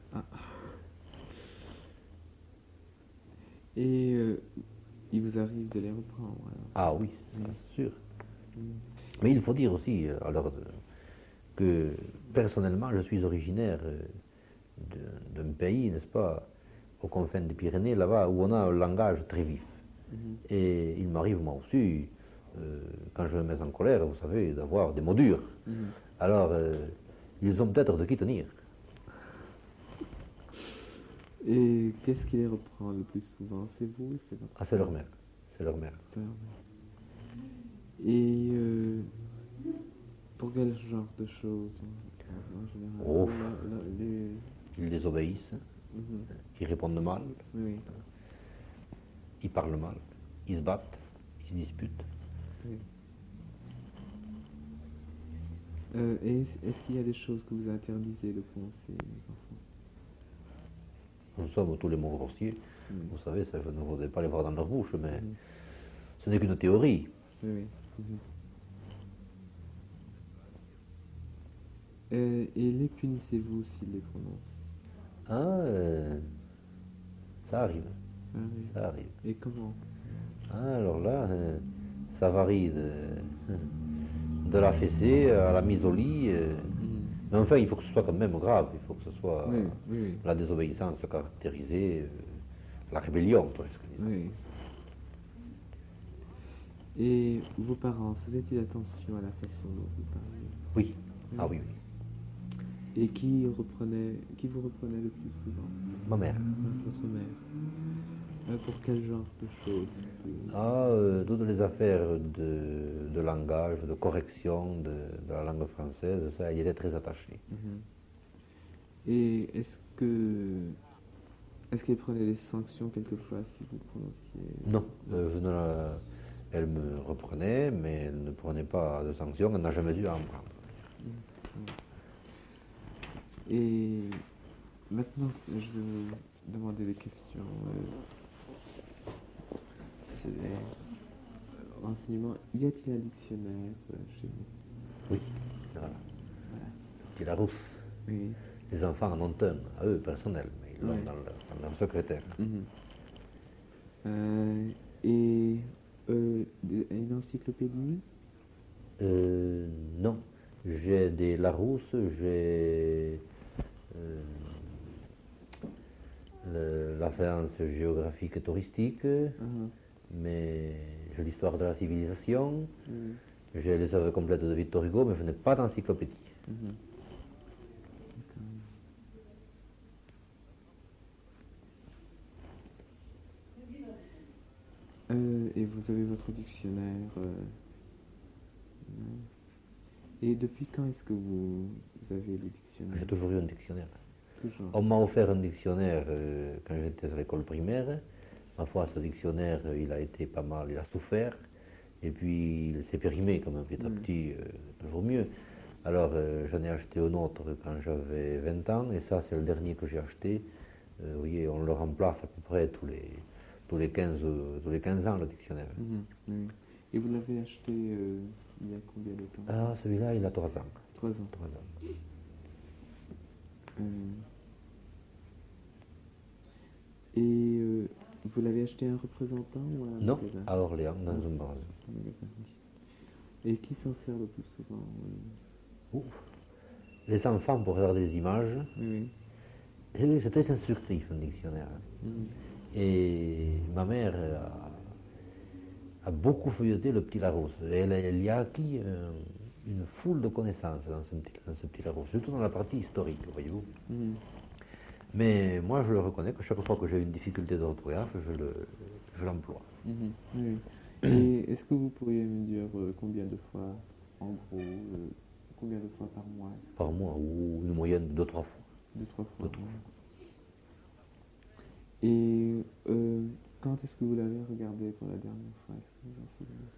Et euh, il vous arrive de les reprendre alors? Ah oui, Oui. ça, c'est sûr. Mm. Mais il faut dire aussi, euh, alors, de- que personnellement, je suis originaire euh, de- d'un pays, n'est-ce pas, aux confins des Pyrénées, là-bas, où on a un langage très vif. Mhm. Et il m'arrive, moi aussi, euh, quand je me mets en colère, vous savez, d'avoir des mots durs. Mhm. Alors, euh, ils ont peut-être de qui tenir. Et qu'est-ce qui les reprend le plus souvent? C'est vous ou c'est votre Ah, c'est leur mère. C'est leur mère. sœur? Et euh, pour quel genre de choses en, en général? Oh. La- la- les- Ils désobéissent, Mhm. ils répondent mal, Oui, oui. ils parlent mal, ils se battent, ils se disputent. Oui. Euh, et est-ce est-ce qu'il y a des choses que vous interdisez de prononcer, les enfants? Nous sommes tous les mots grossiers. Oui. Vous savez, ça, je ne voudrais pas les voir dans leur bouche, mais Mhm. ce n'est qu'une théorie. Oui, oui. Mhm. Euh, et les punissez-vous s'ils les prononcent? Ah, euh, ça arrive, Ah oui. ça arrive. Et comment? Ah, alors là, euh, ça varie de, de la fessée à la mise au lit. euh, Mhm. mais enfin, il faut que ce soit quand même grave, il faut que ce soit Oui, oui, oui. la désobéissance caractérisée, euh, la rébellion, presque. disons. Oui. Et vos parents, faisaient-ils attention à la façon dont vous parliez? Oui, ah oui, oui. Et qui reprenait, qui vous reprenait le plus souvent? Ma mère. Votre mère. Euh, pour quel genre de choses? euh, Ah, euh, toutes les affaires de, de langage, de correction de, de la langue française, ça, il était très attaché. Mhm. Et est-ce que est-ce qu'elle prenait des sanctions quelquefois si vous prononciez? Non, euh, je ne la- elle me reprenait, mais elle ne prenait pas de sanctions, elle n'a jamais eu à en prendre. Et maintenant, c'est- je vais vous demander des questions. euh, c'est des euh, renseignements. Y a-t-il un dictionnaire euh, chez vous? Oui, voilà. Voilà. C'est la rousse. Oui. Les enfants en ont un, à eux, personnel, mais ils l'ont Ouais. dans, leur, dans leur secrétaire. Mhm. Euh, Et euh, de- une encyclopédie? Euh, non, j'ai des Larousse, j'ai euh, le- la France géographique et touristique, Ah, mais j'ai l'histoire de la civilisation, oui. j'ai les œuvres complètes de Victor Hugo, mais je n'ai pas d'encyclopédie. Mhm. Euh, et vous avez votre dictionnaire. euh, ouais. Et depuis quand est-ce que vous, vous avez le dictionnaire? J'ai toujours eu un dictionnaire. Toujours. On m'a offert un dictionnaire euh, quand j'étais à l'école primaire. Ma foi, ce dictionnaire, euh, il a été pas mal, il a souffert. Et puis, il s'est périmé quand même petit à Mm. petit, euh, toujours mieux. Alors, euh, j'en ai acheté un autre quand j'avais vingt ans, et ça, c'est le dernier que j'ai acheté. Euh, vous voyez, on le remplace à peu près tous les, tous les quinze, euh, tous les quinze ans, le dictionnaire. Mhm, oui. Et vous l'avez acheté euh, il y a combien de temps? Ah, celui-là, il a trois ans. Trois ans. Trois ans. Euh, et euh, vous l'avez acheté à un représentant ou à un Non, magasin? à Orléans, dans Ah, un magasin. un magasin, oui. Et qui s'en sert le plus souvent? euh Ouf. Les enfants pour regarder des images, Oui, c'est c'est très instructif, un dictionnaire. oui. Mhm. Et ma mère a, a beaucoup feuilleté le petit Larousse. Et elle, elle y a acquis euh, une foule de connaissances dans ce, petit, dans ce petit Larousse, surtout dans la partie historique, voyez-vous. Mhm. Mais moi, je le reconnais que chaque fois que j'ai une difficulté d'orthographe, je le, je l'emploie. Mhm, oui. Et est-ce que vous pourriez me dire euh, combien de fois, en gros, euh, combien de fois par mois? est-ce que- Par mois, ou une moyenne de deux, trois fois. Deux, trois fois. Deux, trois oui. Et euh, quand est-ce que vous l'avez regardé pour la dernière fois? Est-ce que vous en souvenez?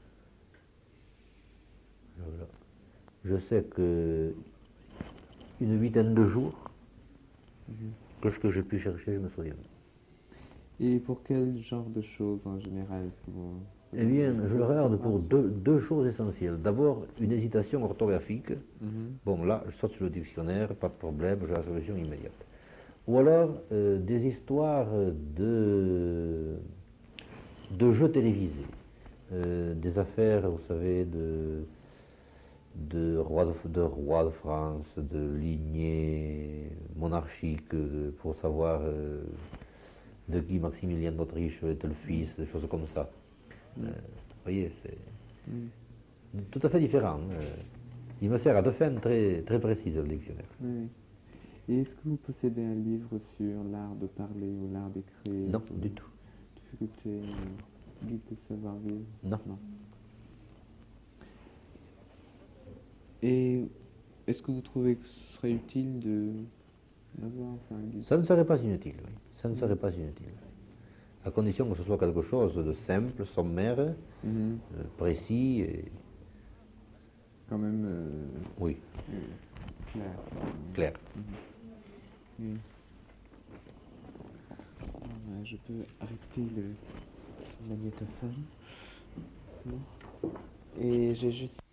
Voilà. Je sais que une huitaine de jours, Mhm. que ce que j'ai pu chercher, je me souviens. Et pour quel genre de choses en général est-ce que vous... Eh bien, je le regarde pour deux, deux choses essentielles. D'abord, une hésitation orthographique. Mhm. Bon, là, je saute sur le dictionnaire, pas de problème, j'ai la solution immédiate. Ou alors, euh, des histoires de, de jeux télévisés. Euh, des affaires, vous savez, de, de rois de, de rois de France, de lignées monarchiques, euh, pour savoir euh, de qui Maximilien d'Autriche était le fils, des choses comme ça. Euh, vous voyez, c'est Mhm. tout à fait différent. Euh, il me sert à deux fins très, très précises, le dictionnaire. Oui. Et est-ce que vous possédez un livre sur l'art de parler ou l'art d'écrire? Non, ou du tout. Difficulté, euh, guide de savoir-vivre? Non. Non. Et est-ce que vous trouvez que ce serait utile de d'avoir enfin, un guide? Ça ne serait pas inutile, oui. Ça ne serait pas inutile. À condition que ce soit quelque chose de simple, sommaire, Mhm. euh, précis et, Quand même euh, oui, euh, clair. clair. Mhm. Oui. Alors, je peux arrêter le magnétophone. Bon. Et j'ai juste